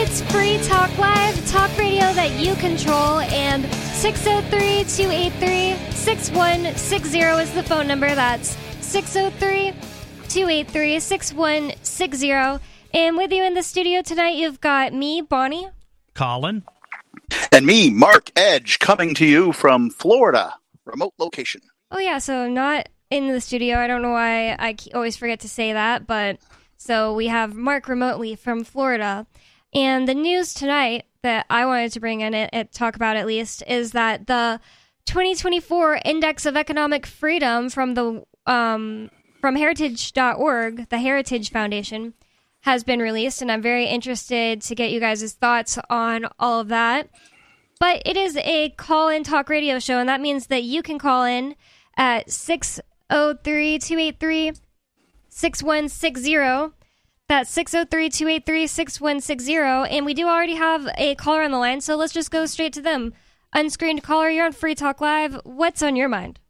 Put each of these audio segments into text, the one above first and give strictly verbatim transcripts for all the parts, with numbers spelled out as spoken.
It's Free Talk Live, talk radio that you control, and six oh three, two eight three, six one six oh is the phone number. That's six oh three, two eight three, six one six oh. And with you in the studio tonight, you've got me, Bonnie. Colin. And me, Mark Edge, coming to you from Florida, remote location. Oh, yeah, so not in the studio. I don't know why I always forget to say that, but so we have Mark remotely from Florida. And the news tonight that I wanted to bring in it and talk about at least is that the twenty twenty-four Index of Economic Freedom from the um, from heritage dot org, the Heritage Foundation, has been released, and I'm very interested to get you guys' thoughts on all of that. But it is a call-in talk radio show, and that means that you can call in at six oh three, two eight three, six one six oh. That's six oh three, two eight three, six one six oh, and we do already have a caller on the line, so let's just go straight to them. Unscreened caller, you're on Free Talk Live. What's on your mind?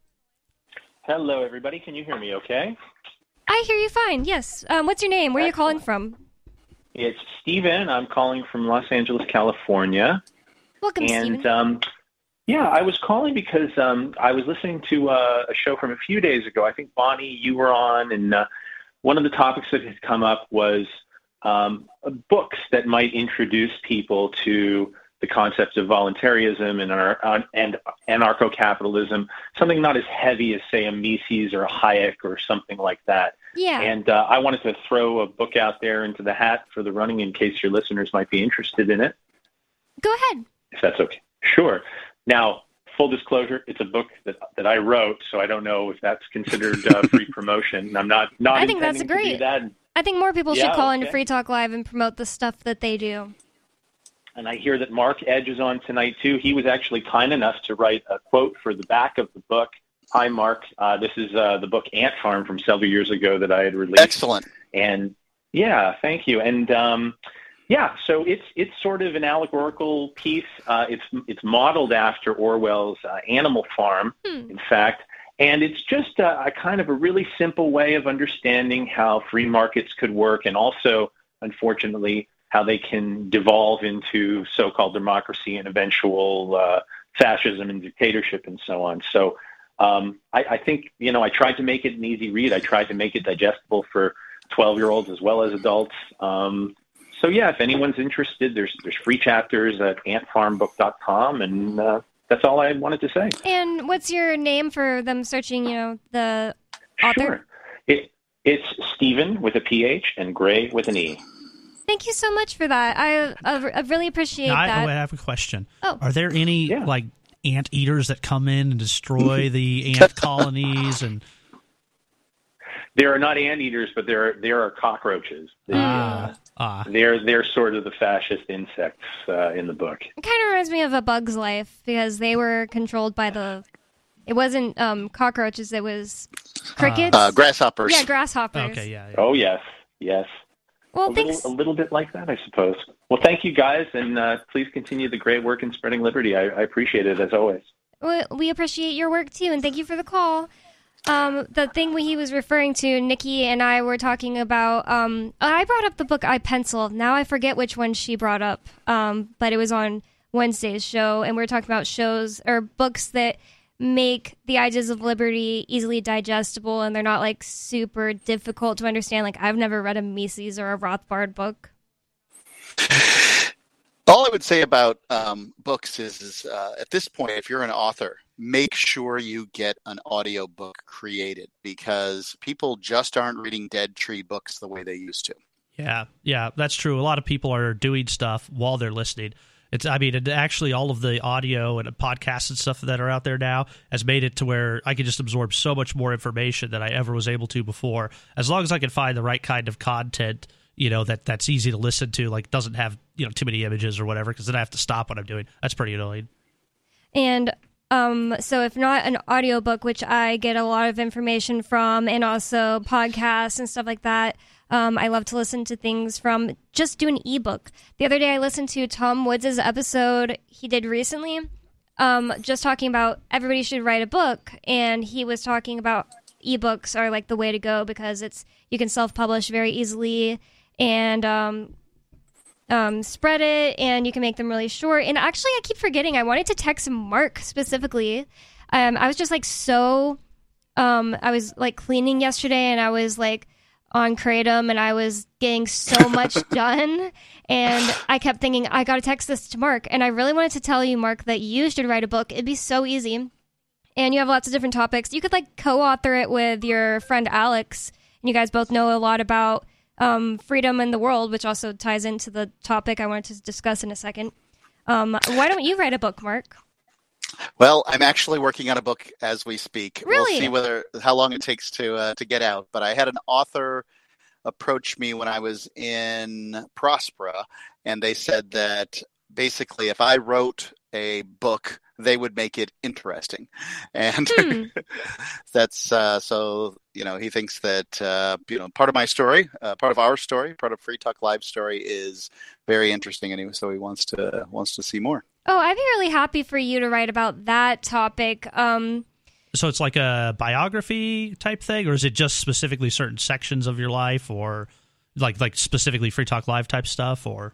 Hello, everybody. Can you hear me okay? I hear you fine, yes. Um, what's your name? Where Excellent. are you calling from? It's Steven. I'm calling from Los Angeles, California. Welcome, and, Steven. Um, yeah, I was calling because um, I was listening to uh, a show from a few days ago. I think, Bonnie, you were on, and uh, one of the topics that had come up was um, books that might introduce people to the concepts of voluntarism and, anar- and anarcho-capitalism, something not as heavy as, say, a Mises or a Hayek or something like that. Yeah. And uh, I wanted to throw a book out there into the hat for the running in case your listeners might be interested in it. Go ahead. If that's okay. Sure. Now, full disclosure, it's a book that that I wrote, so I don't know if that's considered uh, free promotion. I'm not not I think that's intending great. to do that. I think more people Yeah, should call okay. into Free Talk Live and promote the stuff that they do. And I hear that Mark Edge is on tonight, too. He was actually kind enough to write a quote for the back of the book. Hi, Mark. Uh, this is uh, the book Ant Farm from several years ago that I had released. Excellent. And, yeah, thank you. And, um, yeah, so it's it's sort of an allegorical piece. Uh, it's it's modeled after Orwell's uh, Animal Farm, Hmm. in fact. And it's just a, a kind of a really simple way of understanding how free markets could work, and also, unfortunately, how they can devolve into so-called democracy and eventual uh, fascism and dictatorship and so on. So um, I, I think, you know, I tried to make it an easy read. I tried to make it digestible for twelve-year-olds as well as adults. Um, so, yeah, if anyone's interested, there's there's free chapters at ant farm book dot com, and uh, that's all I wanted to say. And what's your name for them searching, you know, the author? Sure. It, it's Stephen with a P H and Gray with an E. Thank you so much for that. I, I, I really appreciate Now, I, that. oh, I have a question. Oh. Are there any Yeah. like ant eaters that come in and destroy the ant colonies? And There are not anteaters, but there are, there are cockroaches. They, ah, ah. They're they're sort of the fascist insects uh, in the book. It kind of reminds me of A Bug's Life because they were controlled by the. It wasn't um, cockroaches; it was crickets. Uh, grasshoppers. Yeah, grasshoppers. Okay, yeah. yeah. Oh yes, yes. Well, a thanks. little, a little bit like that, I suppose. Well, thank you guys, and uh, please continue the great work in spreading liberty. I, I appreciate it as always. Well, we appreciate your work too, and thank you for the call. Um, the thing he was referring to, Nikki and I were talking about. Um, I brought up the book I Pencil. Now I forget which one she brought up, um, but it was on Wednesday's show, and we were talking about shows or books that make the ideas of liberty easily digestible, and they're not like super difficult to understand. Like I've never read a Mises or a Rothbard book. All I would say about um, books is, is uh, at this point, if you're an author, make sure you get an audio book created, because people just aren't reading Dead Tree books the way they used to. Yeah, yeah, that's true. A lot of people are doing stuff while they're listening. It's, I mean, it actually, all of the audio and podcasts and stuff that are out there now has made it to where I can just absorb so much more information than I ever was able to before. As long as I can find the right kind of content, you know, that that's easy to listen to, like doesn't have, you know, too many images or whatever, because then I have to stop what I'm doing. That's pretty annoying. And um, so if not an audiobook, which I get a lot of information from, and also podcasts and stuff like that, um, I love to listen to things from, just do an ebook. The other day I listened to Tom Woods' episode he did recently, um, just talking about everybody should write a book, and he was talking about ebooks are like the way to go because it's you can self-publish very easily, and um, um, spread it, and you can make them really short. And actually, I keep forgetting. I wanted to text Mark specifically. Um, I was just like so. Um, I was like cleaning yesterday, and I was like on Kratom, and I was getting so much done. And I kept thinking, I got to text this to Mark. And I really wanted to tell you, Mark, that you should write a book. It'd be so easy. And you have lots of different topics. You could like co-author it with your friend Alex. And you guys both know a lot about um, freedom in the world, which also ties into the topic I wanted to discuss in a second. Um, why don't you write a book, Mark? Well, I'm actually working on a book as we speak. Really? We'll see whether how long it takes to uh, to get out. But I had an author approach me when I was in Prospera, and they said that basically if I wrote a book, they would make it interesting. And Hmm. that's uh, so, you know, he thinks that, uh, you know, part of my story, uh, part of our story, part of Free Talk Live story is very interesting. And he, so he wants to wants to see more. Oh, I'd be really happy for you to write about that topic. Um, So it's like a biography type thing, or is it just specifically certain sections of your life, or like like specifically Free Talk Live type stuff, or?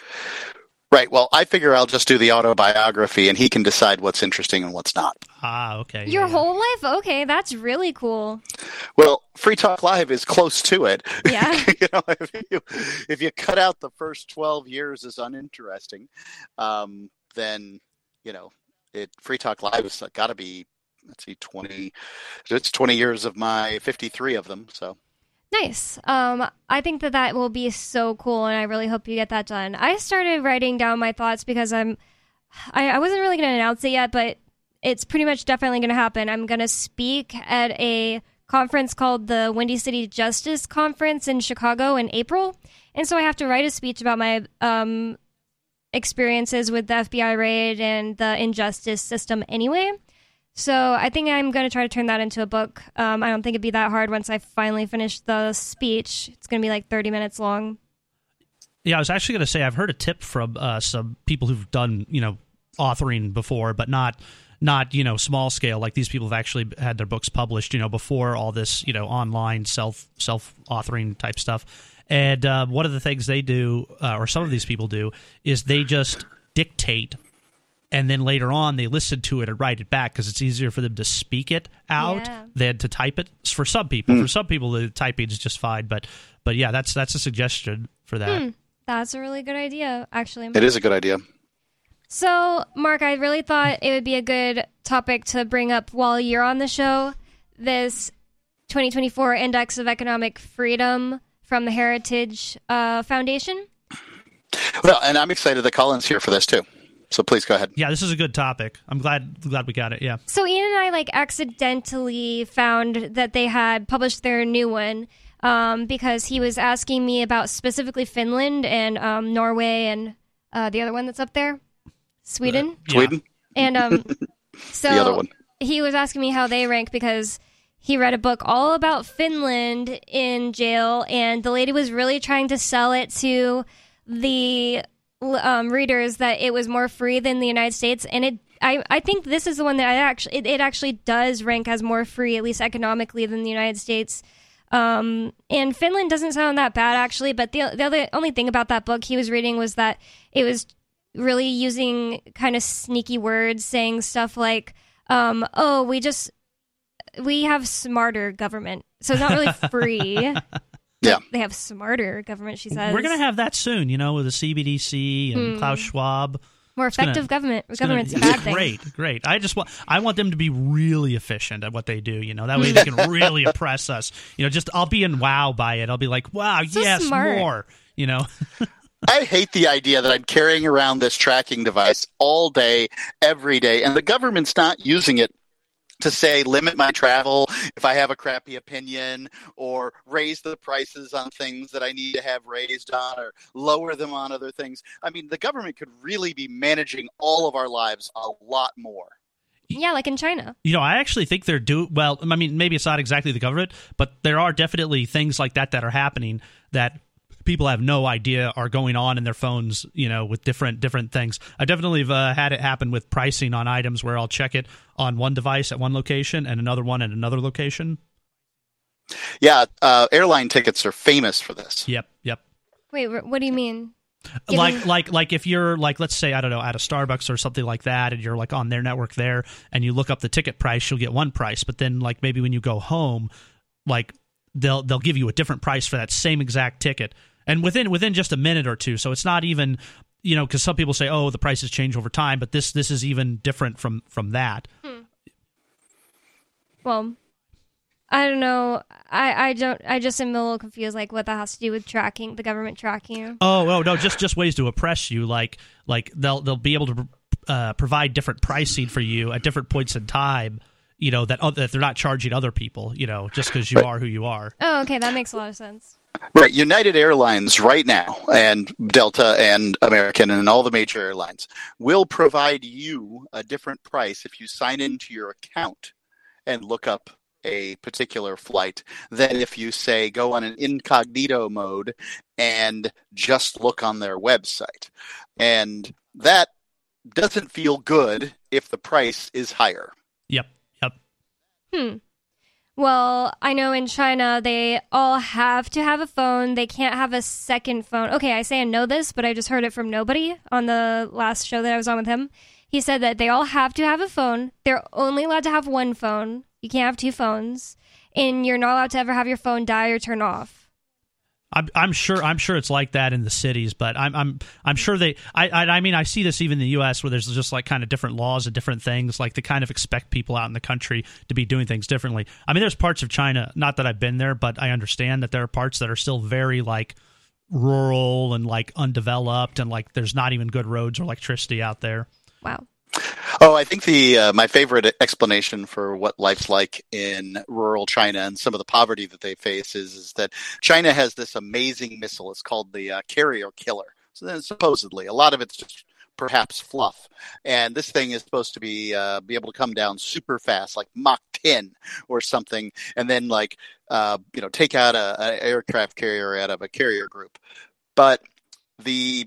Right. Well, I figure I'll just do the autobiography, and he can decide what's interesting and what's not. Ah, okay. your yeah, yeah. whole life? Okay, that's really cool. Well, Free Talk Live is close to it. Yeah. you know, if you if you cut out the first twelve years as uninteresting, um, then you know it. Free Talk Live has got to be, let's see, twenty. It's twenty years of my fifty-three of them. So. Nice. Um, I think that that will be so cool, and I really hope you get that done. I started writing down my thoughts because I'm, I, I wasn't really going to announce it yet, but it's pretty much definitely going to happen. I'm going to speak at a conference called the Windy City Justice Conference in Chicago in April, and so I have to write a speech about my um, experiences with the F B I raid and the injustice system anyway. So I think I'm going to try to turn that into a book. Um, I don't think it'd be that hard once I finally finish the speech. It's going to be like thirty minutes long. Yeah, I was actually going to say I've heard a tip from uh, some people who've done, you know, authoring before, but not not you know small scale. Like these people have actually had their books published, you know, before all this, you know, online self self authoring type stuff. And uh, one of the things they do, uh, or some of these people do, is they just dictate. And then later on, they listen to it and write it back because it's easier for them to speak it out Yeah. than to type it. For some people, mm. for some people, the typing is just fine. But, but yeah, that's that's a suggestion for that. Hmm. That's a really good idea, actually. It is a good idea. So, Mark, I really thought it would be a good topic to bring up while you're on the show. This twenty twenty-four Index of Economic Freedom from the Heritage uh, Foundation. Well, and I'm excited that Colin's here for this too. So please go ahead. Yeah, this is a good topic. I'm glad glad we got it. Yeah. So Ian and I like accidentally found that they had published their new one um, because he was asking me about specifically Finland and um, Norway and uh, the other one that's up there, Sweden. Uh, yeah. Sweden. And um, so The other one. he was asking me how they rank because he read a book all about Finland in jail, and the lady was really trying to sell it to the Um, readers that it was more free than the United States, and it I, I think this is the one that I actually it, it actually does rank as more free, at least economically, than the United States. Um, and Finland doesn't sound that bad actually, but the the other, only thing about that book he was reading was that it was really using kind of sneaky words, saying stuff like, um, "Oh, we just we have smarter government," so it's not really free. Yeah. They have smarter government, she says. We're going to have that soon, you know, with the C B D C and Hmm. Klaus Schwab. More It's gonna- effective government. It's Government's gonna, a it's bad thing. Great, great. I just want I want them to be really efficient at what they do. You know, that way they can really oppress us. You know, just I'll be in wow by it. I'll be like, wow, So yes, smart. more. You know, I hate the idea that I'm carrying around this tracking device all day, every day, and the government's not using it to say limit my travel if I have a crappy opinion, or raise the prices on things that I need to have raised on, or lower them on other things. I mean, the government could really be managing all of our lives a lot more. Yeah, like in China. you know, I actually think they're do well. I mean, maybe it's not exactly the government, but there are definitely things like that that are happening that people have no idea are going on in their phones, you know, with different different things. I definitely have uh, had it happen with pricing on items where I'll check it on one device at one location and another one at another location. Yeah, uh, airline tickets are famous for this. Yep, yep. Wait, wh- what do you mean? Giving- Like, like, like if you're like, let's say, I don't know, at a Starbucks or something like that, and you're like on their network there, and you look up the ticket price, you'll get one price. But then, like maybe when you go home, like they'll they'll give you a different price for that same exact ticket, and within within just a minute or two. So it's not even, you know, because some people say, oh, the prices change over time, but this this is even different from from that. Hmm. Well, I don't know. I, I don't. I just am a little confused, like what that has to do with tracking the government tracking you. Oh, oh no, just just ways to oppress you. Like like they'll they'll be able to uh, provide different pricing for you at different points in time. You know that other, that they're not charging other people. You know, just because you Right. are who you are. Oh, okay, that makes a lot of sense. Right. United Airlines right now, and Delta and American and all the major airlines will provide you a different price if you sign into your account and look up a particular flight than if you say go on an incognito mode and just look on their website. And that doesn't feel good if the price is higher. Yep. Yep. Hmm. Well, I know in China they all have to have a phone. They can't have a second phone. Okay, I say I know this, but I just heard it from nobody on the last show that I was on with him. He said that they all have to have a phone. They're only allowed to have one phone. You can't have two phones, and you're not allowed to ever have your phone die or turn off. I'm, I'm sure. I'm sure it's like that in the cities, but I'm, I'm, I'm sure they. I, I, I mean, I see this even in the U S where there's just like kind of different laws and different things. Like they kind of expect people out in the country to be doing things differently. I mean, there's parts of China. Not that I've been there, but I understand that there are parts that are still very like rural and like undeveloped, and like there's not even good roads or electricity out there. Wow. Oh, I think the uh, my favorite explanation for what life's like in rural China and some of the poverty that they face is, is that China has this amazing missile. It's called the uh, Carrier Killer. So then supposedly, a lot of it's just perhaps fluff. And this thing is supposed to be uh, be able to come down super fast, like Mach ten or something, and then like uh, you know take out a, an aircraft carrier out of a carrier group. But the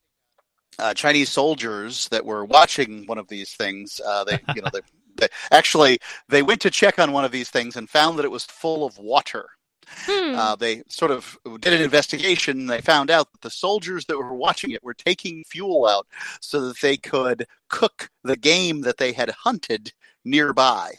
Uh, Chinese soldiers that were watching one of these things, uh, they, you know, they, they actually they went to check on one of these things and found that it was full of water. Hmm. Uh, they sort of did an investigation. And they found out that the soldiers that were watching it were taking fuel out so that they could cook the game that they had hunted nearby.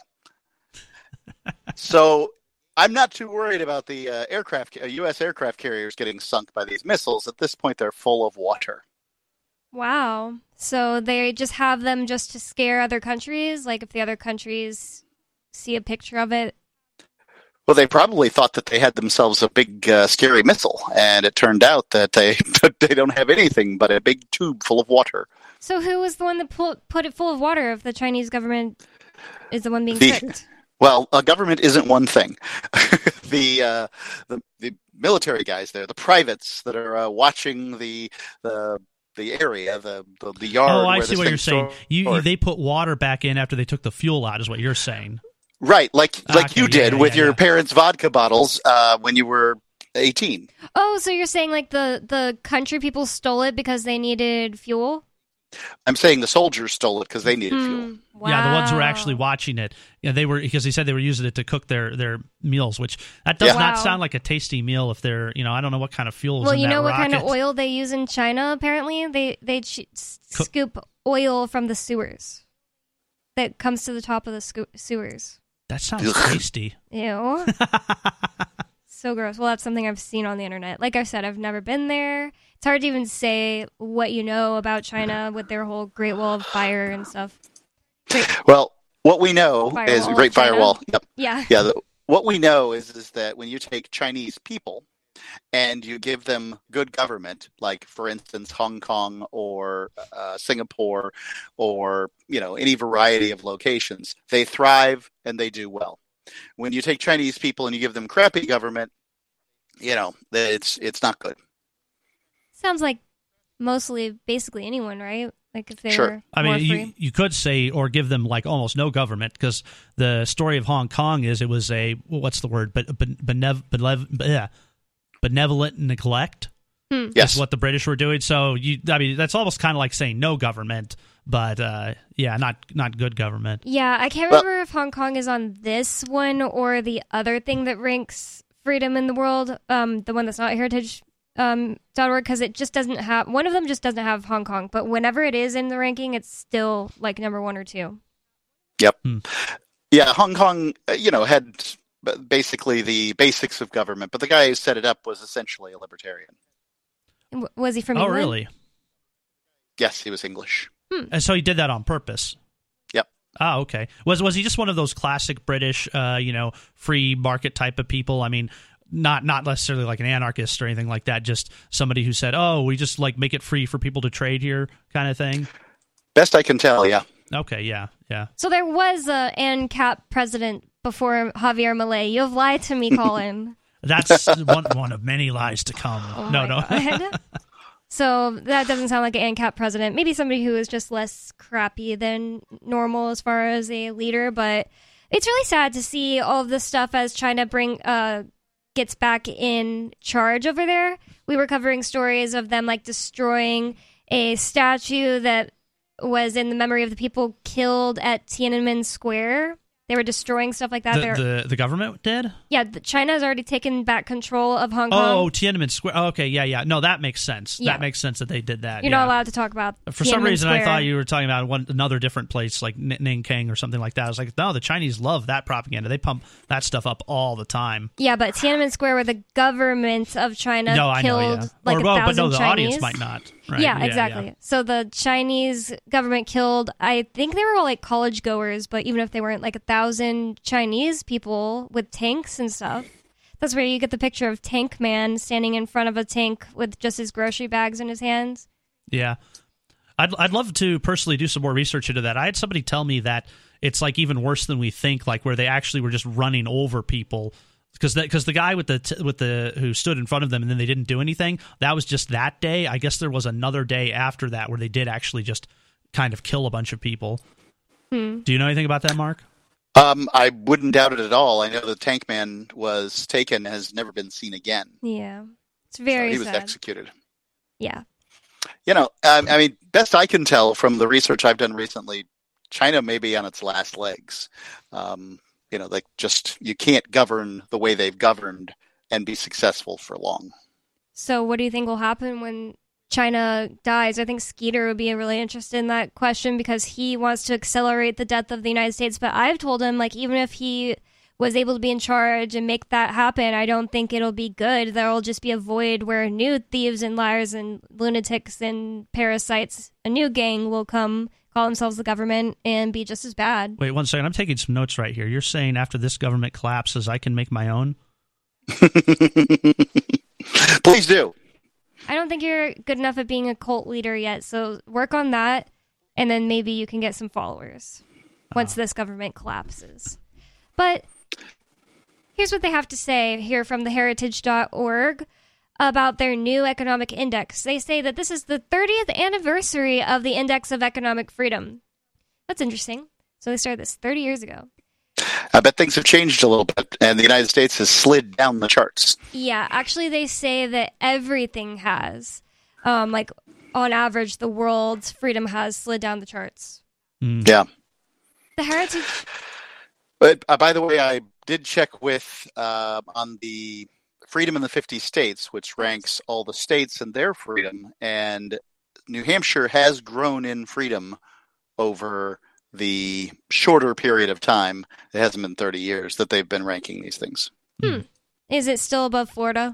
So I'm not too worried about the uh, aircraft, uh, U S aircraft carriers getting sunk by these missiles. At this point, they're full of water. Wow. So they just have them just to scare other countries? Like if the other countries see a picture of it? Well, they probably thought that they had themselves a big, uh, scary missile, and it turned out that they they don't have anything but a big tube full of water. So who was the one that pu- put it full of water if the Chinese government is the one being The- tricked? Well, a government isn't one thing. the, uh, the the military guys there, the privates that are uh, watching the the the area, the the, the yard. Oh, I where see this what you're thing's saying. You, stored. you they put water back in after they took the fuel out, is what you're saying. Right, like like Okay, you yeah, did yeah, with yeah, your yeah. parents' vodka bottles uh, when you were eighteen. Oh, so you're saying like the, the country people stole it because they needed fuel? I'm saying the soldiers stole it because they needed fuel. Hmm. Wow. Yeah, the ones who were actually watching it. Yeah, they were because they said they were using it to cook their, their meals, which that does Yeah. not Wow. sound like a tasty meal if they're, you know, I don't know what kind of fuel is Well, in you that know what rocket. kind of oil they use in China, apparently? They they ch- Co- scoop oil from the sewers that comes to the top of the sco- sewers. That sounds Ugh. tasty. Ew. So gross. Well, that's something I've seen on the internet. Like I said, I've never been there. It's hard to even say what you know about China with their whole Great Wall of Fire and stuff. Great. Well, what we know Firewall is of Great China. Firewall. Yep. Yeah. Yeah. The, what we know is is that when you take Chinese people and you give them good government, like for instance Hong Kong or uh, Singapore, or you know any variety of locations, they thrive and they do well. When you take Chinese people and you give them crappy government, you know it's it's not good. Sounds like mostly, basically anyone, right? Like if they Sure. were I more mean, free. you, you could say or give them like almost no government because the story of Hong Kong is it was a what's the word, but benev, benev, yeah, benevolent neglect. Hmm. Yes. Is what the British were doing. So you, I mean, that's almost kind of like saying no government, but uh, yeah, not not good government. Yeah, I can't Well- remember if Hong Kong is on this one or the other thing that ranks freedom in the world. Um, the one that's not heritage um, .org because it just doesn't have, one of them just doesn't have Hong Kong, but whenever it is in the ranking, it's still like number one or two. Yep. Hmm. Yeah, Hong Kong, uh, you know, had basically the basics of government, but the guy who set it up was essentially a libertarian. W- Was he from Oh, England? really? Yes, he was English. And so he did that on purpose. Yep. Ah, okay. Was was he just one of those classic British, uh, you know, free market type of people? I mean, not not necessarily like an anarchist or anything like that. Just somebody who said, "Oh, we just like make it free for people to trade here," kind of thing. Best I can tell, yeah. Okay. Yeah. Yeah. So there was a ANCAP president before Javier Milei. You have lied to me, Colin. That's one one of many lies to come. Oh no, my no. God. So that doesn't sound like an ANCAP president. Maybe somebody who is just less crappy than normal as far as a leader. But it's really sad to see all of this stuff as China bring uh, gets back in charge over there. We were covering stories of them like destroying a statue that was in the memory of the people killed at Tiananmen Square. They were destroying stuff like that. The, They're- the the government did? yeah, the, China has already taken back control of Hong Kong. Oh, Tiananmen Square. Oh, okay, yeah, yeah. No, that makes sense. Yeah. That makes sense that they did that. You're yeah. not allowed to talk about For some Tiananmen reason, I Square. thought you were talking about one another different place, like N- Nanking or something like that. I was like, no, the Chinese love that propaganda. They pump that stuff up all the time. Yeah, but Tiananmen Square, where the government of China no, I know, killed yeah. like or, a well, but thousand no, the Chinese. audience might not. Right? Yeah, exactly. So the Chinese government killed, I think they were all like college goers, but even if they weren't, like a thousand Chinese people with tanks and stuff. That's where you get the picture of Tank Man standing in front of a tank with just his grocery bags in his hands. Yeah. I'd I'd love to personally do some more research into that. I had somebody tell me that it's like even worse than we think, like where they actually were just running over people. Because because the guy with the t- with the who stood in front of them and then they didn't do anything, that was just that day. I guess there was another day after that where they did actually just kind of kill a bunch of people. Hmm. Do you know anything about that, Mark? Um, I wouldn't doubt it at all. I know the tank man was taken, has never been seen again. Yeah. It's So very he was sad. executed. Yeah. You know, um, I mean, best I can tell from the research I've done recently, China may be on its last legs. Um, you know, like just you can't govern the way they've governed and be successful for long. So what do you think will happen when China dies? I think Skeeter would be really interested in that question because he wants to accelerate the death of the United States. But I've told him, like, even if he was able to be in charge and make that happen, I don't think it'll be good. There'll just be a void where new thieves and liars and lunatics and parasites, a new gang will come, call themselves the government, and be just as bad. Wait one second. I'm taking some notes right here. You're saying after this government collapses, I can make my own? Please do. I don't think you're good enough at being a cult leader yet, so work on that, and then maybe you can get some followers once this government collapses. But here's what they have to say here from the heritage dot org about their new economic index. They say that this is the thirtieth anniversary of the Index of Economic Freedom. That's interesting. So they started this thirty years ago. I bet things have changed a little bit, and the United States has slid down the charts. Yeah, actually, they say that everything has. Um, like, on average, the world's freedom has slid down the charts. Mm. Yeah. The heritage... But uh, by the way, I did check with uh, on the Freedom in the fifty States, which ranks all the states and their freedom, and New Hampshire has grown in freedom over the shorter period of time. It hasn't been thirty years that they've been ranking these things. Hmm. Is it still above Florida?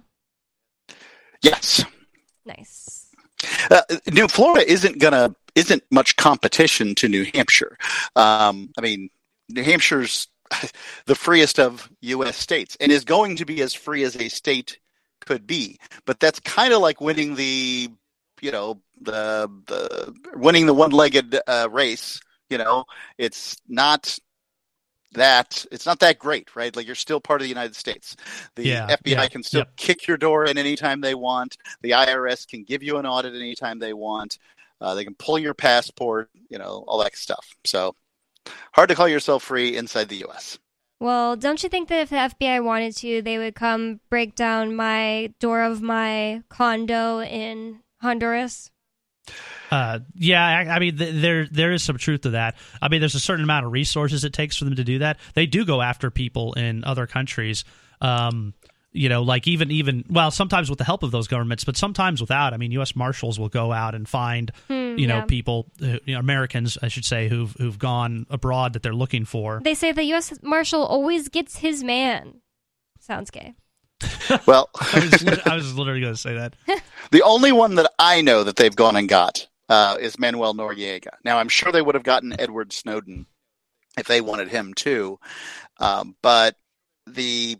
Yes. Nice. Uh, New Florida isn't gonna isn't much competition to New Hampshire. Um, I mean, New Hampshire's the freest of U S states and is going to be as free as a state could be. But that's kind of like winning the, you know, the the winning the one-legged uh, race. You know, it's not that it's not that great, right? Like you're still part of the United States. The Yeah, F B I yeah, can still yep. kick your door in anytime they want. The I R S can give you an audit anytime they want. Uh, they can pull your passport, you know, all that stuff. So hard to call yourself free inside the U S. Well, don't you think that if the F B I wanted to, they would come break down my door of my condo in Honduras? Uh, yeah, I, I mean, th- there there is some truth to that. I mean, there's a certain amount of resources it takes for them to do that. They do go after people in other countries. Um, you know, like even even well, sometimes with the help of those governments, but sometimes without. I mean, U S Marshals will go out and find Hmm, you know yeah. people, uh, you know, Americans, I should say, who've who've gone abroad that they're looking for. They say the U S Marshal always gets his man. Sounds gay. Well, I was, I was literally going to say that. the only one that I know that they've gone and got uh, is Manuel Noriega. Now, I'm sure they would have gotten Edward Snowden if they wanted him too. Um, but the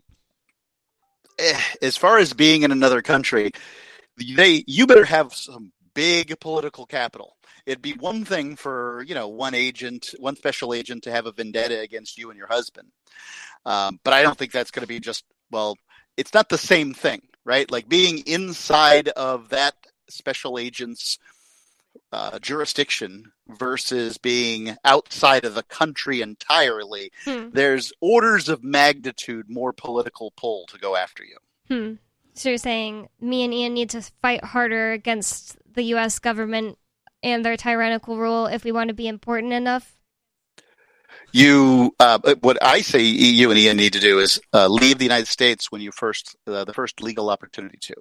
eh, as far as being in another country, they you better have some big political capital. It'd be one thing for, you know, one agent, one special agent to have a vendetta against you and your husband. Um, but I don't think that's going to be just, well, it's not the same thing, right? Like being inside of that special agent's uh, jurisdiction versus being outside of the country entirely. Hmm. There's orders of magnitude more political pull to go after you. Hmm. So you're saying me and Ian need to fight harder against the U S government and their tyrannical rule if we want to be important enough? You, uh, what I say you and Ian need to do is uh, leave the United States when you first, uh, the first legal opportunity to.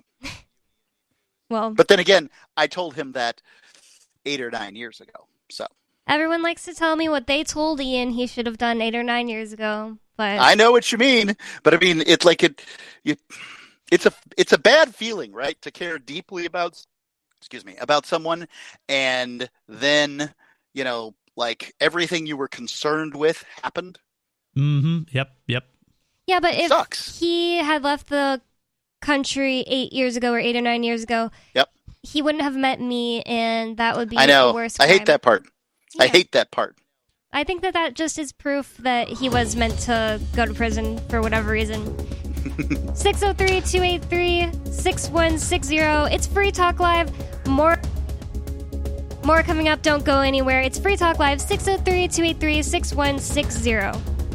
Well, But then again, I told him that eight or nine years ago. So everyone likes to tell me what they told Ian he should have done eight or nine years ago. But I know what you mean. But I mean, it's like it, you, it's a, it's a bad feeling, right? To care deeply about, excuse me, about someone, and then, you know, like everything you were concerned with happened. Mm-hmm. Yep. Yep. yeah, but if Sucks. he had left the country eight years ago or eight or nine years ago, Yep. he wouldn't have met me, and that would be I know. the worst I hate crime. that part. I Yeah. hate that part. I think that that just is proof that he was meant to go to prison for whatever reason. six oh three, two eight three, six one six zero. It's Free Talk Live. More more coming up. Don't go anywhere. It's Free Talk Live. six oh three, two eight three, six one six zero.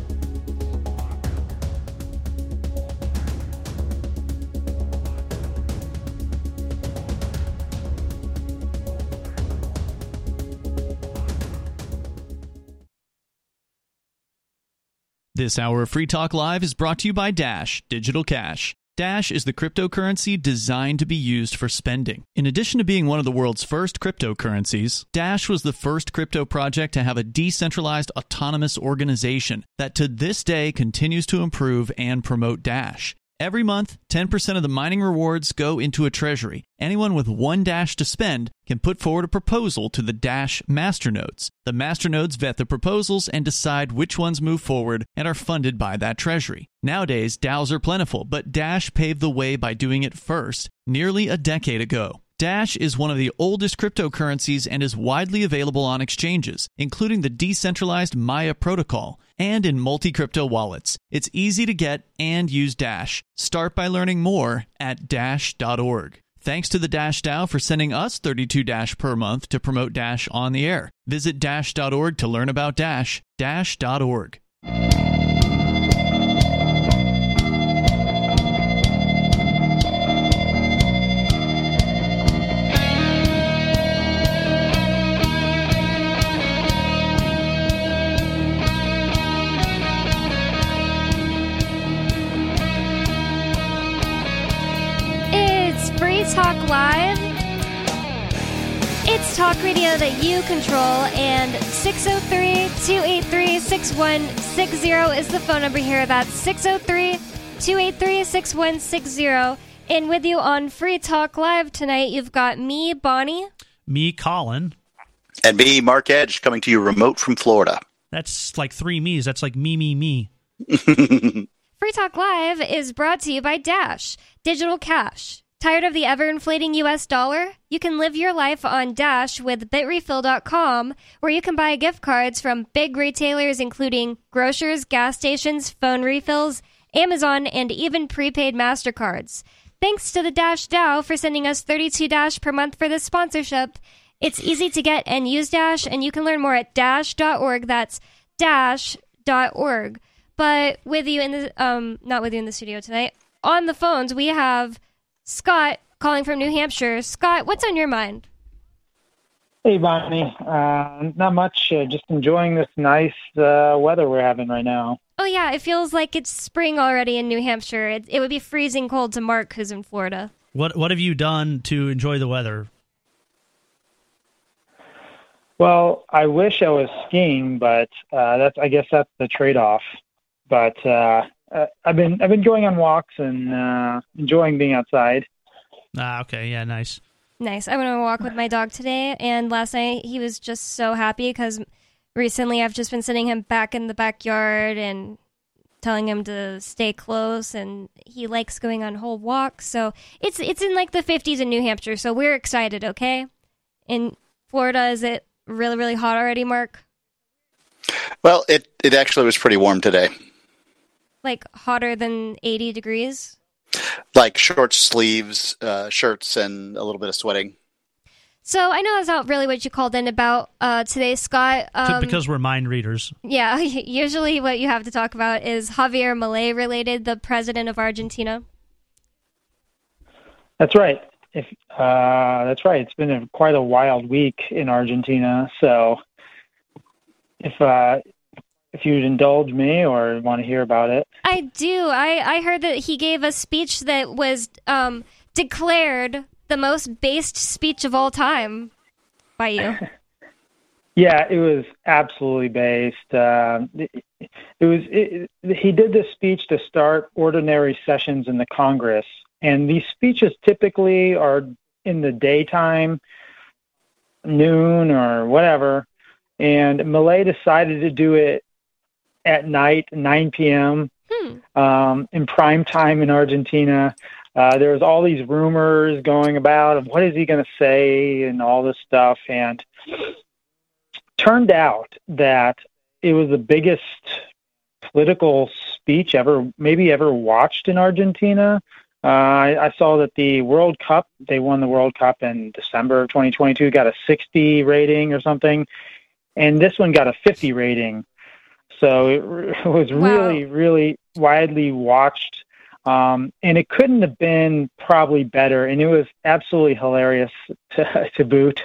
This hour of Free Talk Live is brought to you by Dash Digital Cash. Dash is the cryptocurrency designed to be used for spending. In addition to being one of the world's first cryptocurrencies, Dash was the first crypto project to have a decentralized autonomous organization that to this day continues to improve and promote Dash. Every month, ten percent of the mining rewards go into a treasury. Anyone with one Dash to spend can put forward a proposal to the Dash masternodes. The masternodes vet the proposals and decide which ones move forward and are funded by that treasury. Nowadays, DAOs are plentiful, but Dash paved the way by doing it first, nearly a decade ago. Dash is one of the oldest cryptocurrencies and is widely available on exchanges, including the decentralized Maya protocol, and in multi-crypto wallets. It's easy to get and use Dash. Start by learning more at dash dot org. Thanks to the Dash DAO for sending us thirty-two Dash per month to promote Dash on the air. Visit dash dot org to learn about Dash. dash dot org. It's Free Talk Live. It's talk radio that you control, and six oh three, two eight three, six one six zero is the phone number here. That's six oh three, two eight three, six one six zero. And with you on Free Talk Live tonight, you've got me, Bonnie. Me, Colin. And me, Mark Edge, coming to you remote from Florida. That's like three me's. That's like me, me, me. Free Talk Live is brought to you by Dash Digital Cash. Tired of the ever-inflating U S dollar? You can live your life on Dash with bitrefill dot com, where you can buy gift cards from big retailers including grocers, gas stations, phone refills, Amazon, and even prepaid MasterCards. Thanks to the Dash DAO for sending us thirty-two Dash per month for this sponsorship. It's easy to get and use Dash, and you can learn more at dash dot org. That's dash dot org. But with you in the, um, not with you in the studio tonight, on the phones, we have Scott calling from New Hampshire. Scott, what's on your mind? Hey, Bonnie. Uh, not much. Uh, just enjoying this nice uh, weather we're having right now. Oh, yeah, it feels like it's spring already in New Hampshire. It, it would be freezing cold to Mark, who's in Florida. What What have you done to enjoy the weather? Well, I wish I was skiing, but uh, that's I guess that's the trade-off. But uh, uh, I've been I've been going on walks and uh, enjoying being outside. Ah, okay, yeah, nice. Nice. I went on a walk with my dog today, and last night he was just so happy because recently I've just been sending him back in the backyard and telling him to stay close, and he likes going on whole walks. So it's it's in like the fifties in New Hampshire, so we're excited, okay? In Florida, is it really, really hot already, Mark? Well, it, it actually was pretty warm today. Like hotter than eighty degrees? Like short sleeves, uh, shirts, and a little bit of sweating. So I know that's not really what you called in about uh, today, Scott. Um, because we're mind readers. Yeah, usually what you have to talk about is Javier Milei related, the president of Argentina. That's right. If uh, that's right. It's been a, quite a wild week in Argentina. So if uh, if you'd indulge me or want to hear about it. I do. I, I heard that he gave a speech that was um, declared the most based speech of all time by you. Yeah, it was absolutely based. Uh, it, it was. It, he did this speech to start ordinary sessions in the Congress, and these speeches typically are in the daytime, noon or whatever. And Milei decided to do it at night, nine p.m. Hmm. Um, in prime time in Argentina. Uh, there was all these rumors going about of what is he going to say and all this stuff, and turned out that it was the biggest political speech ever, maybe ever watched in Argentina. Uh, I, I saw that the World Cup, they won the World Cup in December of twenty twenty-two, got a sixty rating or something, and this one got a fifty rating. So it, it was really, wow. really widely watched. Um, and it couldn't have been probably better, and it was absolutely hilarious to, to boot.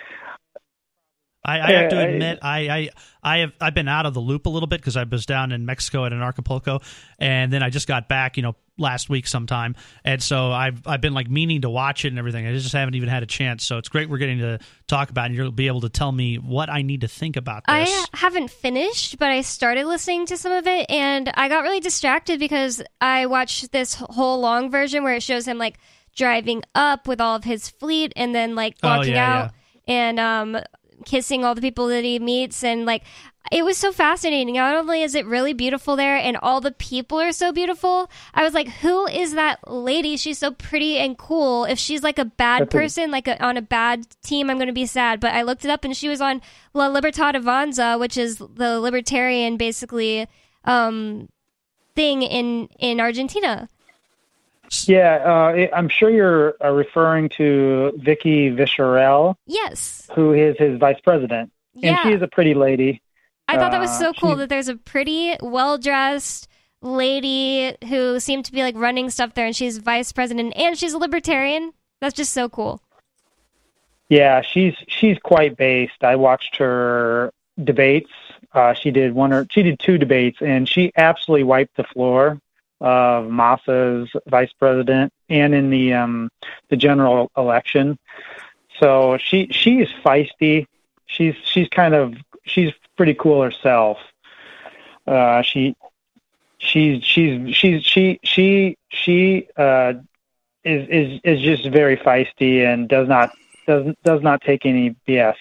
I, I have to admit, I, I, I have I've been out of the loop a little bit because I was down in Mexico at an Acapulco, and then I just got back, you know, last week sometime, and so I've I've been like meaning to watch it and everything. I just haven't even had a chance. So it's great we're getting to talk about it, and you'll be able to tell me what I need to think about this. I haven't finished, but I started listening to some of it, and I got really distracted because I watched this whole long version where it shows him like driving up with all of his fleet, and then like walking oh, yeah, out yeah. and um. kissing all the people that he meets, and like it was so fascinating. Not only is it really beautiful there and all the people are so beautiful, I was like, who is that lady? She's so pretty and cool. If she's like a bad person, like a, on a bad team, I'm going to be sad. But I looked it up and she was on La Libertad Avanza, which is the libertarian basically um thing in in Argentina. Yeah, uh, I'm sure you're uh, referring to Vicky Viscerel. Yes. Who is his vice president. Yeah. And she is a pretty lady. I thought that was so uh, cool that there's a pretty, well-dressed lady who seemed to be like running stuff there, and she's vice president, and she's a libertarian. That's just so cool. Yeah, she's she's quite based. I watched her debates. Uh, she did one or she did two debates, and she absolutely wiped the floor of Massa's vice president, and in the um, the general election. So she she is feisty. She's she's kind of she's pretty cool herself. Uh, she she's she's she's she she she uh, is is is just very feisty and does not does does not take any B S.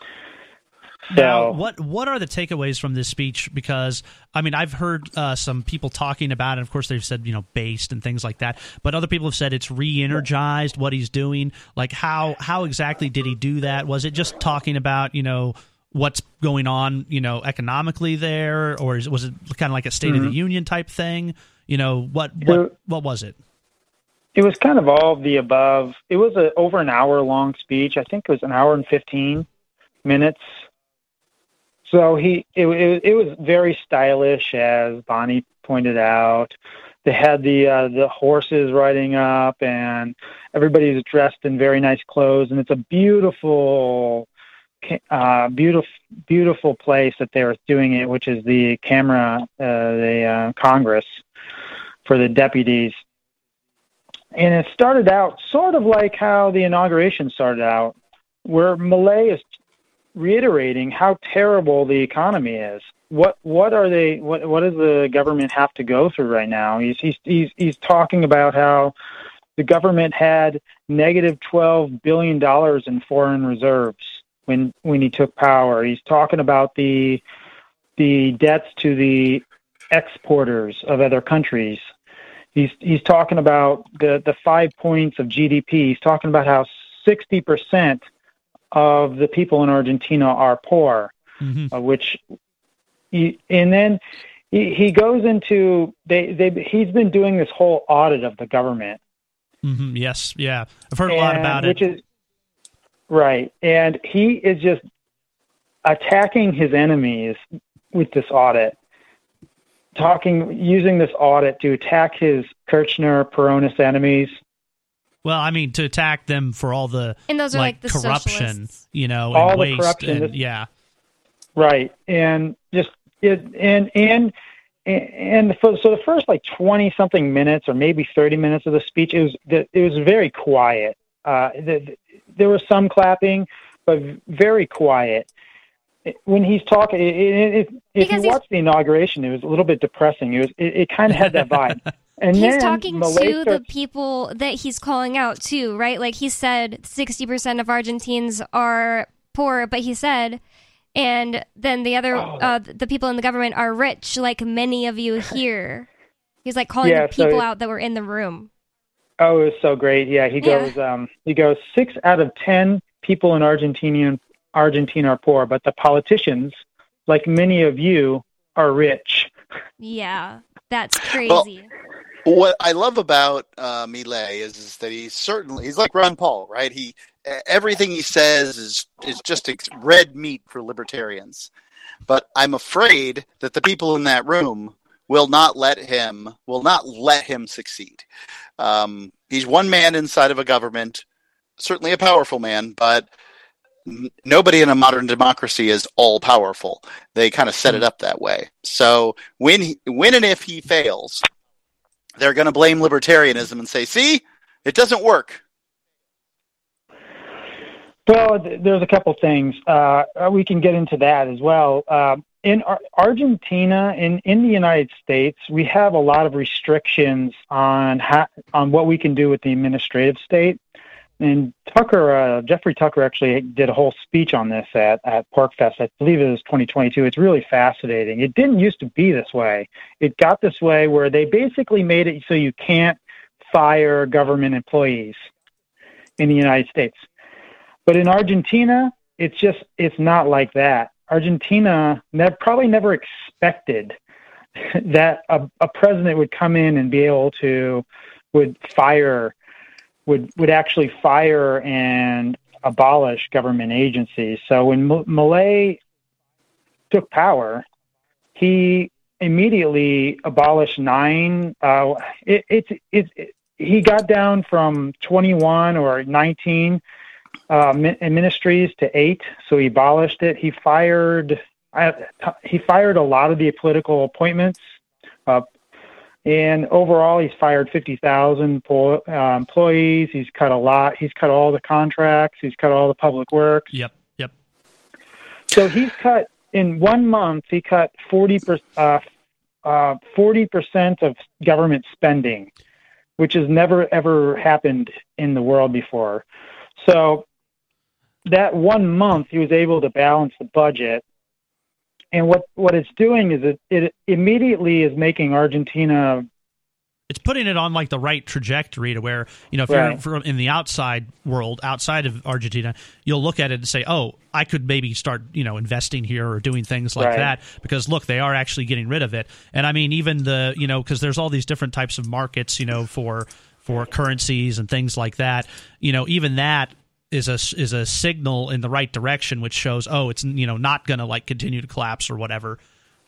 So, now, what what are the takeaways from this speech? Because, I mean, I've heard uh, some people talking about it. Of course, they've said, you know, based and things like that. But other people have said it's re-energized what he's doing. Like, how how exactly did he do that? Was it just talking about, you know, what's going on, you know, economically there? Or is, was it kind of like a State mm-hmm. of the Union type thing? You know, what what, so, what was it? It was kind of all of the above. It was a, over an hour-long speech. I think it was an hour and fifteen minutes. So he, it, it, it was very stylish, as Bonnie pointed out. They had the uh, the horses riding up, and everybody's dressed in very nice clothes, and it's a beautiful uh, beautiful, beautiful place that they were doing it, which is the Camera, uh, the uh, Congress for the deputies. And it started out sort of like how the inauguration started out, where Milei is reiterating how terrible the economy is. What what are they? What what does the government have to go through right now? He's he's he's, he's talking about how the government had negative twelve billion dollars in foreign reserves when when he took power. He's talking about the the debts to the exporters of other countries. He's he's talking about the, the five points of G D P. He's talking about how sixty percent of the people in Argentina are poor, mm-hmm. uh, which he, and then he, he goes into they they he's been doing this whole audit of the government. Mm-hmm. Yes, yeah, I've heard a and, lot about which it. Is, right, and he is just attacking his enemies with this audit. Talking, using this audit to attack his Kirchner Peronist enemies. Well, I mean, to attack them for all the and those are like, like the corruption, socialists. you know, all and the waste, corruption, and, this, yeah, right, and just it, and and and for, so the first like twenty something minutes or maybe thirty minutes of the speech, it was it was very quiet. Uh, the, there was some clapping, but very quiet. When he's talking, it, it, it, if you watch the inauguration, it was a little bit depressing. It was, it, it kind of had that vibe. And he's then talking Milei to starts, the people that he's calling out too, right? Like he said, sixty percent of Argentines are poor, but he said, and then the other, oh. uh, the people in the government are rich, like many of you here. He's like calling yeah, the people so it, out that were in the room. Oh, it was so great. Yeah, he goes, yeah. Um, he goes, six out of ten people in Argentinian Argentina are poor, but the politicians, like many of you, are rich. Yeah, that's crazy. Well, what I love about uh, Milei is, is that he's certainly he's like Ron Paul, right? He everything he says is is just red meat for libertarians. But I'm afraid that the people in that room will not let him will not let him succeed. Um, he's one man inside of a government, certainly a powerful man, but nobody in a modern democracy is all powerful. They kind of set it up that way. So when he, when and if he fails, they're going to blame libertarianism and say, "See, it doesn't work." Well, there's a couple things. Uh, we can get into that as well. Uh, in Ar- Argentina, in, in the United States, we have a lot of restrictions on ha- on what we can do with the administrative state. And Tucker, uh, Jeffrey Tucker actually did a whole speech on this at, at PorcFest. I believe it was twenty twenty-two. It's really fascinating. It didn't used to be this way. It got this way where they basically made it so you can't fire government employees in the United States. But in Argentina, it's just, it's not like that. Argentina never, probably never expected that a, a president would come in and be able to, would fire would would actually fire and abolish government agencies. So when M- Milei took power, he immediately abolished nine. Uh, it, it's it, it, he got down from twenty-one or nineteen uh, ministries to eight. So he abolished it. He fired. Uh, he fired a lot of the political appointments. Uh, And overall, he's fired fifty thousand po- uh, employees. He's cut a lot. He's cut all the contracts. He's cut all the public works. Yep, yep. So he's cut, in one month, he cut forty percent, uh, uh, forty percent of government spending, which has never, ever happened in the world before. So that one month, he was able to balance the budget. And what, what it's doing is it, it immediately is making Argentina. It's putting it on like the right trajectory to where, you know, if right. you're from in the outside world, outside of Argentina, you'll look at it and say, oh, I could maybe start, you know, investing here or doing things like right. that because, look, they are actually getting rid of it. And I mean, even the, you know, because there's all these different types of markets, you know, for for currencies and things like that, you know, even that is a is a signal in the right direction, which shows, oh, it's, you know, not going to like continue to collapse or whatever.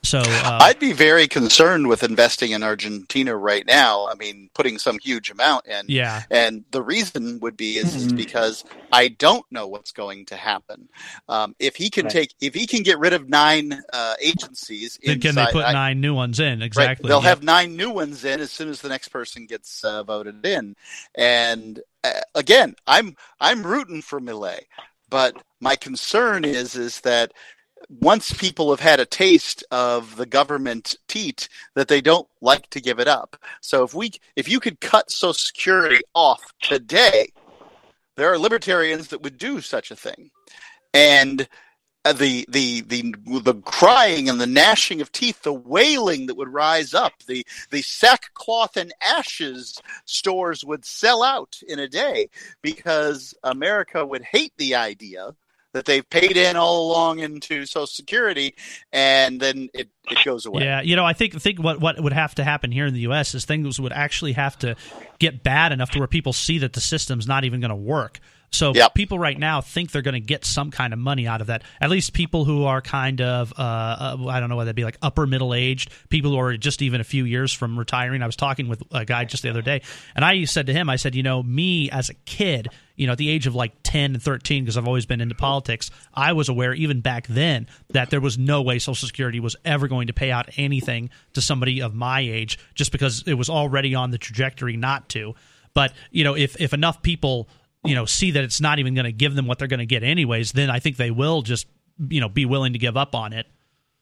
So uh, I'd be very concerned with investing in Argentina right now. I mean, putting some huge amount in. Yeah. And the reason would be is, Mm-hmm. is because I don't know what's going to happen. Um, if he can Right. take, if he can get rid of nine uh, agencies, then can they inside- put I- nine new ones in? Right. Exactly. They'll yeah. have nine new ones in as soon as the next person gets uh, voted in. And uh, again, I'm I'm rooting for Milei, but my concern is is that once people have had a taste of the government teat, that they don't like to give it up. So if we if you could cut Social Security off today, there are libertarians that would do such a thing, and Uh, the the the the crying and the gnashing of teeth, the wailing that would rise up, the the sackcloth and ashes stores would sell out in a day, because America would hate the idea that they've paid in all along into Social Security, and then it, it goes away. Yeah, you know, I think think what what would have to happen here in the U S is things would actually have to get bad enough to where people see that the system's not even going to work. So Yep. people right now think they're going to get some kind of money out of that. At least people who are kind of, uh, uh, I don't know what that'd be, like upper middle aged, people who are just even a few years from retiring. I was talking with a guy just the other day, and I said to him, I said, you know, me as a kid, you know, at the age of like ten and thirteen, because I've always been into politics, I was aware even back then that there was no way Social Security was ever going to pay out anything to somebody of my age, just because it was already on the trajectory not to. But, you know, if, if enough people, you know, see that it's not even going to give them what they're going to get anyways, then I think they will just, you know, be willing to give up on it.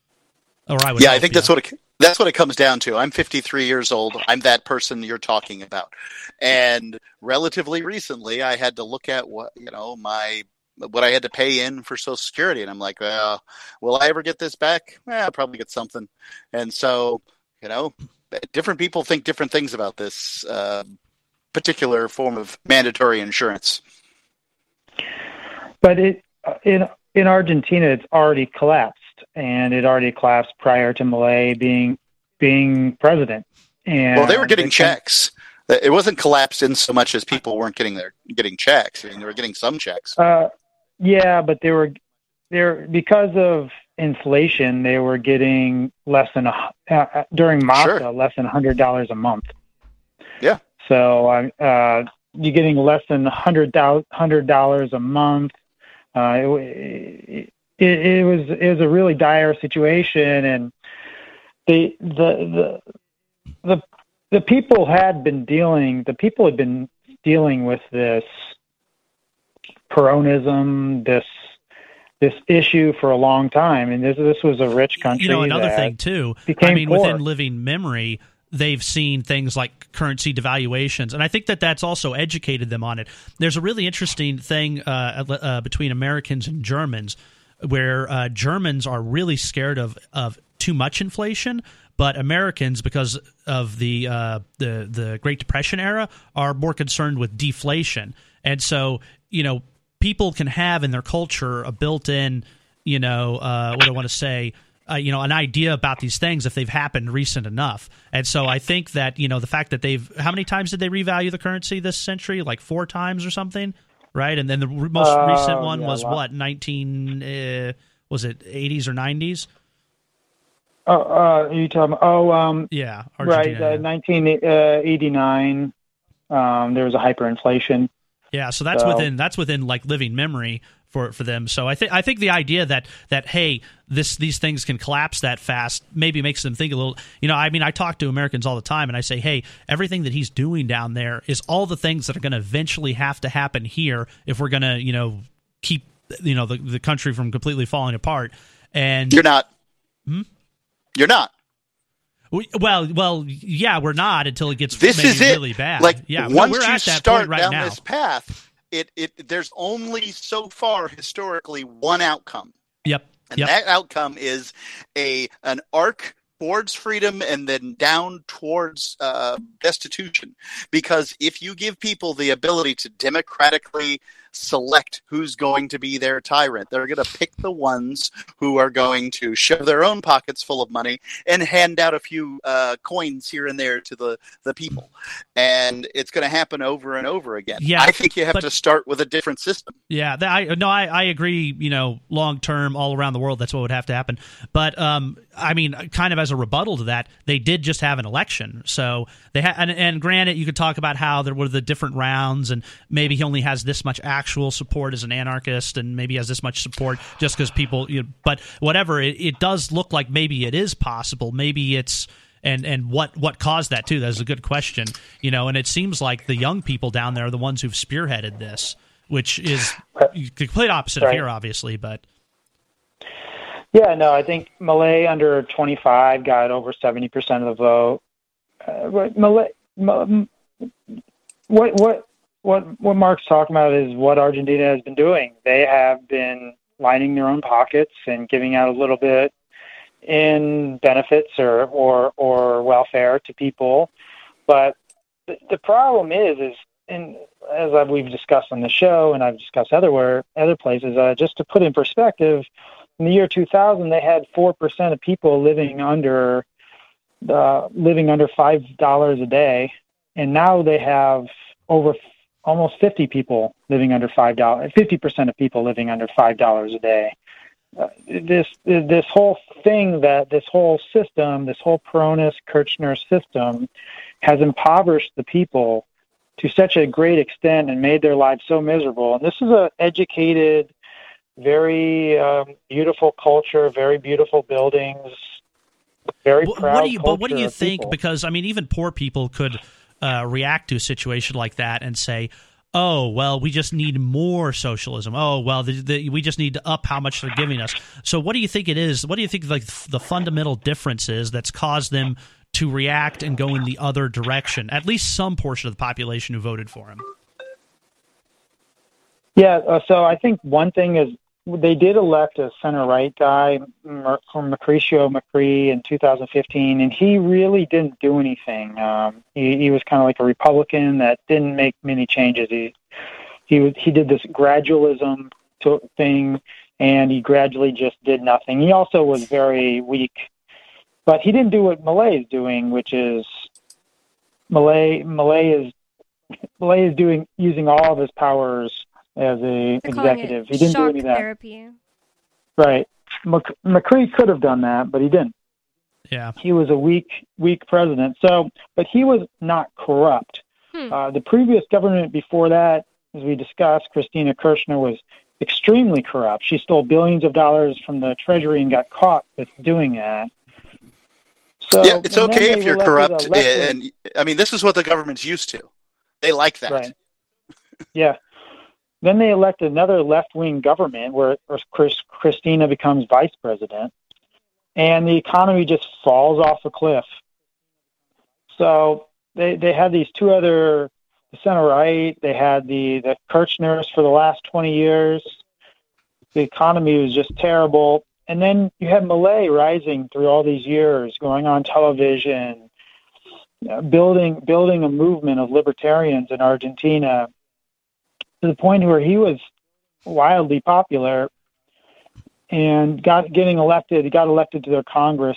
Or I would Yeah, hope, I think yeah. that's what it, that's what it comes down to. I'm fifty-three years old. I'm that person you're talking about. And relatively recently, I had to look at what, you know, my what I had to pay in for Social Security, and I'm like, well, will I ever get this back? Eh, I'll probably get something. And so, you know, different people think different things about this uh, particular form of mandatory insurance. But it in in Argentina, it's already collapsed, and it already collapsed prior to Milei being being president. And Well, they were getting the- checks. It wasn't collapsed in so much as people weren't getting their getting checks. I mean, they were getting some checks. Uh, yeah, but they were there because of inflation. They were getting less than a uh, during Massa Sure. less than a hundred dollars a month. Yeah. So uh, you're getting less than a hundred hundred dollars a month. Uh, it, it, it was it was a really dire situation, and the the the the the people had been dealing. The people had been dealing with this Peronism, this this issue for a long time, and this this was a rich country. You know, another that thing too. became I mean, poor. within living memory, they've seen things like currency devaluations, and I think that that's also educated them on it. There's a really interesting thing uh, uh, between Americans and Germans, where uh, Germans are really scared of of too much inflation, but Americans, because of the uh, the the Great Depression era, are more concerned with deflation, and so you know. People can have in their culture a built-in, you know, uh, what do I want to say, uh, you know, an idea about these things if they've happened recent enough. And so I think that, you know, the fact that they've, how many times did they revalue the currency this century? Like four times or something, right? And then the re- most Uh, recent one yeah, was a lot. what, nineteen, uh, was it eighties or nineties? Oh, uh, you talking? Oh, um, Yeah, right. Argentina. Uh, yeah. nineteen eighty-nine. Um, there was a hyperinflation. Yeah, so that's So- within that's within like living memory for for them. So I think I think the idea that that hey, this these things can collapse that fast maybe makes them think a little. You know, I mean, I talk to Americans all the time, and I say, hey, everything that he's doing down there is all the things that are going to eventually have to happen here if we're going to, you know, keep you know the the country from completely falling apart. And You're not. Hmm? You're not. we, well, well, yeah, we're not until it gets This maybe is it. really bad. Like yeah, once we're you at that start point right down now. this path, it it there's only so far historically one outcome, Yep. and Yep. that outcome is a an arc towards freedom and then down towards uh, destitution. Because if you give people the ability to democratically select who's going to be their tyrant. They're going to pick the ones who are going to shove their own pockets full of money and hand out a few uh, coins here and there to the, the people. And it's going to happen over and over again. Yeah, I think you have but, to start with a different system. Yeah, that, I no, I, I agree. You know, long term, all around the world, that's what would have to happen. But um, I mean, kind of as a rebuttal to that, they did just have an election, so they had. And, and granted, you could talk about how there were the different rounds, and maybe he only has this much actual support as an anarchist, and maybe has this much support just because people. You know, but whatever, it, it does look like maybe it is possible. Maybe it's. And and what, what caused that, too? That's a good question. You know, and it seems like the young people down there are the ones who've spearheaded this, which is the complete opposite right. of here, obviously. But yeah, no, I think Milei under twenty-five got over seventy percent of the vote. Uh, but Milei, what what what what Mark's talking about is what Argentina has been doing. They have been lining their own pockets and giving out a little bit in benefits or, or, or welfare to people. But the, the problem is, is and as I've, we've discussed on the show and I've discussed other, other places, uh, just to put in perspective, in the year two thousand, they had four percent of people living under uh, living under five dollars a day. And now they have over almost fifty people living under five dollars, fifty percent of people living under five dollars a day. Uh, this this whole thing, that this whole system, this whole Peronist Kirchner system, has impoverished the people to such a great extent and made their lives so miserable. And this is an educated, very um, beautiful culture, very beautiful buildings, very what, proud what do you, culture But what do you of think? people. Because, I mean, even poor people could uh, react to a situation like that and say, oh, well, we just need more socialism. Oh, well, the, the, we just need to up how much they're giving us. So what do you think it is? What do you think like the fundamental difference is that's caused them to react and go in the other direction, at least some portion of the population who voted for him? Yeah, uh, so I think one thing is they did elect a center-right guy from Mauricio Macri in two thousand fifteen, and he really didn't do anything. Um, he, he was kind of like a Republican that didn't make many changes. He he he did this gradualism to, thing, and he gradually just did nothing. He also was very weak, but he didn't do what Milei is doing, which is Milei Milei is Milei is doing using all of his powers as a executive. He didn't do any of that. Therapy. Right. Mac- Macri could have done that, but he didn't. Yeah. He was a weak, weak president. So, but he was not corrupt. Hmm. Uh, the previous government before that, as we discussed, Christina Kirchner, was extremely corrupt. She stole billions of dollars from the Treasury and got caught with doing that. So, yeah, it's okay if you're corrupt. Left-wing- And I mean, this is what the government's used to. They like that. Right. Yeah. Then they elect another left-wing government where Chris, Christina becomes vice president, and the economy just falls off a cliff. So they they had these two other, the center-right, they had the, the Kirchners for the last twenty years. The economy was just terrible. And then you had Milei rising through all these years, going on television, uh, building building a movement of libertarians in Argentina, to the point where he was wildly popular and got getting elected. He got elected to their Congress,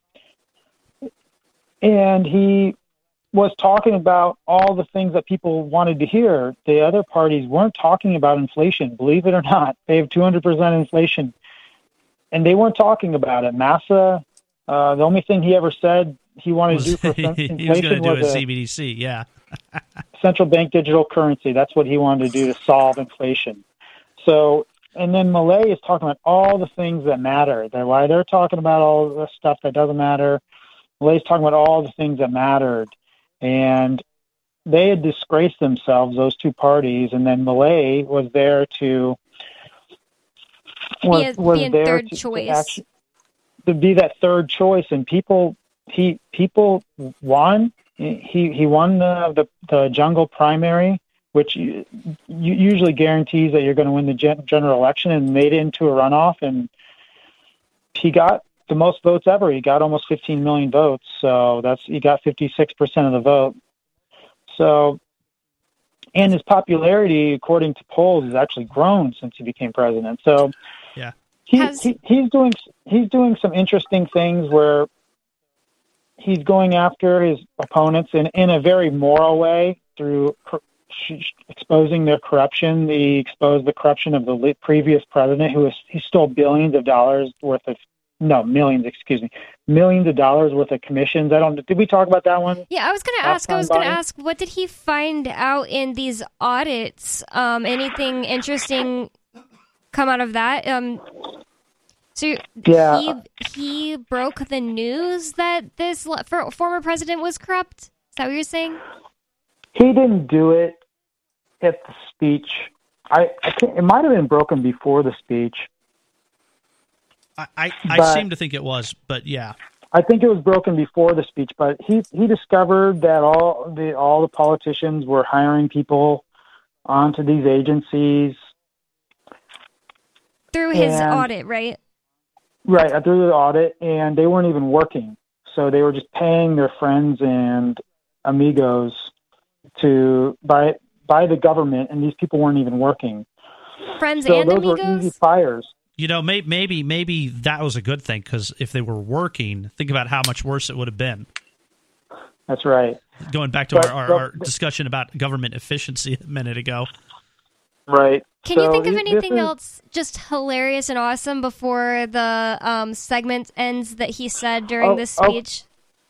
and he was talking about all the things that people wanted to hear. The other parties weren't talking about inflation, believe it or not. They have two hundred percent inflation, and they weren't talking about it. Massa, uh, the only thing he ever said he wanted was, to do for inflation he was going to do was a C B D C, yeah. central bank digital currency. That's what he wanted to do to solve inflation. So, and then Milei is talking about all the things that matter. They're, why they're talking about all the stuff that doesn't matter. Milei's talking about all the things that mattered. And they had disgraced themselves, those two parties, and then Milei was there to was, Be a- was be a there third to, choice. To, actually, to be that third choice. And people, he people won. He he won the, the, the jungle primary, which you, you usually guarantees that you're going to win the gen, general election, and made it into a runoff. And he got the most votes ever. He got almost fifteen million votes. So that's he got fifty-six percent of the vote. So And his popularity, according to polls, has actually grown since he became president. So yeah, he, Has- he he's doing he's doing some interesting things where he's going after his opponents in, in a very moral way through cor- exposing their corruption. He exposed the corruption of the li- previous president, who was he stole billions of dollars worth of no millions, excuse me, millions of dollars worth of commissions. I don't. Did we talk about that one? Yeah, I was going to Last ask. I time, was going to Bonnie? ask, what did he find out in these audits? Um, anything interesting come out of that? Um, so Yeah. he he broke the news that this le- for, former president was corrupt. Is that what you're saying? He didn't do it at the speech. I, I can't, it might have been broken before the speech. I I, I But- seem to think it was, but yeah, I think it was broken before the speech, but he he discovered that all the all the politicians were hiring people onto these agencies, Through his And- audit, right? right, through the audit, and they weren't even working. So they were just paying their friends and amigos to by by the government, and these people weren't even working. Friends So and those amigos. were easy fires. you know, may, maybe maybe that was a good thing, because if they were working, think about how much worse it would have been. That's right. Going back to But- our, our, but- our discussion about government efficiency a minute ago. Right. Can So you think of this anything is- else just hilarious and awesome before the um, segment ends that he said during Oh, this oh. speech?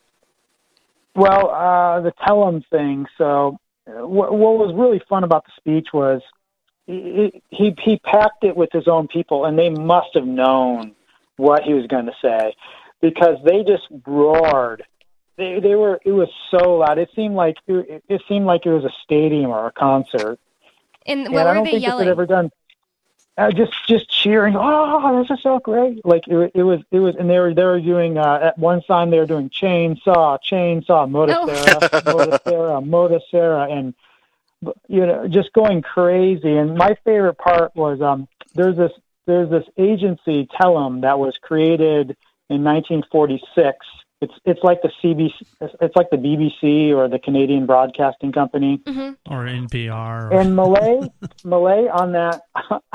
Well, uh, the tell 'em thing. So, uh, what, what was really fun about the speech was he, he he packed it with his own people, and they must have known what he was going to say, because they just roared. They they were it was so loud. It seemed like it, it seemed like it was a stadium or a concert. And And what I were don't they think yelling? it's ever done. Uh, just just cheering. Oh, this is so great! Like it, it was it was, and they were they were doing uh, at one time they were doing chainsaw, chainsaw, Motosera, Motosera, Motosera, and you know, just going crazy. And my favorite part was um, there's this there's this agency, Tell 'em, that was created in nineteen forty-six. It's it's like the C B C, it's like the B B C or the Canadian Broadcasting Company. Mm-hmm. Or N P R. Or, And Malay, Malay on that,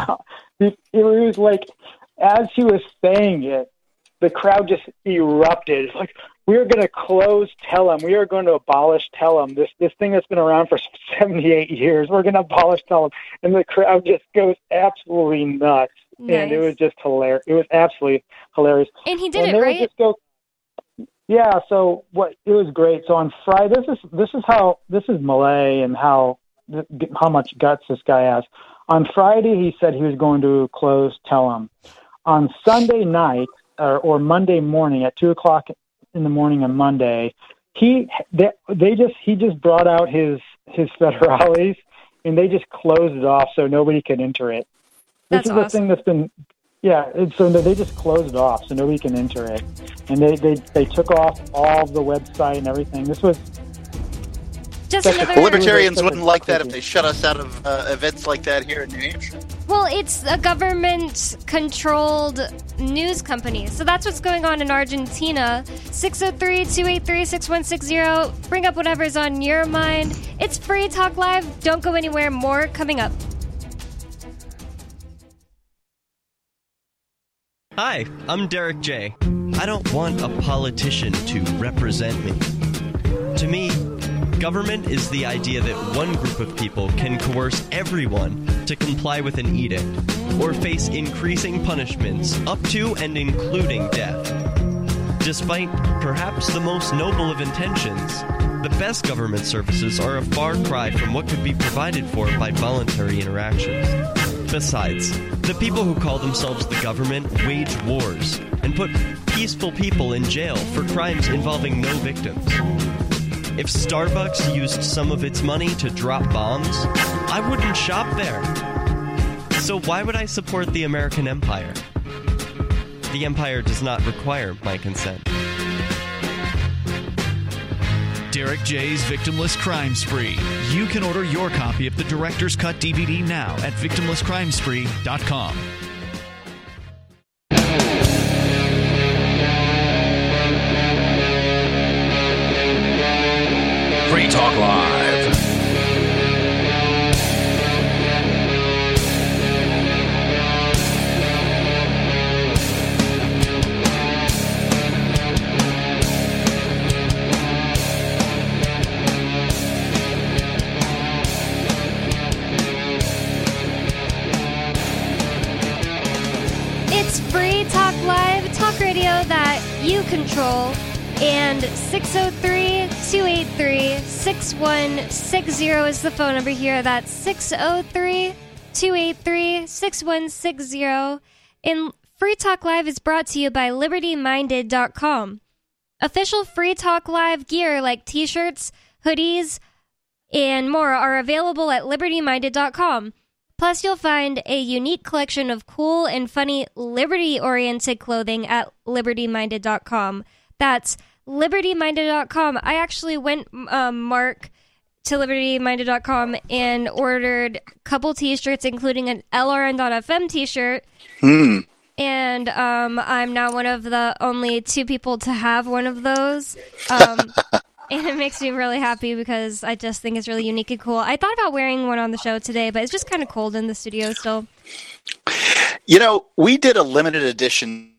it, it was like, as he was saying it, the crowd just erupted. It's like, we are going to close Tell 'em. We are going to abolish Tell 'em. This this thing that's been around for seventy-eight years. We're going to abolish Tell 'em. And the crowd just goes absolutely nuts. And it Nice. was just hilarious. It was absolutely hilarious. And he did and it, they would right? just go, yeah. So what? It was great. So on Friday, this is this is how this is Malay and how how much guts this guy has. On Friday, he said he was going to close Tell 'em. On Sunday night or, or Monday morning at two o'clock in the morning on Monday, he they, they just he just brought out his his federales and they just closed it off so nobody could enter it. This That's is the awesome. thing that's been. Yeah, it's, so they just closed it off so nobody can enter it, and they, they, they took off all of the website and everything. This was Just Such a- another. The libertarians Such a wouldn't like that if crazy- they shut us out of uh, events like that here in New Hampshire. Well, it's a government-controlled news company. So that's what's going on in Argentina. six oh three, two eight three, six one six zero. Bring up whatever's on your mind. It's Free Talk Live. Don't go anywhere. More coming up. Hi, I'm Derek J. I don't want a politician to represent me. To me, government is the idea that one group of people can coerce everyone to comply with an edict or face increasing punishments up to and including death. Despite perhaps the most noble of intentions, the best government services are a far cry from what could be provided for by voluntary interactions. Besides, the people who call themselves the government wage wars and put peaceful people in jail for crimes involving no victims. If Starbucks used some of its money to drop bombs, I wouldn't shop there. So why would I support the American empire? The empire does not require my consent. Derek J's Victimless Crime Spree. You can order your copy of the Director's Cut D V D now at victimless crime spree dot com. Free Talk Live. Control, and six oh three, two eight three, six one six zero is the phone number here. That's six oh three, two eight three, six one six zero. And Free Talk Live is brought to you by Liberty Minded dot com. Official Free Talk Live gear like t-shirts, hoodies, and more are available at Liberty Minded dot com. Plus, you'll find a unique collection of cool and funny liberty-oriented clothing at Liberty Minded dot com. That's Liberty Minded dot com. I actually went, um, Mark, to Liberty Minded dot com and ordered a couple t-shirts, including an L R N dot F M t-shirt. Hmm. And um, I'm now one of the only two people to have one of those. Um, and it makes me really happy because I just think it's really unique and cool. I thought about wearing one on the show today, but it's just kind of cold in the studio still. You know, we did a limited edition,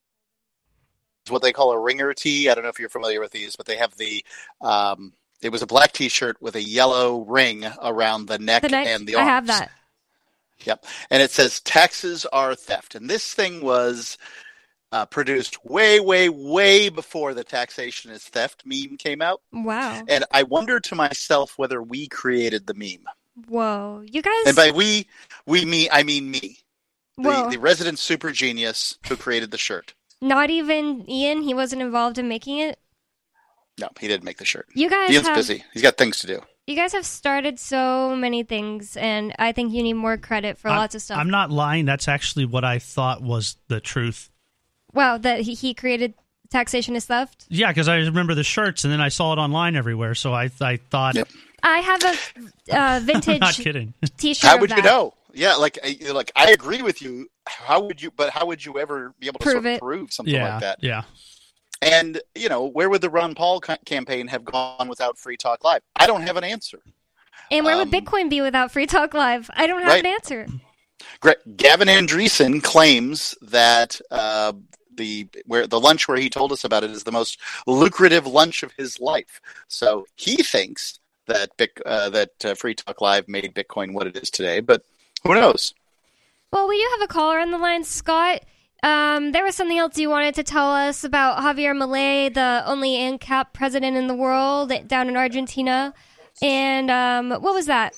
what they call a ringer tee. I don't know if you're familiar with these, but they have the, um, it was a black t-shirt with a yellow ring around the neck, the neck and the arms. I have that. Yep. And it says taxes are theft. And this thing was uh, produced way, way, way before the taxation is theft meme came out. Wow. And I wonder to myself whether we created the meme. Whoa. You guys. And by we, we me, I mean me. Whoa. The, the resident super genius who created the shirt. Not even Ian? He wasn't involved in making it? No, he didn't make the shirt. You guys Ian's have, busy. He's got things to do. You guys have started so many things, and I think you need more credit for I, lots of stuff. I'm not lying. That's actually what I thought was the truth. Wow, that he, he created taxation is theft? Yeah, because I remember the shirts, and then I saw it online everywhere, so I I thought... Yep. I have a uh, vintage not kidding. t-shirt How of would that. you know? Yeah, like, I- like I agree with you. How would you, but how would you ever be able to Prove sort of it. prove something Yeah, like that? yeah. And, you know, where would the Ron Paul ca- campaign have gone without Free Talk Live? I don't have an answer. And where Um, would Bitcoin be without Free Talk Live? I don't have right. an answer. Gre- Gavin Andreessen claims that uh, the where the lunch where he told us about it is the most lucrative lunch of his life. So he thinks that Bic- uh, that uh, Free Talk Live made Bitcoin what it is today, but who knows? Well, we do have a caller on the line, Scott. Um, there was something else you wanted to tell us about Javier Milei, the only ANCAP president in the world, down in Argentina. And um, what was that?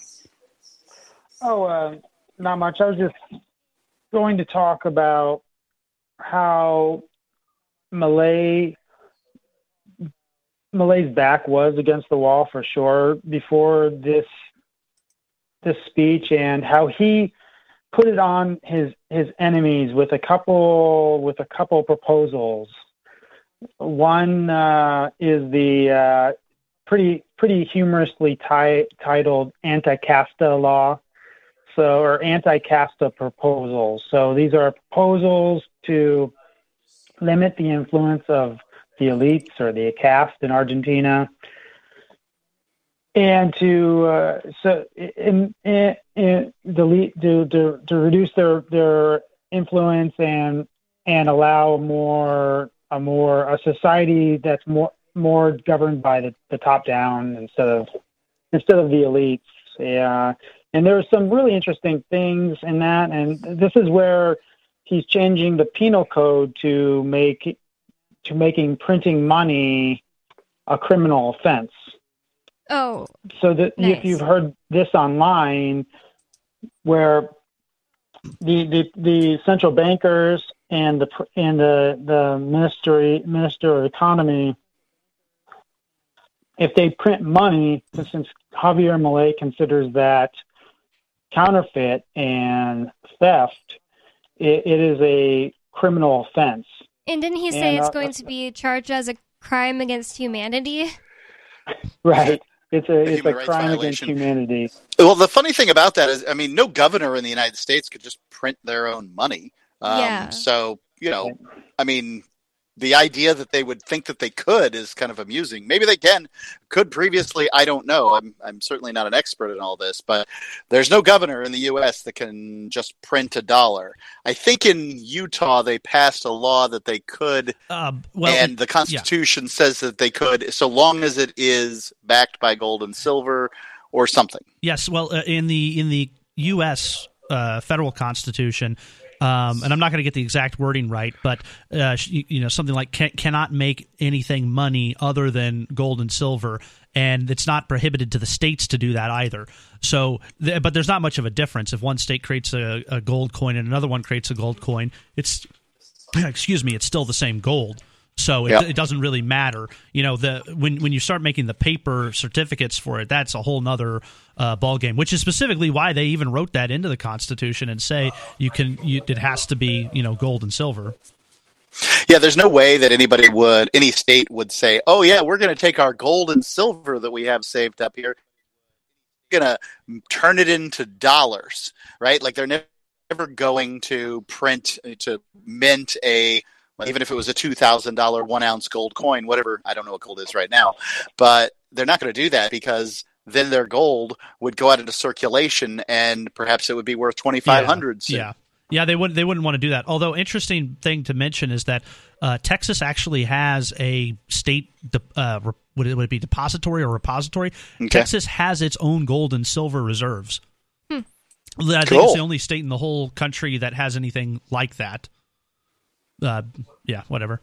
Oh, uh, not much. I was just going to talk about how Milei, Milei's back was against the wall for sure before this this speech, and how he put it on his his enemies with a couple with a couple proposals. One uh, is the uh, pretty pretty humorously ti- titled anti-casta law, so or anti-casta proposals. So these are proposals to limit the influence of the elites or the caste in Argentina, and to uh, so in, in, in delete to, to to reduce their their influence and and allow more a more a society that's more more governed by the, the top down instead of instead of the elites. Yeah, and there are some really interesting things in that, and this is where he's changing the penal code to make to making printing money a criminal offense. Oh, So that nice. if you've heard this online, where the the, the central bankers and the and the the ministry minister of economy, if they print money, since Javier Milei considers that counterfeit and theft, it, it is a criminal offense. and didn't he say And, it's uh, going to be charged as a crime against humanity? Right. It's a, A it's a human rights crime violation. against humanity. Well, the funny thing about that is, I mean, no governor in the United States could just print their own money. Um, Yeah. So, you know, I mean, the idea that they would think that they could is kind of amusing. Maybe they can, could previously. I don't know. I'm I'm certainly not an expert in all this, but there's no governor in the U S that can just print a dollar. I think in Utah they passed a law that they could, Uh, well, and the Constitution says that they could, so long as it is backed by gold and silver or something. yes. Well, uh, in the in the U S uh, federal Constitution, Um, and I'm not going to get the exact wording right, but uh, you, you know, something like can, cannot make anything money other than gold and silver, and it's not prohibited to the states to do that either. So, th- but there's not much of a difference if one state creates a, a gold coin and another one creates a gold coin. It's excuse me, it's still the same gold. So it, yep. it doesn't really matter, you know. The when when you start making the paper certificates for it, that's a whole nother uh, ball game. Which is specifically why they even wrote that into the Constitution and say you can, you, it has to be, you know, gold and silver. Yeah, there's no way that anybody would, any state would say, "Oh yeah, we're going to take our gold and silver that we have saved up here, we're going to turn it into dollars," right? Like they're never going to print to mint a. Even if it was a two thousand dollars one-ounce gold coin, whatever, I don't know what gold is right now, but they're not going to do that because then their gold would go out into circulation and perhaps it would be worth twenty-five hundred dollars. Yeah, yeah, yeah, they wouldn't. They wouldn't want to do that. Although, interesting thing to mention is that uh, Texas actually has a state. Uh, would it, would it be depository or repository? Okay. Texas has its own gold and silver reserves. Hmm. I think cool. it's the only state in the whole country that has anything like that. Uh, yeah, whatever.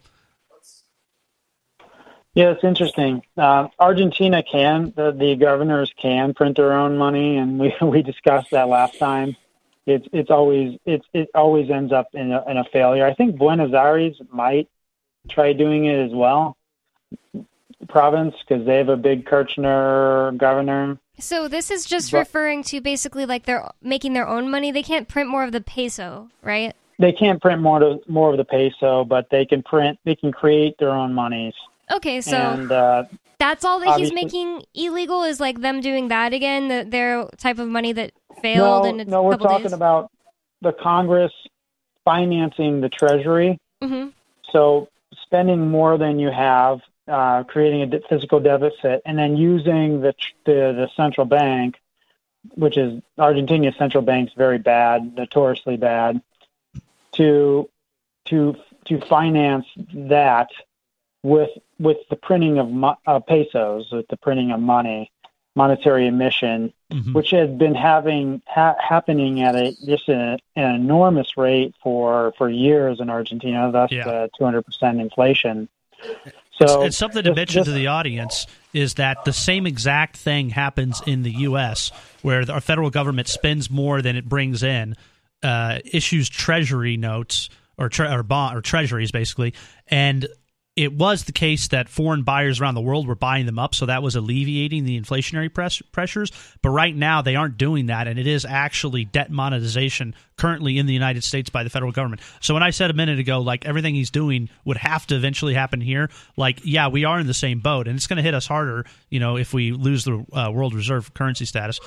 Yeah, it's interesting. Uh, Argentina can, the, the governors can print their own money, and we we discussed that last time. It's it's always it's it always ends up in a, in a failure. I think Buenos Aires might try doing it as well, province, because they have a big Kirchner governor. So this is just but, referring to basically like they're making their own money. They can't print more of the peso, right? They can't print more to, more of the peso, but they can print. They can create their own monies. Okay, so and, uh, that's all that he's making illegal is like them doing that again. The, their type of money that failed. No, in a no, we're couple talking days. about the Congress financing the Treasury. Mm-hmm. So spending more than you have, uh, creating a de- fiscal deficit, and then using the, the the central bank, which is Argentina's central bank's very bad, notoriously bad. To to to finance that with with the printing of mo- uh, pesos, with the printing of money, monetary emission, mm-hmm. which has been having ha- happening at a just a, an enormous rate for, for years in Argentina. Thus, yeah. uh, two hundred percent inflation. So, and something to this, mention this, to the audience is that the same exact thing happens in the U S, where our federal government spends more than it brings in. Uh, issues treasury notes or tre- or bond or treasuries basically, and it was the case that foreign buyers around the world were buying them up, so that was alleviating the inflationary press- pressures. But right now they aren't doing that, and it is actually debt monetization currently in the United States by the federal government. So when I said a minute ago, like everything he's doing would have to eventually happen here, like yeah, we are in the same boat, and it's going to hit us harder, you know, if we lose the uh, world reserve currency status.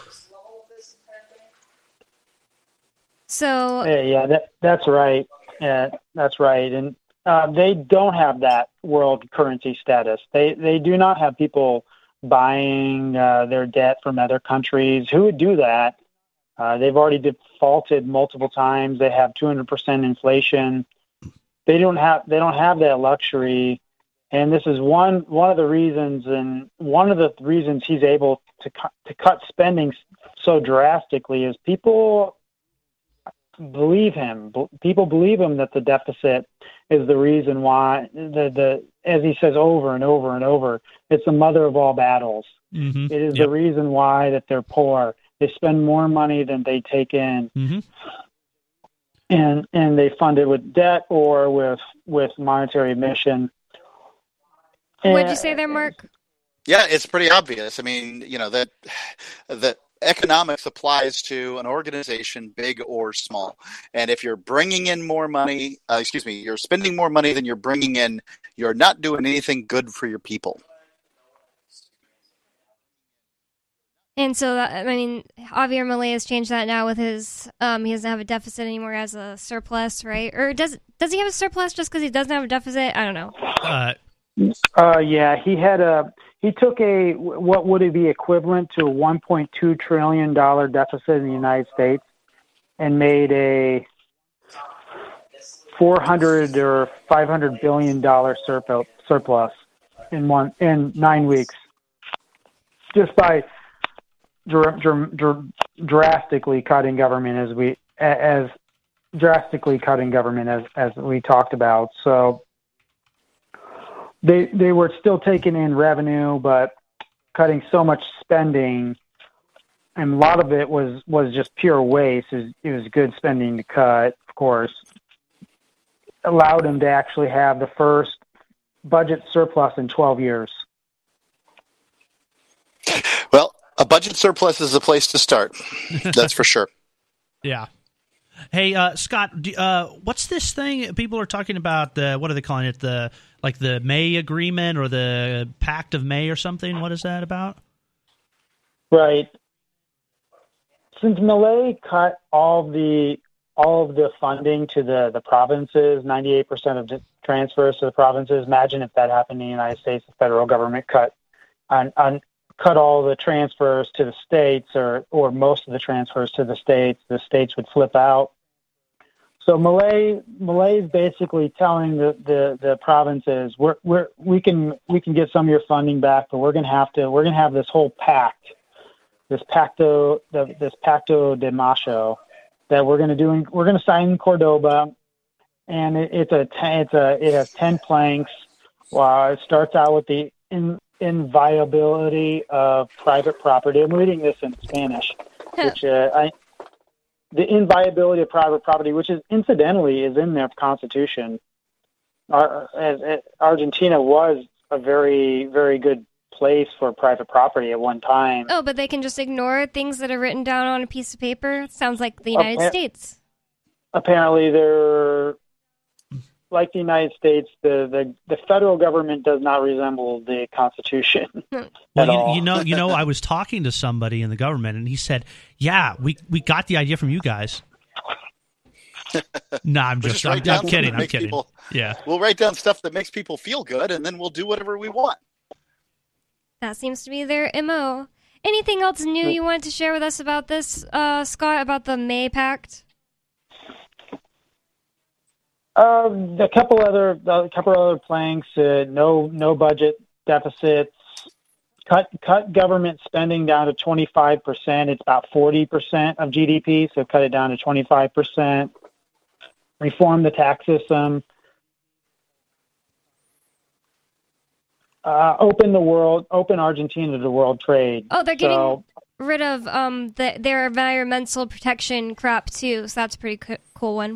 So yeah, yeah, that that's right. Yeah, that's right. And uh, they don't have that world currency status. They they do not have people buying uh, their debt from other countries. Who would do that? Uh, they've already defaulted multiple times. They have two hundred percent inflation. They don't have they don't have that luxury. And this is one one of the reasons, and one of the reasons he's able to cu- to cut spending so drastically is people believe him. People believe him that the deficit is the reason why the the as he says over and over and over, it's the mother of all battles. Mm-hmm. It is yep. the reason why that they're poor. They spend more money than they take in, mm-hmm. and and they fund it with debt or with with monetary emission. What'd you say there, Mark? Yeah, it's pretty obvious. I mean, you know, that that economics applies to an organization, big or small. And if you're bringing in more money, uh, excuse me, you're spending more money than you're bringing in, you're not doing anything good for your people. And so, that, I mean, Javier Milei has changed that now with his, um, he doesn't have a deficit anymore, as a surplus, right? Or does does he have a surplus just because he doesn't have a deficit? I don't know. Uh, uh, yeah, he had a, he took a, what would it be equivalent to a one point two trillion dollars deficit in the United States and made a four hundred or five hundred billion dollars surplus surplus in one, in nine weeks. Just by Dr- dr- dr- drastically cutting government as we as drastically cutting government, as as we talked about. So they they were still taking in revenue, but cutting so much spending, and a lot of it was was just pure waste. It was, it was good spending to cut, of course. Allowed them to actually have the first budget surplus in twelve years. Well, a budget surplus is a place to start. That's for sure. Yeah. Hey, uh, Scott, do, uh, what's this thing people are talking about? The what are they calling it? The like the May Agreement or the Pact of May or something? What is that about? Right. Since Milei cut all the all of the funding to the, the provinces, ninety-eight percent of the transfers to the provinces. Imagine if that happened in the United States, the federal government cut on, on cut all the transfers to the states, or, or most of the transfers to the states. The states would flip out. So Milei, Milei is basically telling the, the, the provinces, we're, we're, we can we can get some of your funding back, but we're gonna have to we're gonna have this whole pact, this pacto the, this pacto de macho that we're gonna do. In, we're gonna sign in Cordoba, and it, it's a ten, it's a it has ten planks. Well, it starts out with the in, inviolability of private property. I'm reading this in Spanish, which uh, I. The inviolability of private property, which is incidentally is in their constitution. Our, as, as Argentina was a very, very good place for private property at one time. Oh, but they can just ignore things that are written down on a piece of paper? Sounds like the United Appa- States. Apparently, they're like the United States. The, the, the federal government does not resemble the Constitution. Well, you, you know, you know, I was talking to somebody in the government, and he said, "Yeah, we we got the idea from you guys." No, I'm just, just I'm, I'm kidding. I'm kidding. People, yeah, we'll write down stuff that makes people feel good, and then we'll do whatever we want. That seems to be their M O. Anything else new you wanted to share with us about this, uh, Scott? About the May Pact? Uh, a couple other, a couple other planks. Uh, no, no budget deficits. Cut, cut government spending down to twenty-five percent. It's about forty percent of G D P, so cut it down to twenty-five percent. Reform the tax system. Uh, open the world, open Argentina to world trade. Oh, they're getting so, rid of um the, their environmental protection crap too. So that's a pretty co- cool one.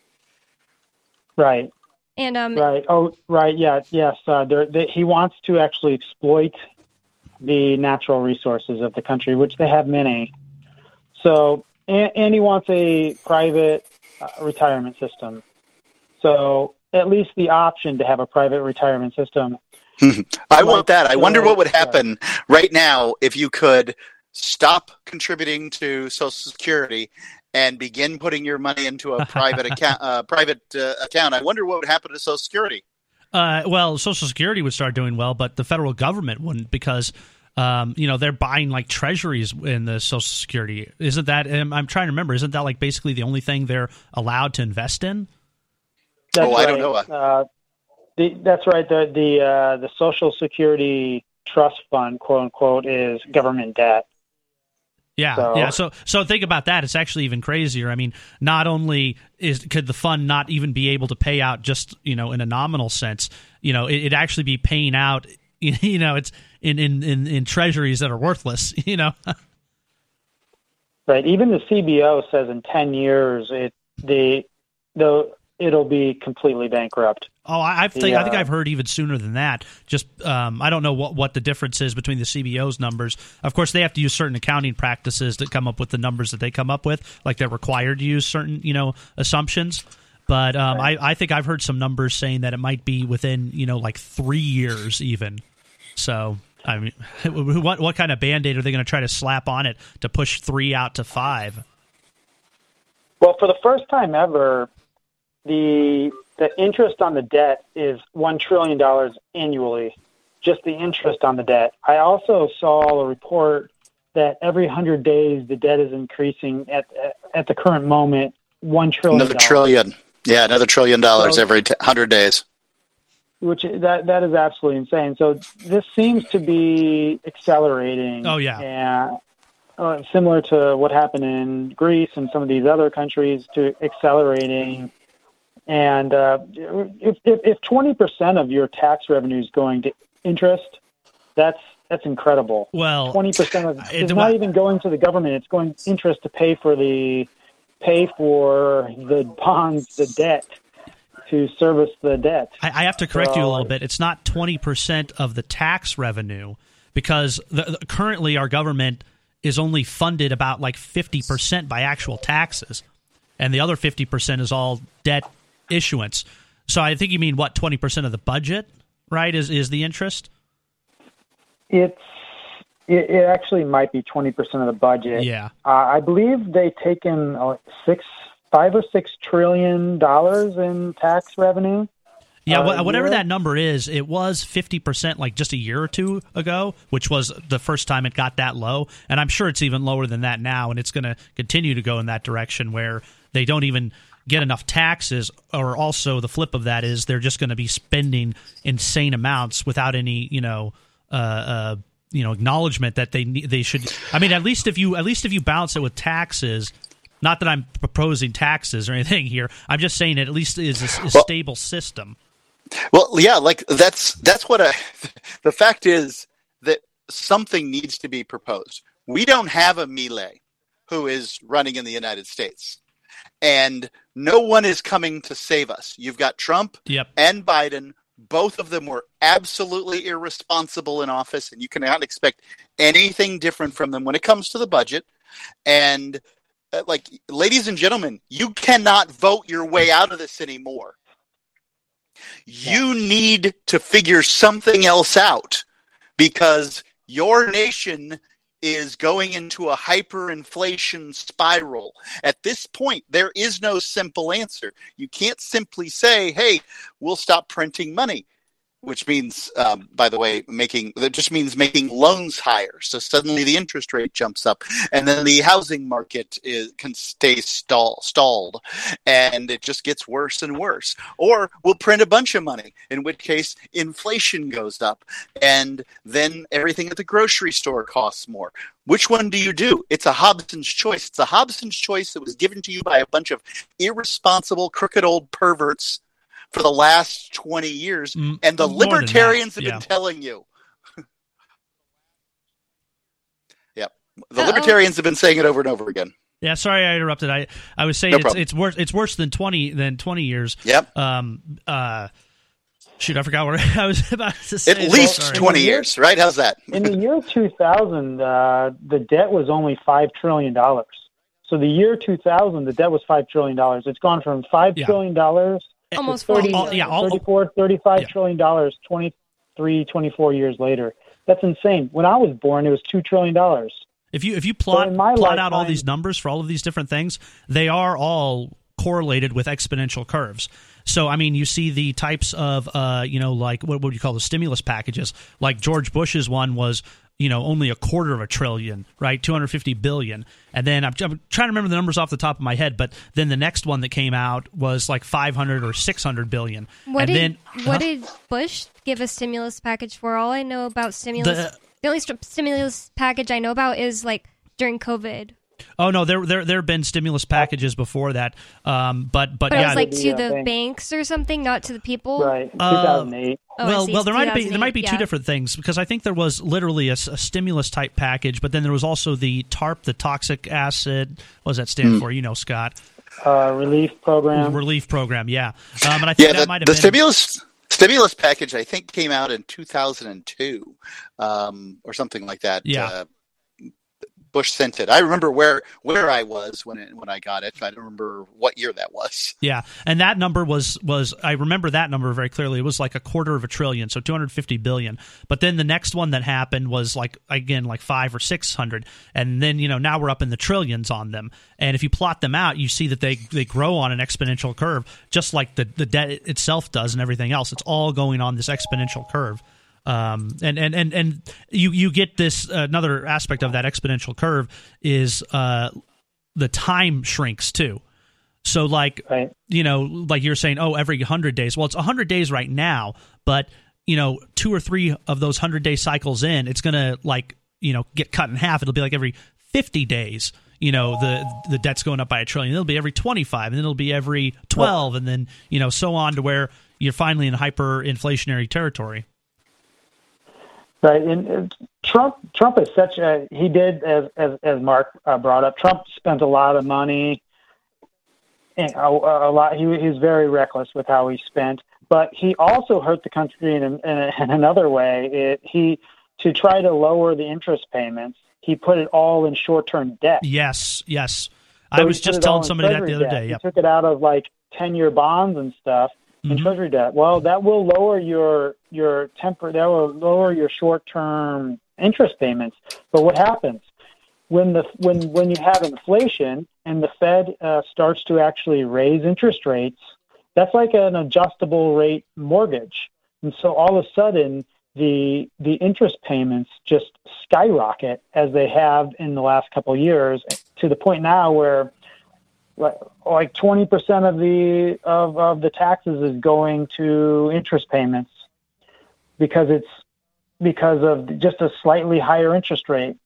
Right. And um. Right. Oh, right. Yeah. Yes. Uh, they, he wants to actually exploit the natural resources of the country, which they have many. So, and, and he wants a private uh, retirement system. So, at least the option to have a private retirement system. I want that. I wonder what would happen right now if you could stop contributing to Social Security and begin putting your money into a private account. Uh, private uh, account. I wonder what would happen to Social Security. Uh, well, Social Security would start doing well, but the federal government wouldn't, because um, you know, they're buying like treasuries in the Social Security. Isn't that? Um, I'm trying to remember. Isn't that like basically the only thing they're allowed to invest in? That's oh, right. I don't know. Uh, the, that's right. The the uh, the Social Security Trust Fund, quote unquote, is government debt. Yeah, so. yeah. So, so think about that. It's actually even crazier. I mean, not only is could the fund not even be able to pay out just, you know, in a nominal sense, you know, it, it'd actually be paying out, you know, it's in, in, in, in treasuries that are worthless, you know. Right. Even the C B O says in ten years, it the the it'll be completely bankrupt. Oh, I, I think yeah. I think I've heard even sooner than that. Just um, I don't know what, what the difference is between the C B O's numbers. Of course, they have to use certain accounting practices to come up with the numbers that they come up with. Like they're required to use certain, you know, assumptions. But um, right. I, I think I've heard some numbers saying that it might be within, you know, like three years even. So I mean, what what kind of Band-Aid are they going to try to slap on it to push three out to five? Well, for the first time ever, the the interest on the debt is one trillion dollars annually, just the interest on the debt. I also saw a report that every one hundred days the debt is increasing at at the current moment, one trillion dollars. Another trillion. Yeah, another trillion dollars so, every t- one hundred days. Which that that is absolutely insane. So this seems to be accelerating. Oh, yeah. And, uh, similar to what happened in Greece and some of these other countries, to accelerating. And uh, if, if, if twenty percent of your tax revenue is going to interest, that's that's incredible. Well, twenty percent of it, it's not even going to the government; it's going interest to pay for the pay for the bonds, the debt, to service the debt. I, I have to correct so, you a little bit. It's not twenty percent of the tax revenue, because the, the, currently our government is only funded about like fifty percent by actual taxes, and the other fifty percent is all debt issuance. So I think you mean, what, twenty percent of the budget, right, is, is the interest? It's it, it actually might be twenty percent of the budget. Yeah. Uh, I believe they take in uh, six, five or six trillion dollars in tax revenue. Yeah, uh, whatever year. that number is, it was fifty percent like just a year or two ago, which was the first time it got that low. And I'm sure it's even lower than that now, and it's going to continue to go in that direction where they don't even get enough taxes, or also the flip of that is they're just going to be spending insane amounts without any, you know, uh, uh, you know, acknowledgement that they they should. I mean, at least if you at least if you balance it with taxes. Not that I'm proposing taxes or anything here. I'm just saying it at least is a, a well, stable system. Well, yeah, like that's that's what I. The fact is that something needs to be proposed. We don't have a Milei who is running in the United States, and no one is coming to save us. You've got Trump yep. and Biden. Both of them were absolutely irresponsible in office, and you cannot expect anything different from them when it comes to the budget. And uh, like, ladies and gentlemen, you cannot vote your way out of this anymore. You need to figure something else out, because your nation is going into a hyperinflation spiral. At this point, there is no simple answer. You can't simply say, hey, we'll stop printing money, which means, um, by the way, making that just means making loans higher. So suddenly the interest rate jumps up, and then the housing market is, can stay stall, stalled, and it just gets worse and worse. Or we'll print a bunch of money, in which case inflation goes up, and then everything at the grocery store costs more. Which one do you do? It's a Hobson's choice. It's a Hobson's choice that was given to you by a bunch of irresponsible, crooked old perverts for the last twenty years, and the More libertarians have yeah. been telling you. Yep. The Uh-oh. libertarians have been saying it over and over again. Yeah, sorry I interrupted. I, I was saying No it's problem. it's worse it's worse than twenty than twenty years. Yep. Um uh shoot, I forgot what I was about to say. At least Sorry. twenty years, right? How's that? In the year two thousand, uh, the debt was only five trillion dollars. So the year two thousand, the debt was five trillion dollars. It's gone from five Yeah. trillion dollars Almost to thirty, all- yeah, all- thirty-four, thirty-five yeah. trillion dollars twenty-three, twenty-four years later. That's insane. When I was born, it was two trillion dollars. If you if you plot in my plot out all lifetime- these numbers for all of these different things, they are all correlated with exponential curves. So, I mean, you see the types of, uh, you know, like what would you call the stimulus packages? Like George Bush's one was, you know, only a quarter of a trillion, right? two hundred fifty billion. And then I'm, I'm trying to remember the numbers off the top of my head, but then the next one that came out was like five hundred or six hundred billion. What and did then, what huh? did Bush give a stimulus package for? All I know about stimulus, The- the, only st- stimulus package I know about is like during COVID. Oh no, there there there have been stimulus packages before that, um, but but, But yeah, it was like to Yeah, the thanks. banks or something, not to the people. Right, in Uh, two thousand eight. Oh, I well, see. well, there might be there might be two thousand eight, two yeah. different things, because I think there was literally a, s- a stimulus type package, but then there was also the TARP, the toxic acid. What does that stand for? You know, Scott. Uh, relief program. Relief program. Yeah, um, and I think Yeah, that the, might have the been stimulus stimulus package, I think, came out in two thousand two, um, or something like that. Yeah. Uh, Bush sent it. I remember where where I was when it, when I got it. I don't remember what year that was. Yeah, and that number was was I remember that number very clearly. It was like a quarter of a trillion, so two hundred fifty billion. But then the next one that happened was like again like five or six hundred, and then you know now we're up in the trillions on them. And if you plot them out, you see that they they grow on an exponential curve, just like the the debt itself does and everything else. It's all going on this exponential curve. Um, and, and, and, and you, you get this, uh, another aspect of that exponential curve is uh, the time shrinks too. So like, Right. you know, like you're saying, oh, every one hundred days. Well, it's one hundred days right now, but, you know, two or three of those one hundred-day cycles in, it's going to like, you know, get cut in half. It'll be like every fifty days, you know, the the debt's going up by a trillion. It'll be every twenty-five, and then it'll be every twelve, and then, you know, so on to where you're finally in hyperinflationary territory. Right, and uh, Trump Trump is such a he did as as, as Mark uh, brought up. Trump spent a lot of money, and a, a lot. He, he was very reckless with how he spent, but he also hurt the country in, in, in another way. It, he to try to lower the interest payments, he put it all in short-term debt. Yes, yes. So I was just telling somebody that the other debt. day. Yep. He took it out of like ten-year bonds and stuff. And treasury debt. Well, that will lower your your temper. That will lower your short-term interest payments. But what happens when the when when you have inflation and the Fed uh, starts to actually raise interest rates? That's like an adjustable rate mortgage, and so all of a sudden the the interest payments just skyrocket as they have in the last couple of years, to the point now where like twenty percent of the of, of the taxes is going to interest payments because it's because of just a slightly higher interest rate.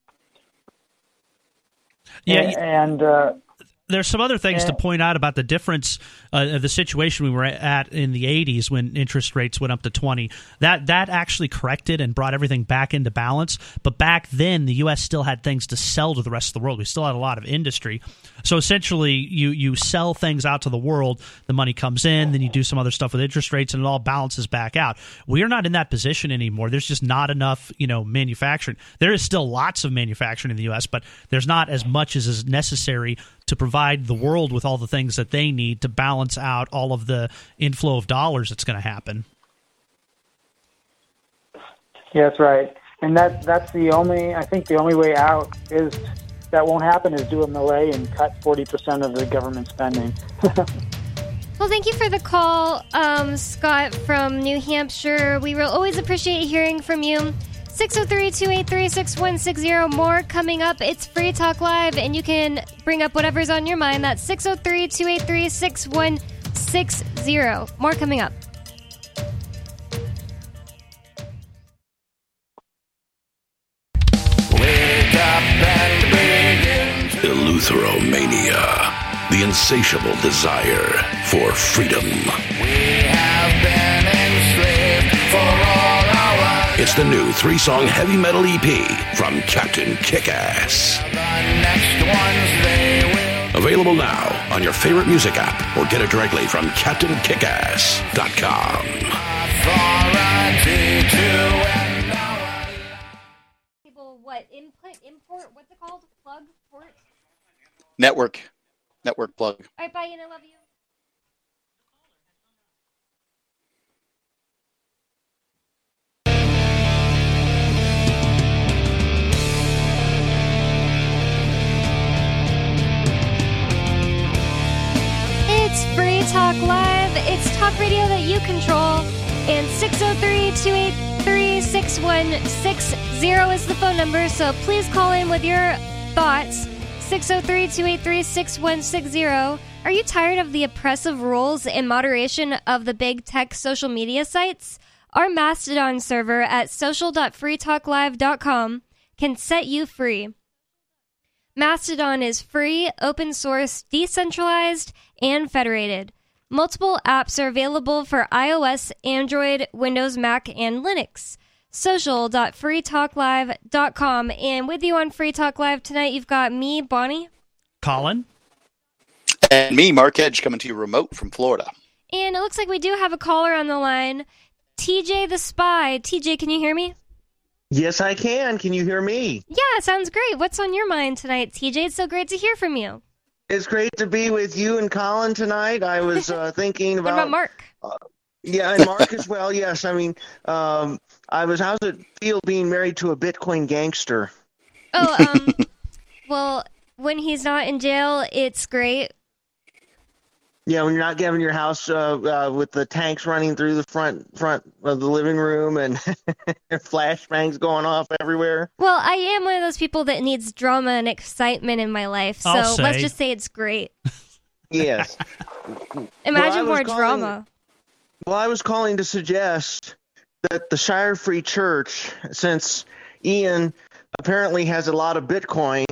Yeah, and, and uh, there's some other things and, to point out about the difference uh, of the situation we were at in the eighties when interest rates went up to twenty. That that actually corrected and brought everything back into balance. But back then, the U S still had things to sell to the rest of the world. We still had a lot of industry. So essentially, you you sell things out to the world, the money comes in, then you do some other stuff with interest rates, and it all balances back out. We are not in that position anymore. There's just not enough, you know, manufacturing. There is still lots of manufacturing in the U S, but there's not as much as is necessary to provide the world with all the things that they need to balance out all of the inflow of dollars that's going to happen. Yeah, that's right. And that that's the only, I think the only way out is, that won't happen, is do a melee and cut forty percent of the government spending. Well, thank you for the call, um, Scott from New Hampshire. We will always appreciate hearing from you. six oh three, two eight three, six one six zero. More coming up. It's Free Talk Live, and you can bring up whatever's on your mind. That's six oh three, two eight three, six one six zero. More coming up. Wake up and begin. Eleutheromania, the insatiable desire for freedom. We have been enslaved for all our lives. It's the new three-song heavy metal E P from Captain Kick-Ass. The next ones they will. Available now on your favorite music app, or get it directly from captain kick ass dot com. Authority to end our... People, what, input, import, what's it called? Plug, port? Network. Network plug. All right, bye, and I love you. It's Free Talk Live. It's talk radio that you control. And six oh three, two eight three, six one six zero is the phone number. So please call in with your thoughts. six oh three, two eight three, six one six zero. Are you tired of the oppressive rules and moderation of the big tech social media sites? Our Mastodon server at social dot free talk live dot com can set you free. Mastodon is free, open source, decentralized, and federated. Multiple apps are available for iOS, Android, Windows, Mac, and Linux. social dot free talk live dot com. And with you on Free Talk Live tonight, you've got me, Bonnie. Colin. And me, Mark Edge, coming to you remote from Florida. And it looks like we do have a caller on the line. T J the Spy. T J, can you hear me? Yes, I can. Can you hear me? Yeah, sounds great. What's on your mind tonight, T J? It's so great to hear from you. It's great to be with you and Colin tonight. I was uh, thinking about... What about Mark? Uh, yeah, and Mark as well, yes. I mean, um, I was, how's it feel being married to a Bitcoin gangster? Oh, um, well, when he's not in jail, it's great. Yeah, when you're not having your house uh, uh, with the tanks running through the front front of the living room and flashbangs going off everywhere. Well, I am one of those people that needs drama and excitement in my life, so I'll let's say. just say it's great. Yes. Imagine Well, I more was calling- drama. Well, I was calling to suggest that the Shire Free Church, since Ian apparently has a lot of Bitcoin,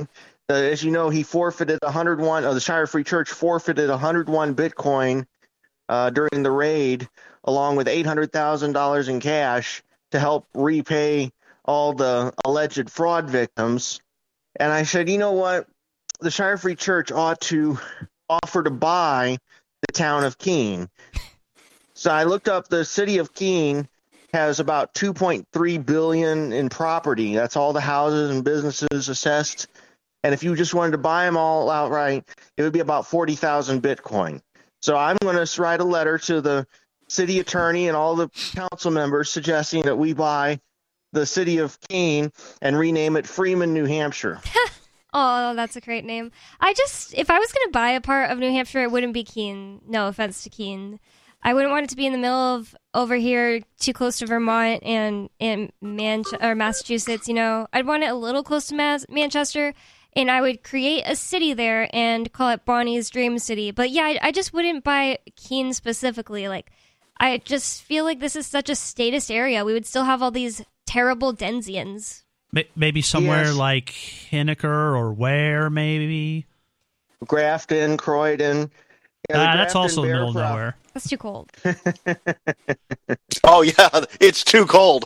uh, as you know, he forfeited one hundred one. Uh, the Shire Free Church forfeited one hundred one Bitcoin uh, during the raid, along with eight hundred thousand dollars in cash to help repay all the alleged fraud victims. And I said, you know what? The Shire Free Church ought to offer to buy the town of Keene. So I looked up the city of Keene has about two point three billion dollars in property. That's all the houses and businesses assessed. And if you just wanted to buy them all outright, it would be about forty thousand Bitcoin. So I'm going to write a letter to the city attorney and all the council members suggesting that we buy the city of Keene and rename it Freeman, New Hampshire. Oh, that's a great name. I just, if I was going to buy a part of New Hampshire, it wouldn't be Keene. No offense to Keene. I wouldn't want it to be in the middle of over here, too close to Vermont and, and Man- or Massachusetts, you know. I'd want it a little close to Mas- Manchester, and I would create a city there and call it Bonnie's Dream City. But yeah, I, I just wouldn't buy Keene specifically. Like, I just feel like this is such a statist area. We would still have all these terrible Denzians. Maybe somewhere Yes. like Henniker or Ware, maybe. Grafton, Croydon. Yeah, the Ah, that's Grafton also the Bear middle of Prop- nowhere. That's too cold. Oh yeah, it's too cold.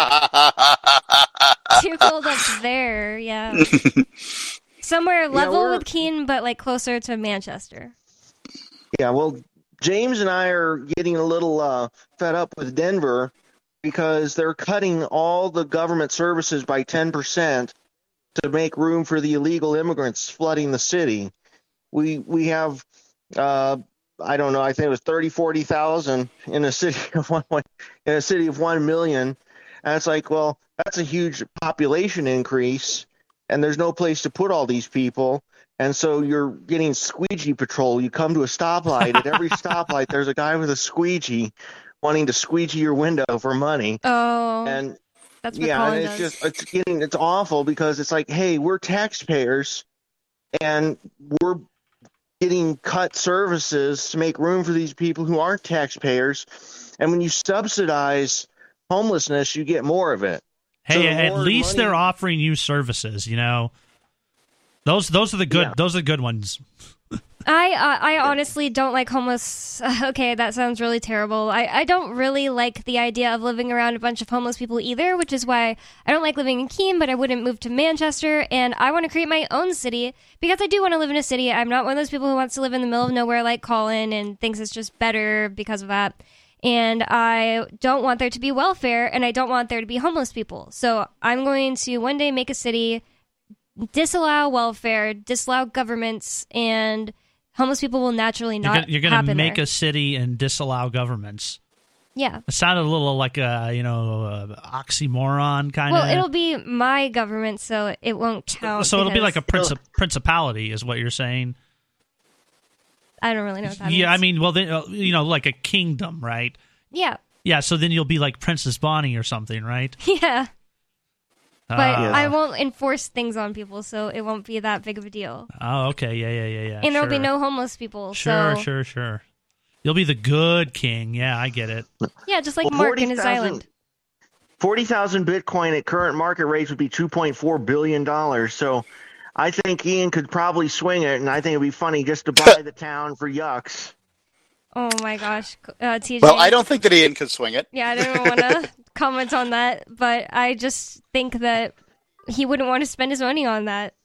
Too cold up there, yeah. Somewhere level we're- with Keene, but like closer to Manchester. Yeah, well, James and I are getting a little uh, fed up with Denver because they're cutting all the government services by ten percent to make room for the illegal immigrants flooding the city. We we have, uh, I don't know, I think it was thirty, forty thousand in a city of one in a city of one million, and it's like, well, that's a huge population increase, and there's no place to put all these people. And so you're getting squeegee patrol. You come to a stoplight. At every stoplight, there's a guy with a squeegee wanting to squeegee your window for money. Oh, And that's what yeah, Colin and it's does. just it's getting it's awful because it's like, hey, we're taxpayers, and we're getting cut services to make room for these people who aren't taxpayers. And when you subsidize homelessness, you get more of it. So Hey, the at more least money- they're offering you services, you know. Those those are the good Yeah. those are the good ones. I uh, I honestly don't like homeless. Okay, that sounds really terrible. I, I don't really like the idea of living around a bunch of homeless people either, which is why I don't like living in Keene, but I wouldn't move to Manchester. And I want to create my own city because I do want to live in a city. I'm not one of those people who wants to live in the middle of nowhere like Colin and thinks it's just better because of that. And I don't want there to be welfare, and I don't want there to be homeless people. So I'm going to one day make a city, disallow welfare, disallow governments, and homeless people will naturally You're not gonna, you're gonna happen make there. a city and disallow governments. Yeah. It sounded a little like a you know uh, oxymoron kind of. Well, it'll be my government, so it won't count. so it'll be like a because- princip- principality, is what you're saying. I don't really know what that Yeah, I means. mean, well, then uh, you know, like a kingdom, right? Yeah. Yeah, so then you'll be like Princess Bonnie or something, right? Yeah. But Uh, I won't enforce things on people, so it won't be that big of a deal. Oh, okay, yeah, yeah, yeah, yeah. and there'll be sure. no homeless people. Sure, so sure, sure. You'll be the good king. Yeah, I get it. yeah, just like Well, Mark and his 40,000 island. forty thousand Bitcoin at current market rates would be two point four billion dollars. So I think Ian could probably swing it, and I think it'd be funny just to buy the town for yucks. Oh my gosh, uh, T J. Well, I don't think that Ian could swing it. Yeah, I don't want to comment on that, but I just think that he wouldn't want to spend his money on that.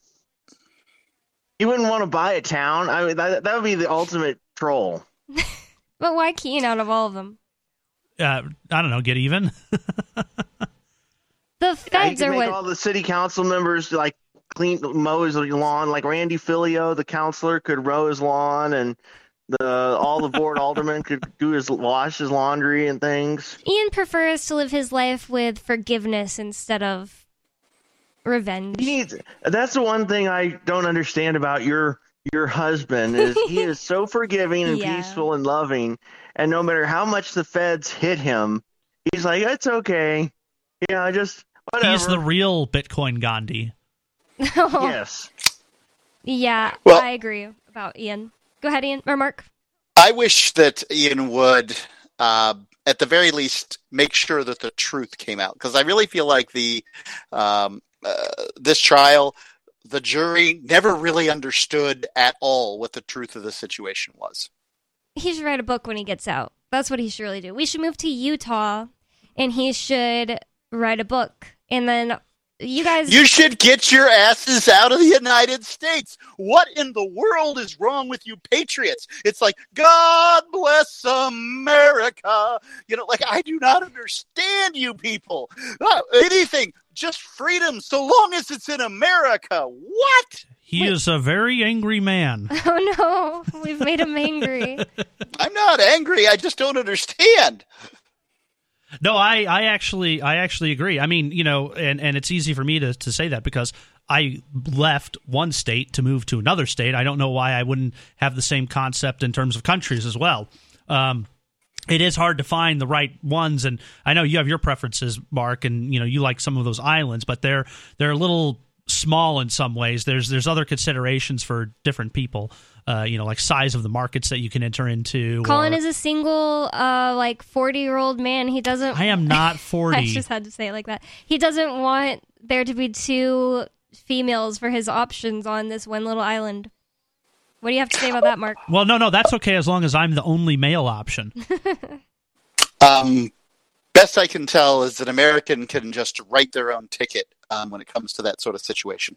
You wouldn't want to buy a town. I mean, that, that would be the ultimate troll. But why Keene out of all of them? Uh, I don't know. Get even. The Yeah, you feds could are make what. all the city council members like clean mow his lawn. Like Randy Filio, the counselor, could mow his lawn, and the all the board aldermen could do his wash his laundry and things. Ian prefers to live his life with forgiveness instead of revenge. He needs, that's the one thing I don't understand about your your husband is he is so forgiving and Yeah. peaceful and loving, and no matter how much the feds hit him, he's like, it's okay. Yeah, I just whatever. He's the real Bitcoin Gandhi. Yes. Yeah, Well- I agree about Ian. Go ahead, Ian or Mark. I wish that Ian would, uh, at the very least, make sure that the truth came out, because I really feel like the um, uh, this trial the jury never really understood at all what the truth of the situation was. He should write a book when he gets out. That's what he should really do. We should move to Utah, and he should write a book. And then you guys... You should get your asses out of the United States. What in the world is wrong with you patriots? It's like, God bless America. You know, like, I do not understand you people. Uh, anything, just freedom, so long as it's in America. What? He Wait. is a very angry man. Oh, no. We've made him angry. I'm not angry. I just don't understand. No, I, I actually I actually agree. I mean, you know, and, and it's easy for me to, to say that because I left one state to move to another state. I don't know why I wouldn't have the same concept in terms of countries as well. Um, it is hard to find the right ones, and I know you have your preferences, Mark, and you know you like some of those islands, but they're they're a little small in some ways. There's there's other considerations for different people. Uh, you know, like size of the markets that you can enter into. Colin or, is a single, uh, like forty-year-old man. He doesn't. I am not forty. I just had to say it like that. He doesn't want there to be two females for his options on this one little island. What do you have to say about that, Mark? Well, no, no, that's okay as long as I'm the only male option. um, best I can tell is that American can just write their own ticket um, when it comes to that sort of situation.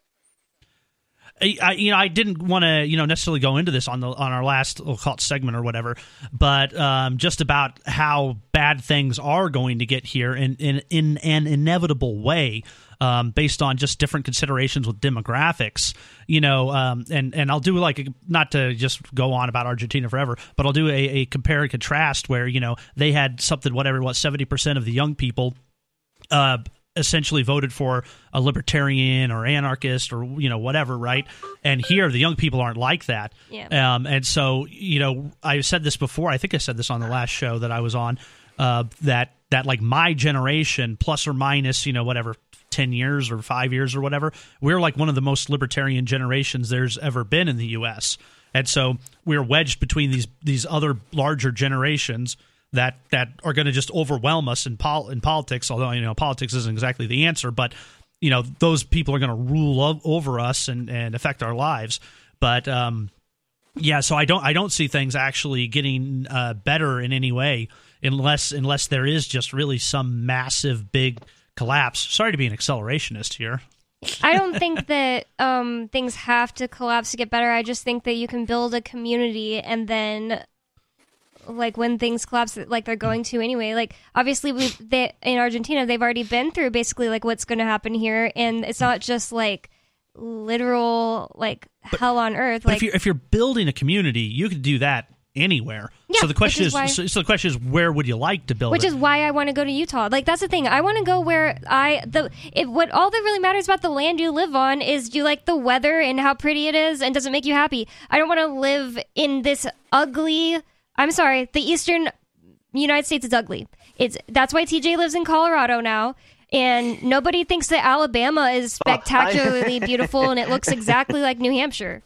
I, you know, I didn't want to, you know, necessarily go into this on the on our last, we'll call it segment or whatever, but um, just about how bad things are going to get here in in, in an inevitable way, um, based on just different considerations with demographics, you know, um, and and I'll do like a, not to just go on about Argentina forever, but I'll do a, a compare and contrast where you know they had something whatever what seventy percent of the young people. Uh, essentially voted for a libertarian or anarchist or, you know, whatever, right? And here, the young people aren't like that. Yeah. Um, and so, you know, I said this before, I think I said this on the last show that I was on, uh, that, that like my generation, plus or minus, you know, whatever, ten years or five years or whatever, we're like one of the most libertarian generations there's ever been in the U S. And so we're wedged between these these other larger generations that that are going to just overwhelm us in pol- in politics, although, you know, politics isn't exactly the answer, but, you know, those people are going to rule o- over us and, and affect our lives. But, um, yeah, so I don't I don't see things actually getting uh, better in any way unless unless there is just really some massive, big collapse. Sorry to be an accelerationist here. I don't think that um, things have to collapse to get better. I just think that you can build a community and then... like when things collapse like they're going to anyway, like obviously we they in Argentina they've already been through basically like what's going to happen here, and it's not just like literal like but, hell on earth. But like if you're if you're building a community, you could do that anywhere. Yeah, so the question is, is why, so, so the question is where would you like to build which it? is why I want to go to Utah. Like that's the thing, I want to go where I the if what all that really matters about the land you live on is do you like the weather and how pretty it is, and does it make you happy? I don't want to live in this ugly I'm sorry, the eastern United States is ugly. It's that's why T J lives in Colorado now, and nobody thinks that Alabama is spectacularly oh, I... beautiful and it looks exactly like New Hampshire.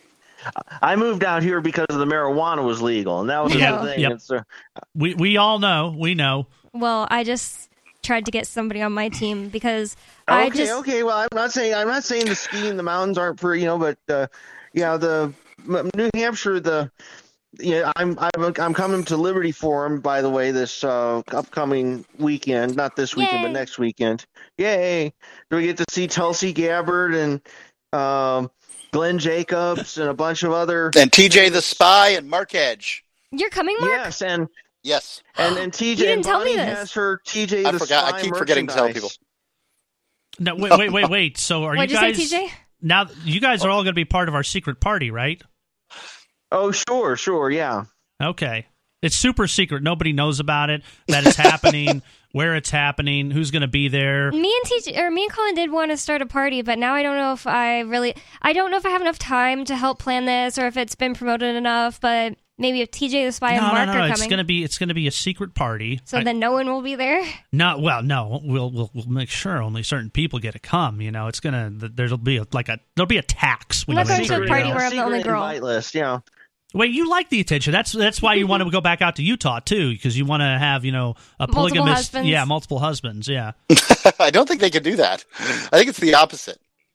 I moved out here because the marijuana was legal, and that was yeah, the thing. Yep. It's, uh, we we all know, we know. Well, I just tried to get somebody on my team because okay, I just okay. Well, I'm not saying I'm not saying the skiing, the mountains aren't for you know, but uh, yeah, the New Hampshire, the. Yeah, I'm I'm I'm coming to Liberty Forum, by the way, this uh, upcoming weekend. Not this weekend, Yay. but next weekend. Yay! Do we get to see Tulsi Gabbard and um, Glenn Jacobs and a bunch of other and T J the Spy and Mark Edge. You're coming, Mark? Yes, and yes, and and T J you didn't tell me Bonnie this. has her T J I the forgot. Spy I keep forgetting to tell people. No, wait, wait, wait, wait. So are What'd you you guys? say, T J? Now you guys are all going to be part of our secret party, right? Oh, sure, sure, yeah. Okay. It's super secret. Nobody knows about it, that it's happening, where it's happening, who's going to be there. Me and T J, or me and Colin did want to start a party, but now I don't know if I really, I don't know if I have enough time to help plan this or if it's been promoted enough, but maybe if T J the Spy no, and Mark no, no, are it's coming. going to be it's going to be a secret party. So I, then no one will be there? No, well, no, we'll we'll, we'll make sure only certain people get to come, you know. It's going to there'll be a, like a there'll be a tax when I'm not you going to a party uh, where I'm the only secret girl. invite list, yeah. Wait, you like the attention. That's that's why you want to go back out to Utah too, because you want to have, you know, a Multiple polygamous, husbands. yeah, multiple husbands, yeah. I don't think they could do that. I think it's the opposite.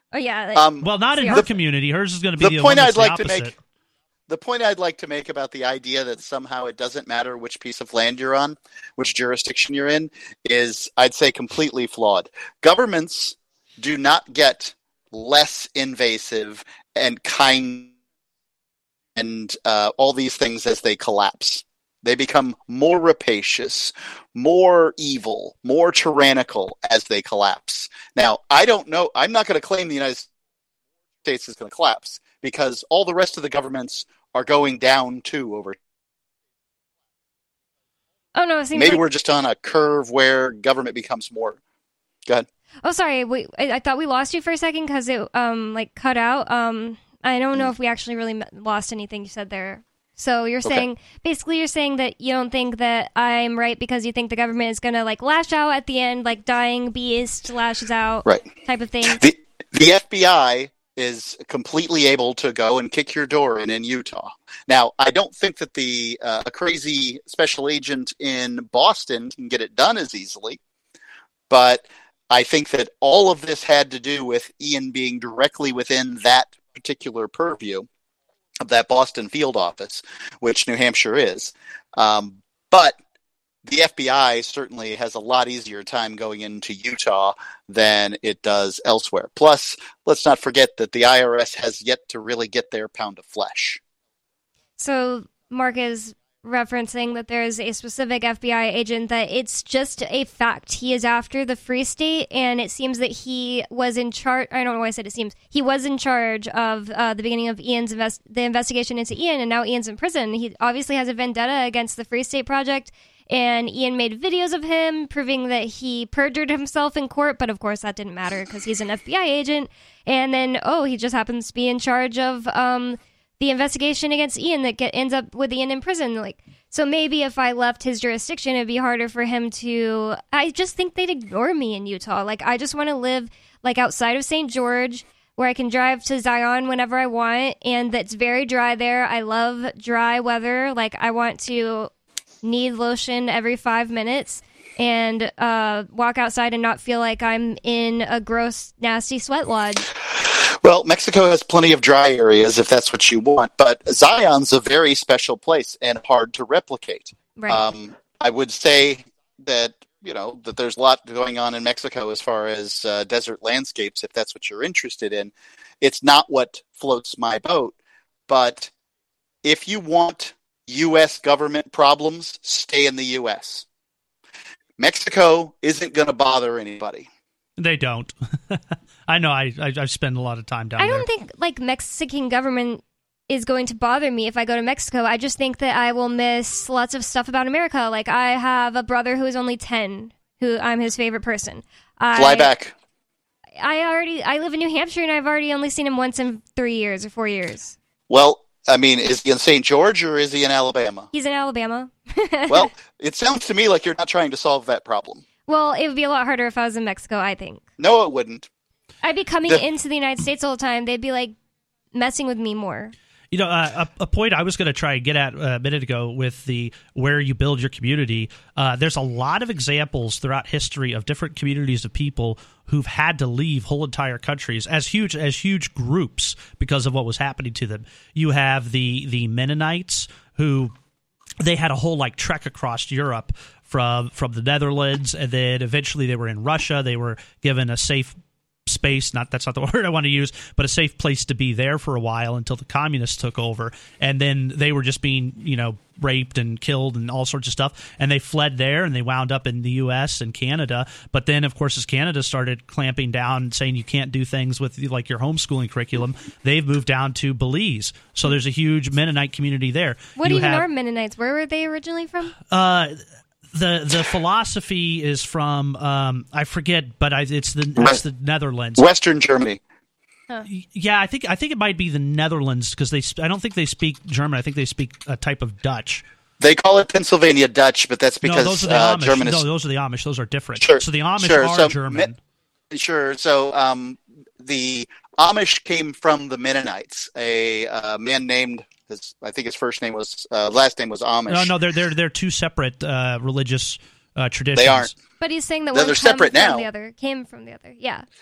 Oh yeah. Like, Um, Well, not in See, her the- community. Hers is going to be the the, point one I'd that's the like to opposite. make the point I'd like to make about the idea that somehow it doesn't matter which piece of land you're on, which jurisdiction you're in, is, I'd say, completely flawed. Governments do not get less invasive and kind and uh, all these things as they collapse. They become more rapacious, more evil, more tyrannical as they collapse. Now, I don't know. I'm not going to claim the United States is going to collapse, because all the rest of the governments are going down too over. oh no, it seems Maybe like, we're just on a curve where government becomes more. Go ahead. Oh, sorry. Wait, I, I thought we lost you for a second because it um like cut out. Um, I don't know if we actually really lost anything you said there. So you're Okay. saying, basically, you're saying that you don't think that I'm right because you think the government is gonna like lash out at the end, like dying beast lashes out, Right. type of thing. The the F B I is completely able to go and kick your door in in Utah. Now, I don't think that the uh, a crazy special agent in Boston can get it done as easily, but I think that all of this had to do with Ian being directly within that particular purview of that Boston field office, which New Hampshire is. Um, but the F B I certainly has a lot easier time going into Utah than it does elsewhere. Plus, let's not forget that the I R S has yet to really get their pound of flesh. So Mark is referencing that there's a specific F B I agent that it's just a fact he is after the Free State, and it seems that he was in charge. I don't know why I said it seems. He was in charge of uh, the beginning of Ian's invest- the investigation into Ian, and now Ian's in prison. He obviously has a vendetta against the Free State Project, and Ian made videos of him proving that he perjured himself in court, but of course that didn't matter because he's an F B I agent. And then, oh, he just happens to be in charge of um, the investigation against Ian that get, ends up with Ian in prison. Like, so maybe if I left his jurisdiction, it'd be harder for him to. I just think they'd ignore me in Utah. Like, I just want to live like outside of Saint George, where I can drive to Zion whenever I want, and that's very dry there. I love dry weather. Like, I want to need lotion every five minutes and uh, walk outside and not feel like I'm in a gross, nasty sweat lodge. Well, Mexico has plenty of dry areas if that's what you want, but Zion's a very special place and hard to replicate. Right. Um, I would say that, you know, that there's a lot going on in Mexico as far as uh, desert landscapes, if that's what you're interested in. It's not what floats my boat, but if you want U S government problems, stay in the U S. Mexico isn't going to bother anybody. They don't. I know. I, I I spend a lot of time down I there. don't think like Mexican government is going to bother me if I go to Mexico. I just think that I will miss lots of stuff about America. Like, I have a brother who is only ten, who I'm his favorite person. I, Fly back. I already I live in New Hampshire, and I've already only seen him once in three years or four years. Well, I mean, is he in Saint George or is he in Alabama? He's in Alabama. Well, it sounds to me like you're not trying to solve that problem. Well, it would be a lot harder if I was in Mexico, I think. No, it wouldn't. I'd be coming The- into the United States all the time. They'd be, like, messing with me more. You know, uh, a, a point I was going to try and get at a minute ago with the where you build your community, uh, there's a lot of examples throughout history of different communities of people who've had to leave whole entire countries as huge as huge groups because of what was happening to them. You have the the Mennonites who they had a whole like trek across Europe from from the Netherlands, and then eventually they were in Russia. They were given a safe space, not that's not the word I want to use, but a safe place to be there for a while until the communists took over, and then they were just being, you know, raped and killed and all sorts of stuff, and they fled there and they wound up in the U S and Canada. But then, of course, as Canada started clamping down and saying you can't do things with like your homeschooling curriculum, they've moved down to Belize. So there's a huge Mennonite community there. What You even have, are Mennonites? Where were they originally from? Uh, the the philosophy is from um, I forget, but I, it's the it's the Netherlands, Western Germany. Huh. Yeah, I think I think it might be the Netherlands because they. I don't think they speak German. I think they speak a type of Dutch. They call it Pennsylvania Dutch, but that's because no, those are the uh, Amish. German is No, those are the Amish. Those are different. Sure, so the Amish sure. are So, German. Me- sure. So um, the Amish came from the Mennonites. A uh, man named his, I think his first name was uh, last name was Amish. No, no, they're they're they're two separate uh, religious uh, traditions. They aren't. But he's saying that They're- one they're came separate from now. the other, came from the other. Yeah.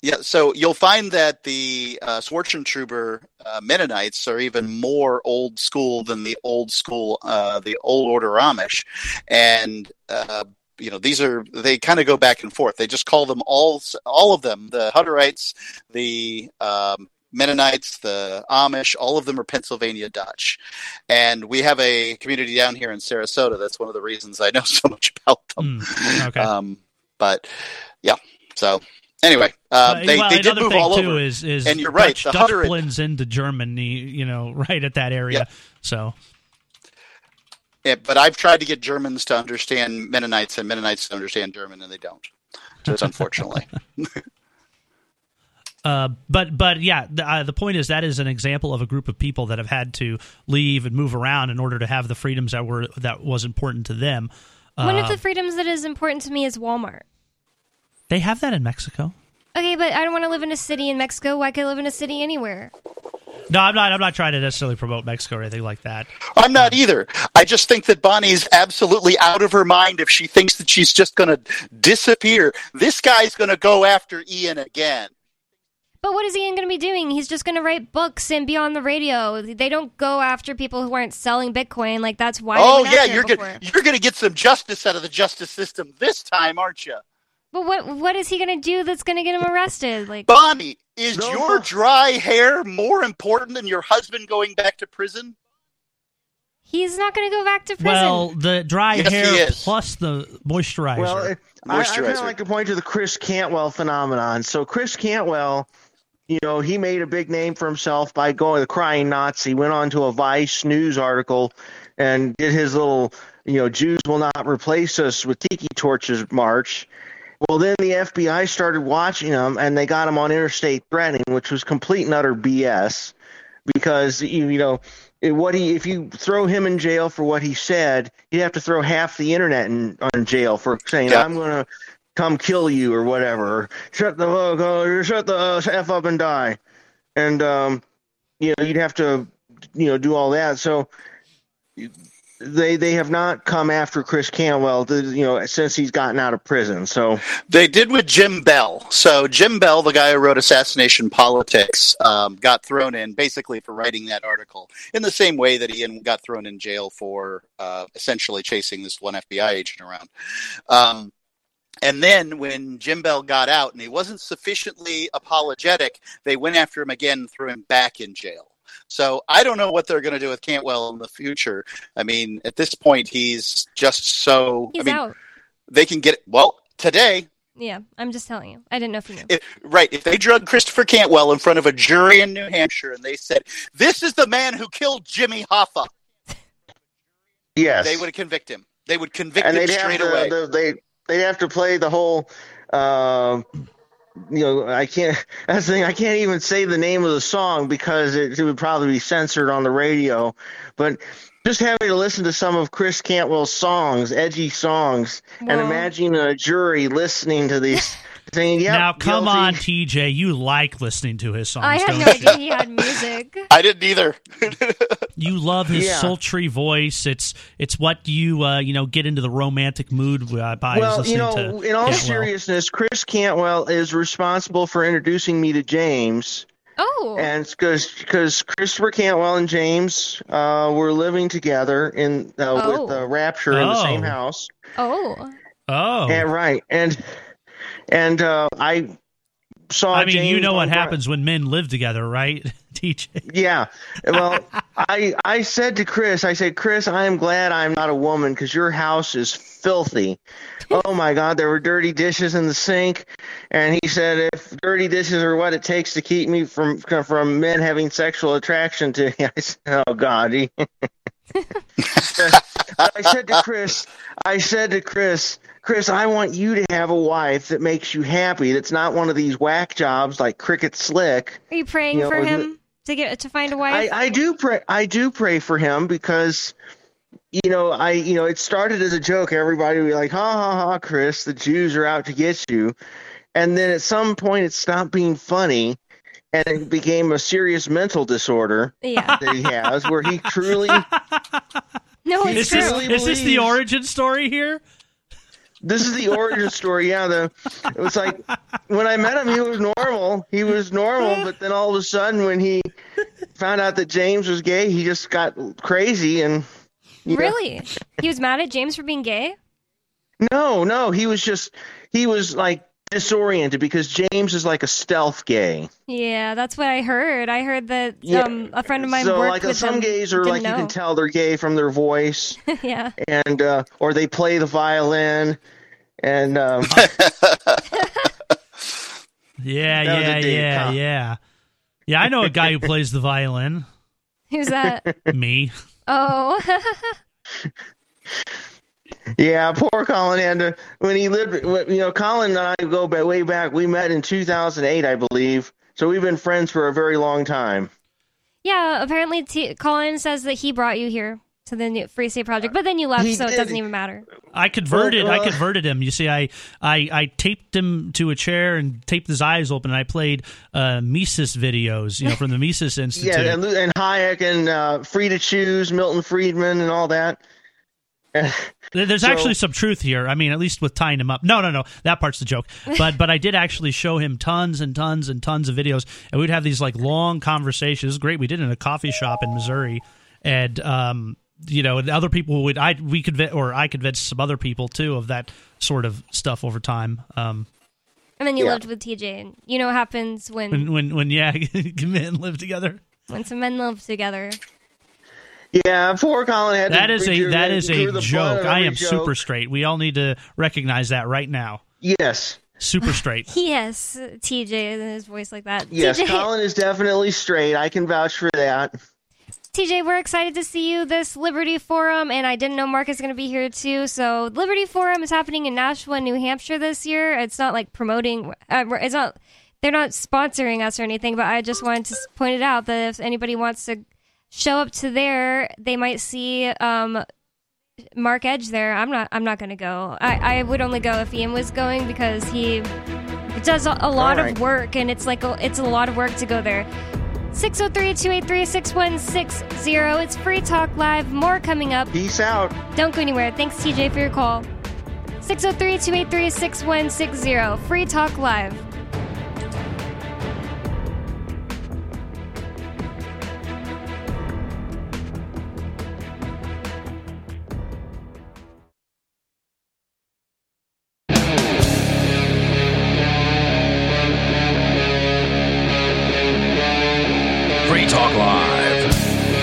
Yeah, so you'll find that the uh, Schwarzentroober uh, Mennonites are even more old school than the old school, uh, the old order Amish, and uh, you know these are they kind of go back and forth. They just call them all, all of them, the Hutterites, the um, Mennonites, the Amish, all of them are Pennsylvania Dutch, and we have a community down here in Sarasota. That's one of the reasons I know so much about them. Mm, okay, um, but yeah, so. Anyway, uh, they, well, they did another move thing all too over. Is, is and you're right, Dutch, the Dutch Hutterid blends into Germany, you know, right at that area. Yeah. So, yeah, but I've tried to get Germans to understand Mennonites and Mennonites to understand German, and they don't. Just unfortunately. uh, but but yeah, the, uh, the point is that is an example of a group of people that have had to leave and move around in order to have the freedoms that were that was important to them. One uh, of the freedoms that is important to me is Walmart. They have that in Mexico. Okay, but I don't want to live in a city in Mexico. Why could I live in a city anywhere? No, I'm not. I'm not trying to necessarily promote Mexico or anything like that. I'm not either. I just think that Bonnie's absolutely out of her mind if she thinks that she's just going to disappear. This guy's going to go after Ian again. But what is Ian going to be doing? He's just going to write books and be on the radio. They don't go after people who aren't selling Bitcoin. Like that's why. Oh they went yeah, after you're before. going you're going to get some justice out of the justice system this time, aren't you? But what what is he going to do that's going to get him arrested? Like Bonnie, is No. your dry hair more important than your husband going back to prison? he's not going to go back to prison. Well, the dry Yes, he hair is. plus the moisturizer. Well, it, I, I kind Moisturizer. of like to point to the Chris Cantwell phenomenon. So Chris Cantwell, you know, he made a big name for himself by going the crying Nazi, went on to a Vice News article and did his little, you know, Jews will not replace us with tiki torches march. Well, then the F B I started watching him, and they got him on interstate threatening, which was complete and utter B S. Because you, you know, it, what he if you throw him in jail for what he said, you'd have to throw half the internet in on jail for saying Yeah. I'm going to come kill you or whatever. Or, shut the fuck up, shut the uh, f up and die. And um, you know, you'd have to, you know, do all that. So. They they have not come after Chris Cantwell, you know, since he's gotten out of prison. So They did with Jim Bell. So Jim Bell, the guy who wrote Assassination Politics, um, got thrown in basically for writing that article in the same way that Ian got thrown in jail for uh, essentially chasing this one F B I agent around. Um, and then when Jim Bell got out and he wasn't sufficiently apologetic, they went after him again and threw him back in jail. So I don't know what they're going to do with Cantwell in the future. I mean, at this point, he's just so. he's I mean, out. they can get well today. Yeah, I'm just telling you. I didn't know if you knew. If, right, if they drug Christopher Cantwell in front of a jury in New Hampshire and they said, "This is the man who killed Jimmy Hoffa," yes, they would convict him. They would convict and him they'd have straight to, away. the, they they'd have to play the whole. Uh, you know, I can't. That's the thing. I can't even say the name of the song because it, it would probably be censored on the radio. But just having to listen to some of Chris Cantwell's songs, edgy songs, and Well- imagine a jury listening to these, saying, "Yep, now, come guilty." on, T J, you like listening to his songs, I had don't no you? idea he had music. I didn't either. You love his Yeah. sultry voice. It's it's what you uh, you know get into the romantic mood uh, by Well, listening you know, to. in all Cantwell. seriousness, Chris Cantwell is responsible for introducing me to James. Oh, And because because Christopher Cantwell and James uh, were living together in uh, Oh. with uh, Rapture in the same Oh. house, oh. Oh, and right, and and uh, I saw. I mean, you James know what on Bri- happens when men live together, right, T J? Yeah, well, I I said to Chris, I said, Chris, I am glad I'm not a woman because your house is filthy. Oh my God, there were dirty dishes in the sink, and he said, if dirty dishes are what it takes to keep me from from men having sexual attraction to you, I said, oh God. He, I said to Chris, I said to Chris, Chris, I want you to have a wife that makes you happy. That's not one of these whack jobs like Cricket Slick. Are you praying You know, for the- him to get to find a wife? I, I do pray. I do pray for him because, you know, I you know it started as a joke. Everybody would be like, "Ha ha ha, Chris, the Jews are out to get you," and then at some point it stopped being funny, and it became a serious mental disorder yeah. that he has, where he truly. No, Is it's this, true. really is this the believes- origin story here? this is the origin story. Yeah, the it was like when I met him, he was normal. He was normal, but then all of a sudden, when he found out that James was gay, he just got crazy and. Yeah. Really? He was mad at James for being gay? No, no, he was just he was like disoriented because James is like a stealth gay. Yeah, that's what I heard. I heard that Yeah. um, a friend of mine so worked like with some him, gays are didn't like know. you can tell they're gay from their voice. Yeah. And uh, or they play the violin and um, Yeah, That was yeah, a Dave yeah, Cobb. yeah. Yeah, I know a guy who plays the violin. Who's that? Me. Oh. yeah, poor Colin had to when he lived. You know, Colin and I go back, way back. We met in two thousand eight, I believe. So we've been friends for a very long time. Yeah, apparently T- Colin says that he brought you here to the new Free State Project, but then you left, He so it did. doesn't even matter. I converted. Well, I well- converted him. You see, I, I, I taped him to a chair and taped his eyes open. And I played uh, Mises videos, you know, from the Mises Institute. Yeah, and, and Hayek and uh, Free to Choose, Milton Friedman, and all that. There- There's So- actually some truth here. I mean, at least with tying him up. No, no, no. That part's the joke. But but I did actually show him tons and tons and tons of videos, and we'd have these like long conversations. It was great. We did it in a coffee shop in Missouri, and um, you know, and other people would I we could or I convinced some other people too of that sort of stuff over time. Um, And then you Yeah. lived with T J, and you know what happens when when when when yeah, men live together. when some men live together. Yeah, poor Colin had That to is a endure- that is endure a the fun joke. of I every am joke. super straight. We all need to recognize that right now. Yes. Super straight. Yes, T J, and his voice like that. Yes, T J, Colin is definitely straight. I can vouch for that. T J, we're excited to see you this Liberty Forum, and I didn't know Mark is going to be here too. So Liberty Forum is happening in Nashua, New Hampshire this year. It's not like promoting. Uh, it's not. They're not sponsoring us or anything, but I just wanted to s- point it out that if anybody wants to show up to there, they might see um, Mark Edge there. I'm not. I'm not going to go. I, I would only go if Ian was going because he does a, a lot All right. of work, and it's like a, it's a lot of work to go there. six oh three, two eight three, six one six zero. It's Free Talk Live. More coming up. Peace out. Don't go anywhere. Thanks, T J, for your call. six oh three, two eight three, six one six zero. Free Talk Live. Free Talk Live.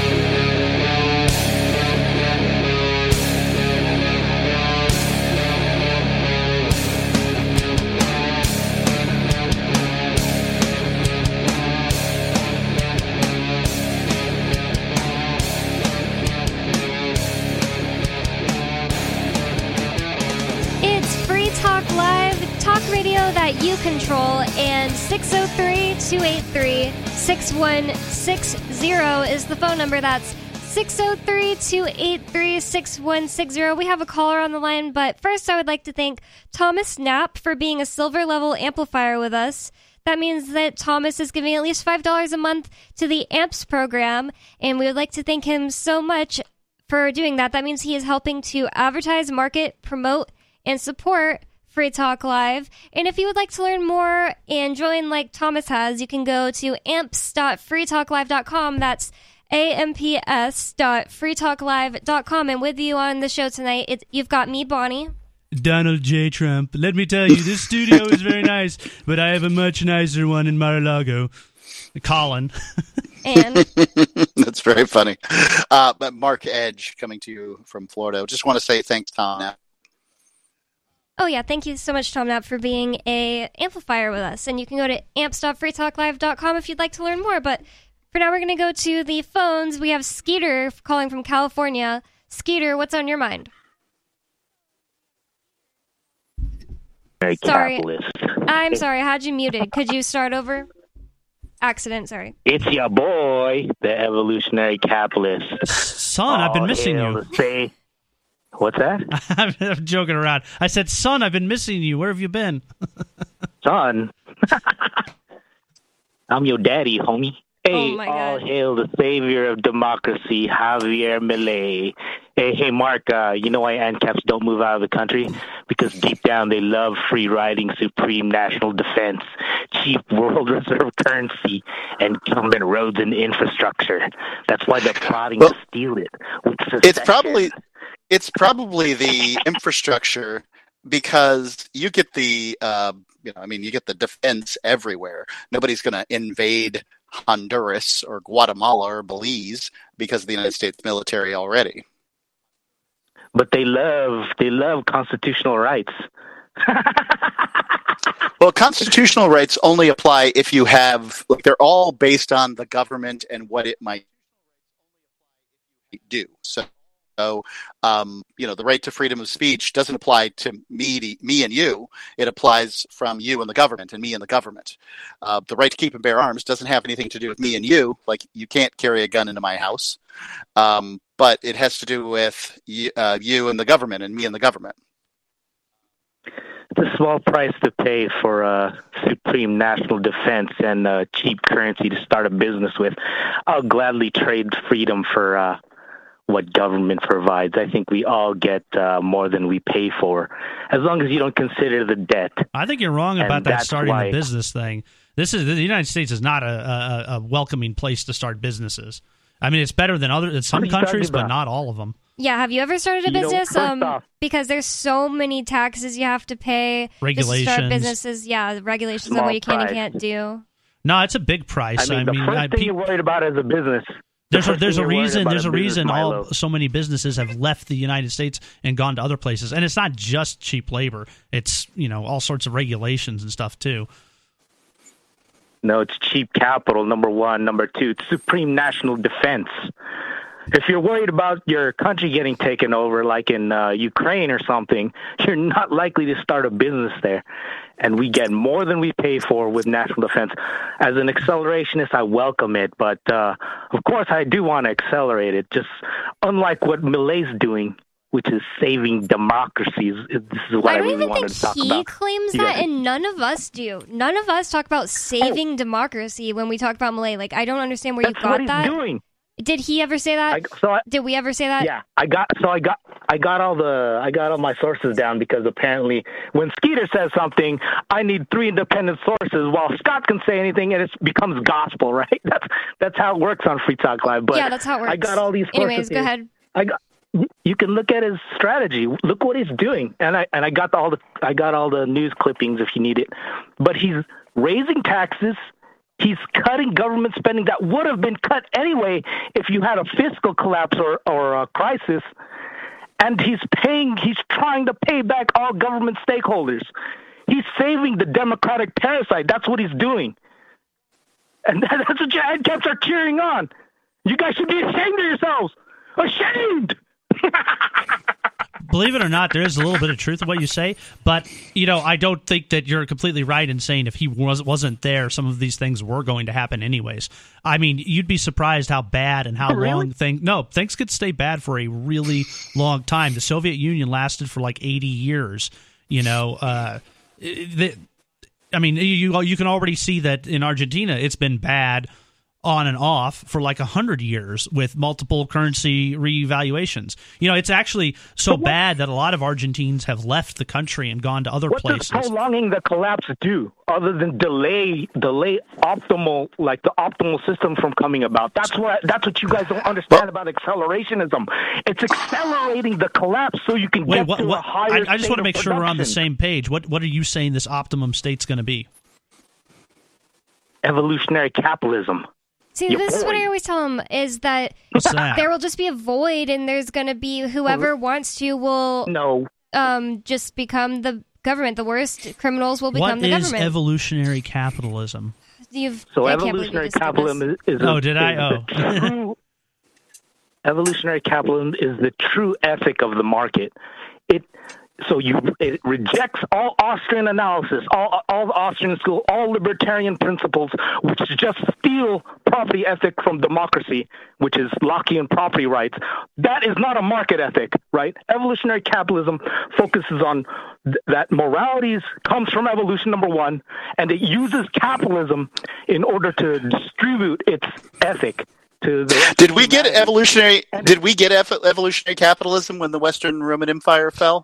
It's Free Talk Live, talk radio that you control, and six oh three, two eight three, six one six zero is the phone number. That's six oh three, two eight three, six one six zero. We have a caller on the line, but first I would like to thank Thomas Knapp for being a silver level amplifier with us. That means that Thomas is giving at least five dollars a month to the A M P S program, and we would like to thank him so much for doing that. That means he is helping to advertise, market, promote, and support Free Talk Live. And if you would like to learn more and join like Thomas has, you can go to amps dot free talk live dot com. That's A M P S dot free talk live dot com. And with you on the show tonight, it, you've got me, Bonnie. Donald J. Trump. Let me tell you, this studio is very nice, but I have a much nicer one in Mar-a-Lago. Colin. And That's very funny. Uh, but Mark Edge coming to you from Florida. Just want to say thanks, Tom. oh yeah, thank you so much, Tom Knapp, for being a amplifier with us. And you can go to amps dot free talk live dot com if you'd like to learn more. But for now, we're going to go to the phones. We have Skeeter calling from California. Skeeter, what's on your mind? Sorry. Capitalist. I'm sorry, I had you muted. Could you start over? Accident, sorry. It's your boy, the evolutionary capitalist. Son, I've been All missing hail you. the say- What's that? I'm, I'm joking around. I said, son, I've been missing you. Where have you been? Son. I'm your daddy, homie. Hey, Oh my all God. hail the savior of democracy, Javier Milei. Hey, hey, Mark, uh, you know why ANCAPs don't move out of the country? Because deep down they love free riding, supreme national defense, cheap world reserve currency, and government roads and infrastructure. That's why they're plotting Well, to steal it. With It's secession. probably it's probably the infrastructure, because you get the uh, you know I mean you get the defense everywhere. Nobody's going to invade Honduras or Guatemala or Belize because of the United States military already. But they love they love constitutional rights. Well, constitutional rights only apply if you have, like, they're all based on the government and what it might do. So, so um, you know, the right to freedom of speech doesn't apply to me, to, me and you. It applies from you and the government and me and the government. Uh, the right to keep and bear arms doesn't have anything to do with me and you. Like, you can't carry a gun into my house. Um, but it has to do with you, uh, you and the government and me and the government. It's a small price to pay for uh, supreme national defense and uh, cheap currency to start a business with. I'll gladly trade freedom for uh, what government provides. I think we all get uh, more than we pay for, as long as you don't consider the debt. I think you're wrong And about that that's starting why- the business thing. This is the United States is not a, a, a welcoming place to start businesses. I mean, it's better than other than some What are you talking countries, but about? not all of them. Yeah, have you ever started a You know, business? first um, off- because there's so many taxes you have to pay. Just to Regulations. start businesses, yeah, the regulations on Small what you can and price. can't do. No, it's a big price. I mean, the first I- thing pe- you're worried about as a business. the there's a, first there's thing a you're worried reason about there's a business, reason all Milo. so many businesses have left the United States and gone to other places, and it's not just cheap labor. It's, you know, all sorts of regulations and stuff too. No, it's cheap capital, number one. Number two, it's supreme national defense. If you're worried about your country getting taken over, like in uh, Ukraine or something, you're not likely to start a business there. And we get more than we pay for with national defense. As an accelerationist, I welcome it. But, uh, of course, I do want to accelerate it, just unlike what Milei's doing, which is saving democracies. This is what I, I don't really even wanted think to talk he about. claims You that, guys- and none of us do. None of us talk about saving democracy when we talk about Milei. Like, I don't understand where That's you got what he's that. doing. Did he ever say that? I, so I, Did we ever say that? Yeah, I got so I got I got all the I got all my sources down, because apparently when Skeeter says something, I need three independent sources. While Scott can say anything, and it becomes gospel, right? That's that's how it works on Free Talk Live. But Yeah, that's how it works. I got all these sources. Anyways, go here. ahead. I got. You can look at his strategy. Look what he's doing, and I and I got all the I got all the news clippings if you need it. But he's raising taxes. He's cutting government spending that would have been cut anyway if you had a fiscal collapse or, or a crisis. And he's paying, he's trying to pay back all government stakeholders. He's saving the democratic parasite. That's what he's doing. And that's what your ANCAPs are cheering on. You guys should be ashamed of yourselves. Ashamed! Believe it or not, there is a little bit of truth in what you say, but you know, I don't think that you're completely right in saying if he was, wasn't there, some of these things were going to happen anyways. I mean, you'd be surprised how bad and how Really? long things. No, things could stay bad for a really long time. The Soviet Union lasted for like eighty years. You know, uh, the, I mean, you you can already see that in Argentina, it's been bad on and off for like a hundred years with multiple currency reevaluations. You know, it's actually so But what- bad that a lot of Argentines have left the country and gone to other What places. does prolonging the collapse do other than delay delay optimal like the optimal system from coming about? That's what that's what you guys don't understand about accelerationism. It's accelerating the collapse so you can Wait, get what? to what a higher I, I just state want to of make sure we're on the production. same page. What What are you saying this optimum state's going to be? Evolutionary capitalism. See, Your this is what I point. always tell him, is that What's that? there will just be a void, and there's going to be whoever wants to will No. um, just become the government. The worst criminals will become What the is government. evolutionary capitalism? You've, So I can't believe you evolutionary just did capitalism this. is, is Oh, a- did I? is Oh. the true, evolutionary capitalism is the true ethic of the market. It so you it rejects all Austrian analysis, all all the Austrian school, all libertarian principles, which just steal property ethic from democracy, which is Lockean property rights. That is not a market ethic, right? Evolutionary capitalism focuses on th- that morality comes from evolution, number one, and it uses capitalism in order to distribute its ethic to the. Did we get evolutionary? Did we get evolutionary capitalism when the Western Roman Empire fell?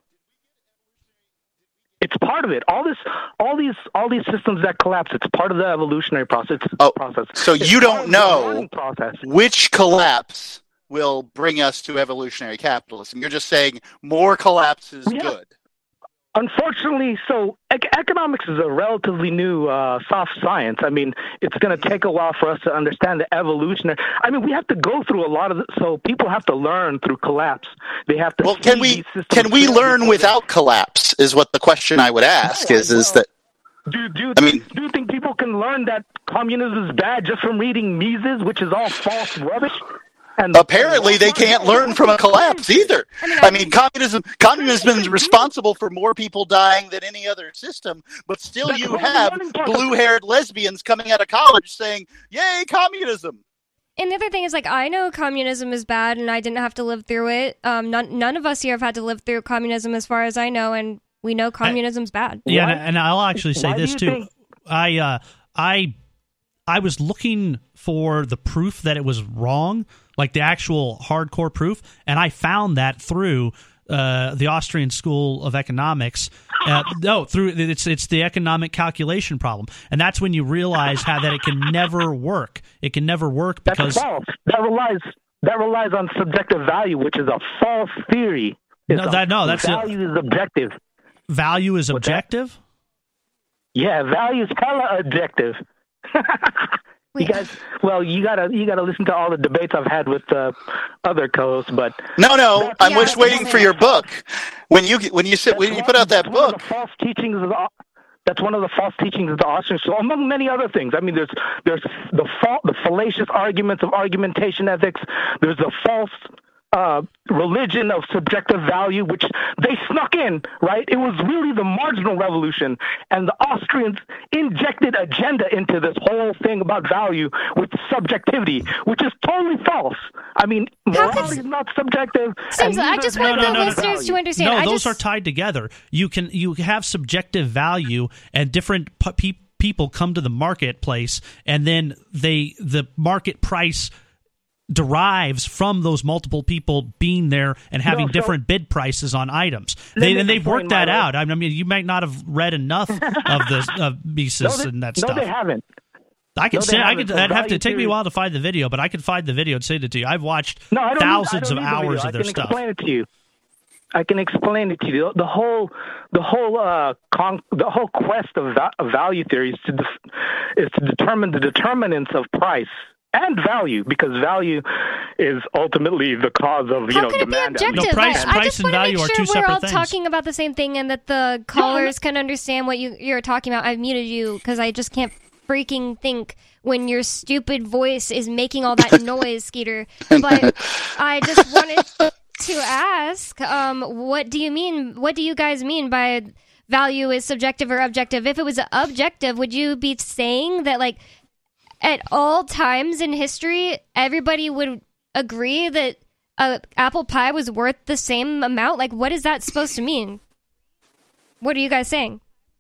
It's part of it. All this, all these, all these systems that collapse. It's part of the evolutionary process. Oh, process. So it's you don't know process. which collapse will bring us to evolutionary capitalism. You're just saying more collapse is yeah. good. Unfortunately, so ec- economics is a relatively new uh, soft science. I mean, it's going to take a while for us to understand the evolutionary. I mean, we have to go through a lot of it. So people have to learn through collapse. They have to. Well, can we can we learn without collapse? Is what the question I would ask. No, is well, is that? Do do I mean, do you think people can learn that communism is bad just from reading Mises, which is all false rubbish? And apparently, they can't learn from a collapse either. I mean, I mean, communism communism is responsible for more people dying than any other system, but still, you have blue-haired lesbians coming out of college saying, "Yay, communism!" And the other thing is, like, I know communism is bad, and I didn't have to live through it. Um, none none of us here have had to live through communism, as far as I know, and we know communism's I, bad. Yeah, and, and I'll actually say Why this do too. think- I uh, I I was looking for the proof that it was wrong, like the actual hardcore proof, and I found that through uh, the Austrian School of Economics. Uh, no, through it's it's the economic calculation problem, and that's when you realize how that it can never work. It can never work because that's false. That relies that relies on subjective value, which is a false theory. It's no, that no, that's value a, is objective. Value is What's objective. That? Yeah, value is hella objective. You guys, well, you gotta you gotta listen to all the debates I've had with uh, other co-hosts, but no, no, I'm yeah, just waiting for your book. When you when you sit when you put out that book, false teachings of the, that's one of the false teachings of the Austrian School, among many other things. I mean, there's there's the fa- the fallacious arguments of argumentation ethics. There's the false uh, religion of subjective value, which they snuck in, right? It was really the marginal revolution, and the Austrians injected agenda into this whole thing about value with subjectivity, which is totally false. I mean, morality is not subjective. Seems, I just want no, the no, no, listeners no. to understand. No, I those just, are tied together. You can you have subjective value, and different pe- people come to the marketplace, and then they the market price derives from those multiple people being there and having no, so, different bid prices on items. They, and they've worked that out. I mean, you might not have read enough of the of Mises no, they, and that no, stuff. No, they haven't. I could no, say I could. So I'd have to take theory. me a while to find the video, but I could find the video and send it to you. I've watched no, I don't thousands need, I don't of hours the of their I can stuff. Explain it to you. I can explain it to you. The whole, the whole, uh, con- the whole quest of, va- of value theory is to def- is to determine the determinants of price and value, because value is ultimately the cause of you How know can it demand. be objective? No, price- I, I price just and want to value make are sure two we're separate all things. talking about the same thing and that the callers can understand what you, you're talking about. I've muted you because I just can't freaking think when your stupid voice is making all that noise, Skeeter. But I just wanted to ask, um, what do you mean? What do you guys mean by value is subjective or objective? If it was objective, would you be saying that, like, at all times in history, everybody would agree that uh, apple pie was worth the same amount? Like, what is that supposed to mean? What are you guys saying?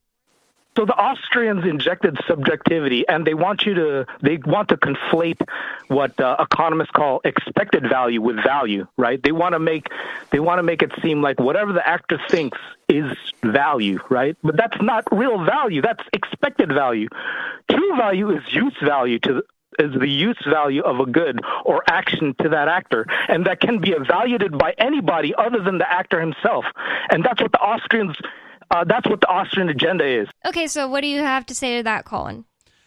So the Austrians injected subjectivity, and they want you to they want to conflate what uh, economists call expected value with value, right? They want to make they want to make it seem like whatever the actor thinks is value, right? But that's not real value. That's expected value. True value is use value to is the use value of a good or action to that actor, and that can be evaluated by anybody other than the actor himself. And that's what the Austrians. Uh, that's what the Austrian agenda is. Okay, so what do you have to say to that, Colin?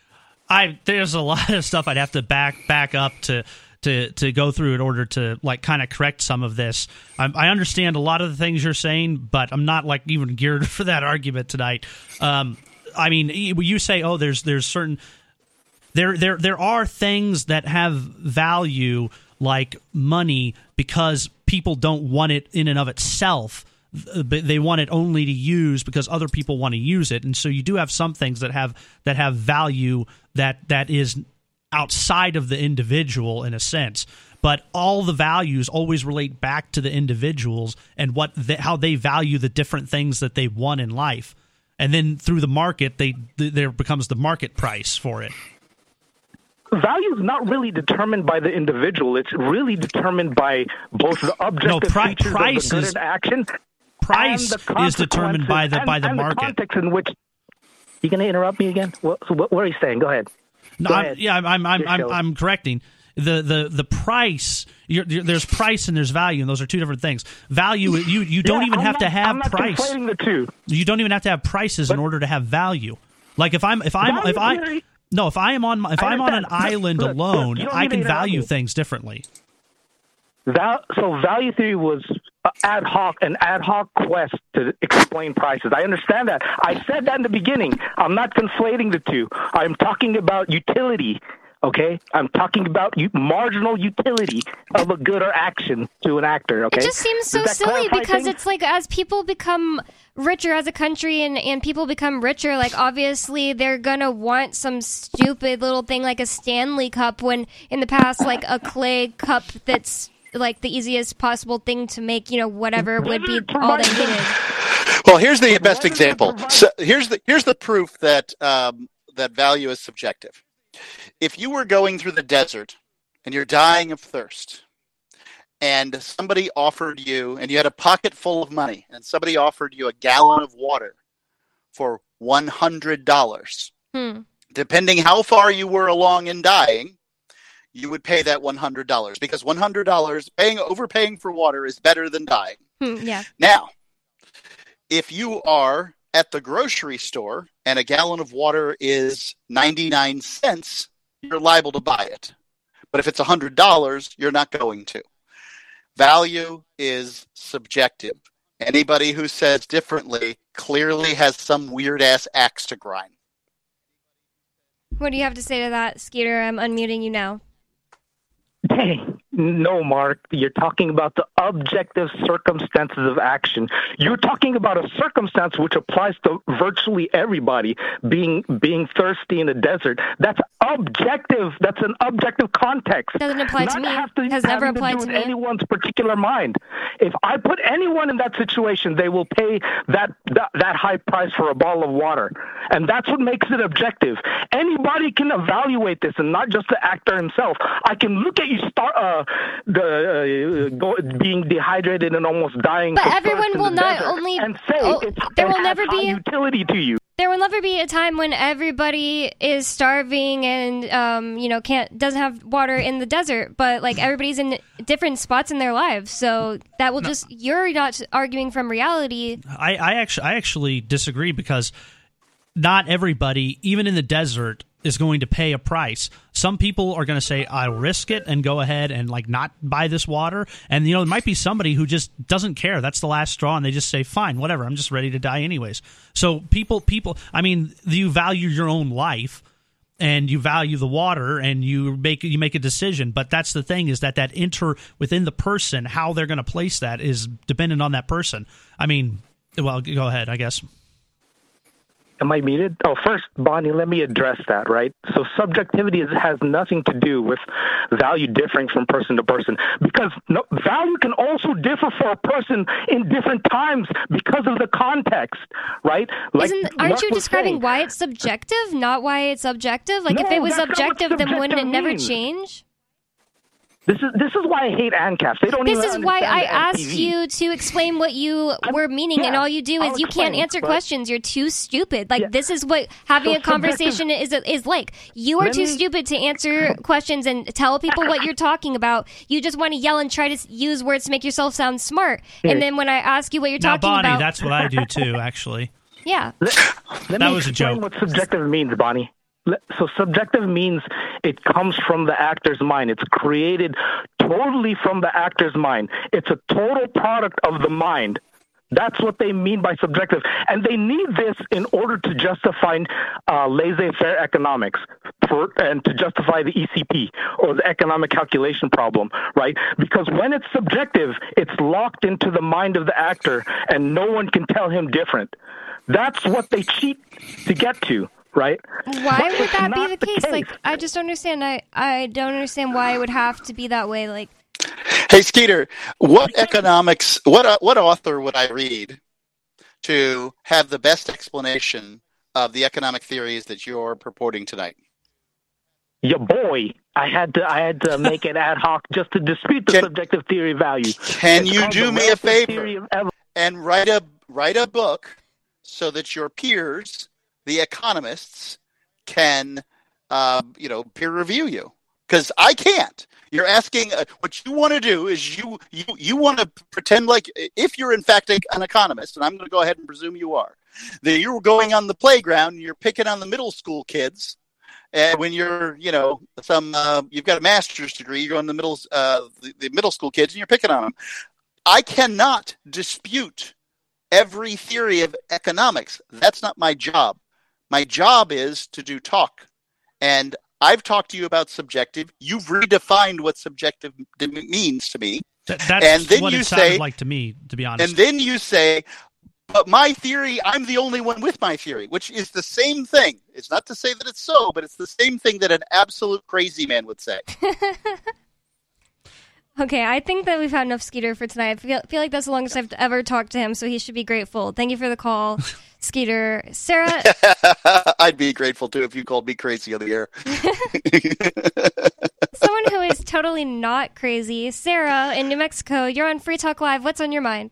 I there's a lot of stuff I'd have to back back up to to to go through in order to like kind of correct some of this. I, I understand a lot of the things you're saying, but I'm not like even geared for that argument tonight. Um, I mean, you say, oh, there's there's certain there there there are things that have value like money because people don't want it in and of itself. But they want it only to use because other people want to use it, and so you do have some things that have that have value that that is outside of the individual in a sense. But all the values always relate back to the individuals and what the, how they value the different things that they want in life. And then through the market, they there becomes the market price for it. Value is not really determined by the individual. It's really determined by both the objective no, pri- features price of the good is, and action. Price and the is determined by the and, by the and market. The context in which you going to interrupt me again? What, so what, what are you saying? Go ahead. No, Go I'm, ahead. yeah, I'm I'm I'm, I'm, I'm correcting. The the the price. You're, you're, there's price and there's value, and those are two different things. Value, you you don't yeah, even I'm have not, to have I'm not price. conflating the two. You don't even have to have prices but, in order to have value. Like if I'm if I'm if I theory, no if I am on if I'm on an island look, alone, look, I can to value things differently. Val, so value theory was ad hoc, an ad hoc quest to explain prices. I understand that. I said that in the beginning. I'm not conflating the two. I'm talking about utility. Okay, I'm talking about u- marginal utility of a good or action to an actor. Okay, it just seems so silly because things? It's like as people become richer as a country and, and people become richer, like obviously they're gonna want some stupid little thing like a Stanley Cup when in the past like a clay cup that's like the easiest possible thing to make, you know, whatever would be all they needed. Well, here's the best example. So here's the here's the proof that um, that value is subjective. If you were going through the desert and you're dying of thirst, and somebody offered you, and you had a pocket full of money, and somebody offered you a gallon of water for one hundred dollars, hmm. depending how far you were along in dying, you would pay that one hundred dollars because one hundred dollars paying overpaying for water is better than dying. Hmm, yeah. Now, if you are at the grocery store and a gallon of water is ninety-nine cents, you're liable to buy it. But if it's one hundred dollars, you're not going to. Value is subjective. Anybody who says differently clearly has some weird-ass axe to grind. What do you have to say to that, Skeeter? I'm unmuting you now. Dang. No, Mark, you're talking about the objective circumstances of action. You're talking about a circumstance which applies to virtually everybody, being being thirsty in a desert. That's objective. That's an objective context. Doesn't apply Not to me. Have to, Has never to applied do to with me. Anyone's particular mind. If I put anyone in that situation, they will pay that, that that high price for a bottle of water, and that's what makes it objective. Anybody can evaluate this, and not just the actor himself. I can look at you start. Uh, the uh, go, being dehydrated and almost dying. But everyone will not only and say oh, it's, there it will never be utility to you. There will never be a time when everybody is starving and um, you know can't doesn't have water in the desert. But like everybody's in different spots in their lives, so that will no. just you're not arguing from reality. I, I actually I actually disagree because not everybody, even in the desert, is going to pay a price. Some people are going to say, I'll risk it and go ahead and like not buy this water. And, you know, there might be somebody who just doesn't care. That's the last straw. And they just say, fine, whatever. I'm just ready to die anyways. So people, people, I mean, you value your own life and you value the water and you make, you make a decision. But that's the thing is that that enter within the person, how they're going to place that is dependent on that person. I mean, well, go ahead, I guess. Am I muted? Oh, first, Bonnie, let me address that, right? So subjectivity is, has nothing to do with value differing from person to person because no, value can also differ for a person in different times because of the context, right? Like Isn't, aren't Mark you describing saying, why it's subjective, not why it's objective? Like no, if it was subjective, objective, then wouldn't it means. never change? This is this is why I hate ANCAPs. They don't this even is why I M T V. asked you to explain what you were meaning, yeah, and all you do is I'll you explain, can't answer but, questions. You're too stupid. Like yeah. this is what having so a conversation is is like. You are Let too me, stupid to answer questions and tell people what you're talking about. You just want to yell and try to use words to make yourself sound smart. Here. And then when I ask you what you're now, talking Bonnie, about, that's what I do too. Actually, yeah. Let, let that me was a joke. What subjective means, Bonnie? So subjective means it comes from the actor's mind. It's created totally from the actor's mind. It's a total product of the mind. That's what they mean by subjective. And they need this in order to justify uh, laissez-faire economics for, and to justify the E C P or the economic calculation problem, right? Because when it's subjective, it's locked into the mind of the actor and no one can tell him different. That's what they cheat to get to. right? Why But would it's that be not the the case? case. Like, I just don't understand. I, I don't understand why it would have to be that way. Like, Hey, Skeeter, what economics, what uh, what author would I read to have the best explanation of the economic theories that you're purporting tonight? Your boy, I had to, I had to make it ad hoc just to dispute the Can- subjective theory of value. Can It's you called do the me a relative theory favor of ev- and write a write a book so that your peers, the economists, can uh, you know peer review you? Because I can't. You're asking uh, what you want to do is you you you want to pretend like if you're in fact a, an economist, and I'm going to go ahead and presume you are, that you're going on the playground and you're picking on the middle school kids. And when you're, you know, some uh, you've got a master's degree, you're going to the middle, uh, the, the middle school kids, and you're picking on them. I cannot dispute every theory of economics. That's not my job. My job is to do talk, and I've talked to you about subjective. You've redefined what subjective means to me, Th- that's and then what you it sounded say, like to me, to be honest. and then you say, but my theory, I'm the only one with my theory, which is the same thing. It's not to say that it's so, but it's the same thing that an absolute crazy man would say. okay, I think that we've had enough Skeeter for tonight. I feel, feel like that's the longest I've ever talked to him, so he should be grateful. Thank you for the call, Skeeter. Sarah? I'd be grateful, too, if you called me crazy on the air. Someone who is totally not crazy, Sarah in New Mexico, you're on Free Talk Live. What's on your mind?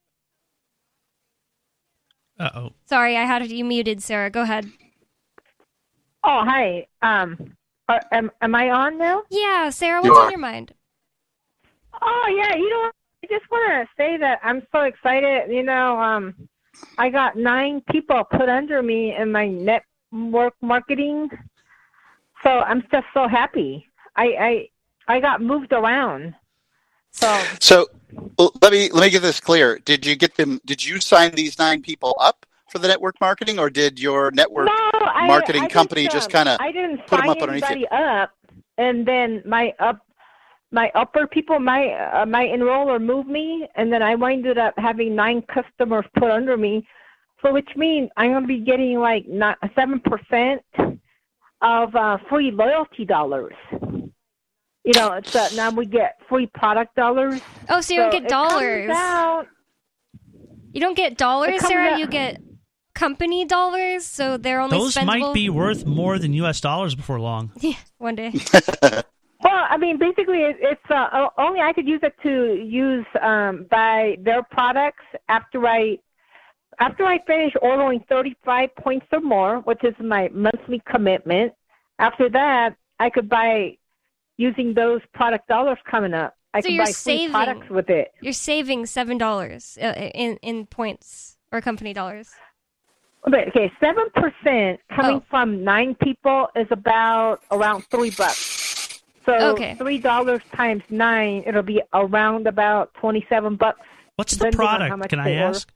Uh-oh. Sorry, I had you muted, Sarah. Go ahead. Oh, hi. Um, are, am, am I on now? Yeah, Sarah, You what's are. on your mind? Oh, yeah. You know, I just want to say that I'm so excited. You know, um, I got nine people put under me in my network marketing, so I'm just so happy. I I, I got moved around. So, So well, let me let me get this clear. Did you get them? Did you sign these nine people up for the network marketing, or did your network no, I, marketing I company just, just um, kind of I didn't put them sign up underneath anybody you? up, and then my up my upper people, my uh, my enroller moved me, and then I winded up having nine customers put under me, so which means I'm going to be getting like not seven percent of uh, free loyalty dollars. You know, it's uh, now we get free product dollars. Oh, so you don't get it comes dollars. out- You don't get dollars, comes Sarah? out- You get company dollars, so they're only Those spendable. might be worth more than U S dollars before long. Yeah, one day. Well, I mean, basically, it, it's uh, only I could use it to use um, buy their products after I after I finish ordering thirty-five points or more, which is my monthly commitment. After that, I could buy using those product dollars coming up. I So could you're buy free saving. products with it. You're saving seven dollars uh, in in points or company dollars. Okay, okay, seven percent coming Oh. from nine people is about around three bucks. So Okay. three dollars times nine, it'll be around about twenty-seven bucks. What's the depending on how product? much Can I they order. ask?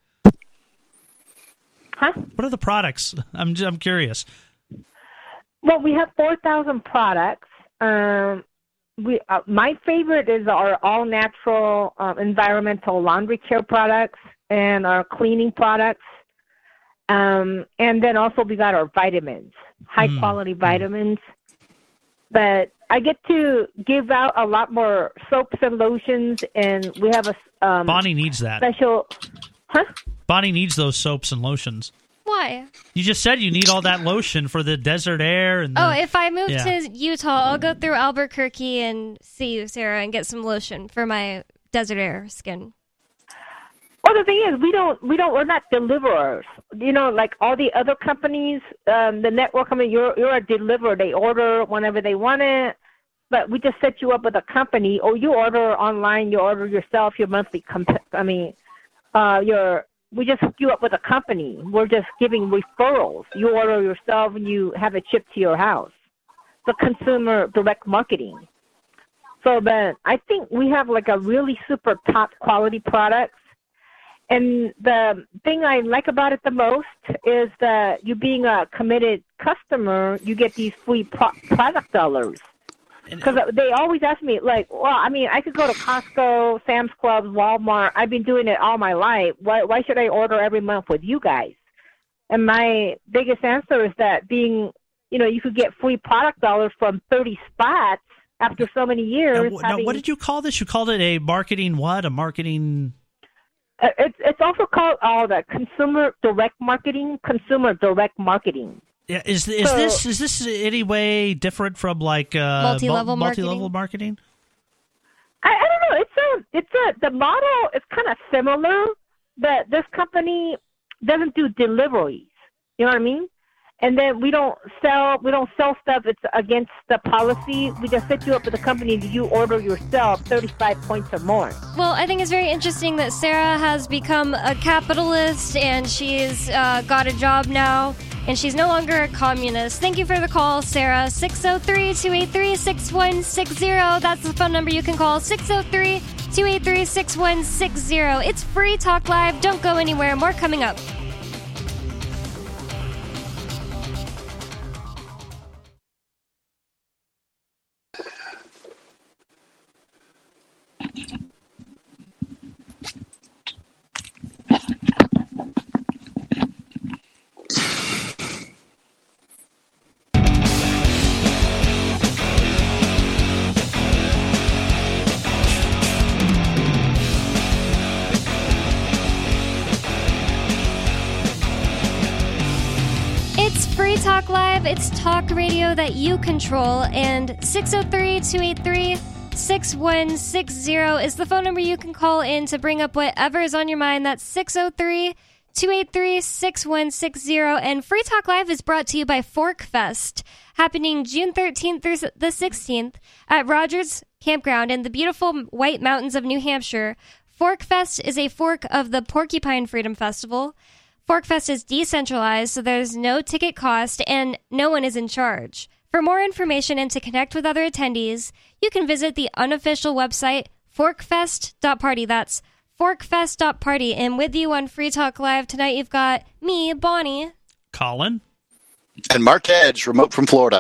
Huh? What are the products? I'm j- I'm curious. Well, we have four thousand products. Um, we uh, my favorite is our all natural um, environmental laundry care products and our cleaning products. Um, and then also we got our vitamins, high Mm, quality mm. vitamins. But I get to give out a lot more soaps and lotions, and we have a um, Bonnie needs that. special. Huh? Bonnie needs those soaps and lotions. Why? You just said you need all that lotion for the desert air and the, Oh, if I move yeah. to Utah, I'll go through Albuquerque and see you, Sarah, and get some lotion for my desert air skin. Well, the thing is, we don't, we don't, we're not deliverers. You know, like all the other companies, um, the network company, you're, you're a deliverer. They order whenever they want it, but we just set you up with a company, or you order online, you order yourself, your monthly, comp- I mean, uh, your, we just hook you up with a company. We're just giving referrals. You order yourself and you have it shipped to your house. The consumer direct marketing. So, but I think we have like a really super top quality products. And the thing I like about it the most is that you being a committed customer, you get these free pro- product dollars. Because they always ask me, like, well, I mean, I could go to Costco, Sam's Club, Walmart. I've been doing it all my life. Why, why should I order every month with you guys? And my biggest answer is that being, you know, you could get free product dollars from thirty spots after so many years. Now, having, now, what did you call this? You called it a marketing what? A marketing... Uh, it's it's also called all uh, the consumer direct marketing, consumer direct marketing. Yeah, is is so, this is this any way different from like uh, multi-level multi-level marketing? marketing? I, I don't know. It's a it's a the model is kind of similar, but this company doesn't do deliveries. You know what I mean? And then we don't sell we don't sell stuff. It's against the policy. We just set you up with a company and you order yourself thirty-five points or more. Well, I think it's very interesting that Sarah has become a capitalist and she's uh, got a job now and she's no longer a communist. Thank you for the call, Sarah. six oh three, two eight three, six one six zero. That's the phone number you can call. six oh three, two eight three, six one six zero. It's Free Talk Live. Don't go anywhere. More coming up. Free Talk Live, it's talk radio that you control, and six oh three, two eight three, six one six zero is the phone number you can call in to bring up whatever is on your mind. That's six oh three, two eight three, six one six zero, and Free Talk Live is brought to you by Fork Fest, happening June thirteenth through the sixteenth at Rogers Campground in the beautiful White Mountains of New Hampshire. Fork Fest is a fork of the Porcupine Freedom Festival. ForkFest is decentralized, so there's no ticket cost and no one is in charge. For more information and to connect with other attendees, you can visit the unofficial website forkfest dot party. That's forkfest dot party. And with you on Free Talk Live tonight, you've got me, Bonnie, Colin, and Mark Edge, remote from Florida.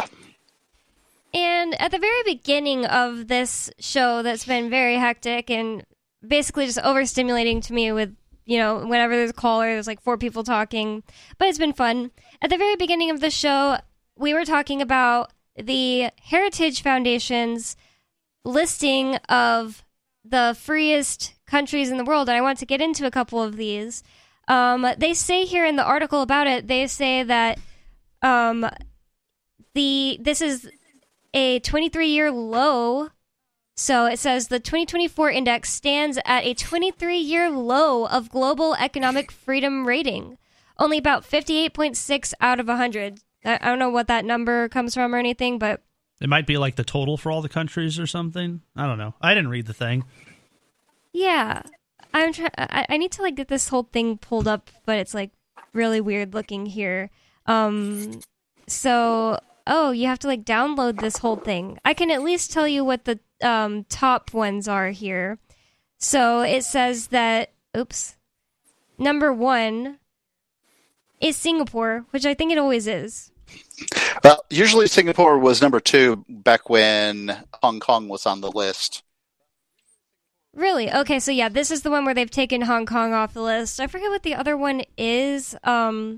And at the very beginning of this show that's been very hectic and basically just overstimulating to me with, you know, whenever there's a caller, there's like four people talking, but it's been fun. At the very beginning of the show, we were talking about the Heritage Foundation's listing of the freest countries in the world, and I want to get into a couple of these. Um, they say here in the article about it, they say that um, the this is a twenty-three year low. So it says the twenty twenty-four index stands at a twenty-three year low of global economic freedom rating. Only about fifty-eight point six out of one hundred. I don't know what that number comes from or anything, but... It might be like the total for all the countries or something. I don't know. I didn't read the thing. Yeah. I'm try- I-, I need to like get this whole thing pulled up, but it's like really weird looking here. Um. So... Oh, you have to like download this whole thing. I can at least tell you what the um, top ones are here. So it says that, oops, number one is Singapore, which I think it always is. Well, usually Singapore was number two back when Hong Kong was on the list. Really? Okay, so yeah, this is the one where they've taken Hong Kong off the list. I forget what the other one is. Um...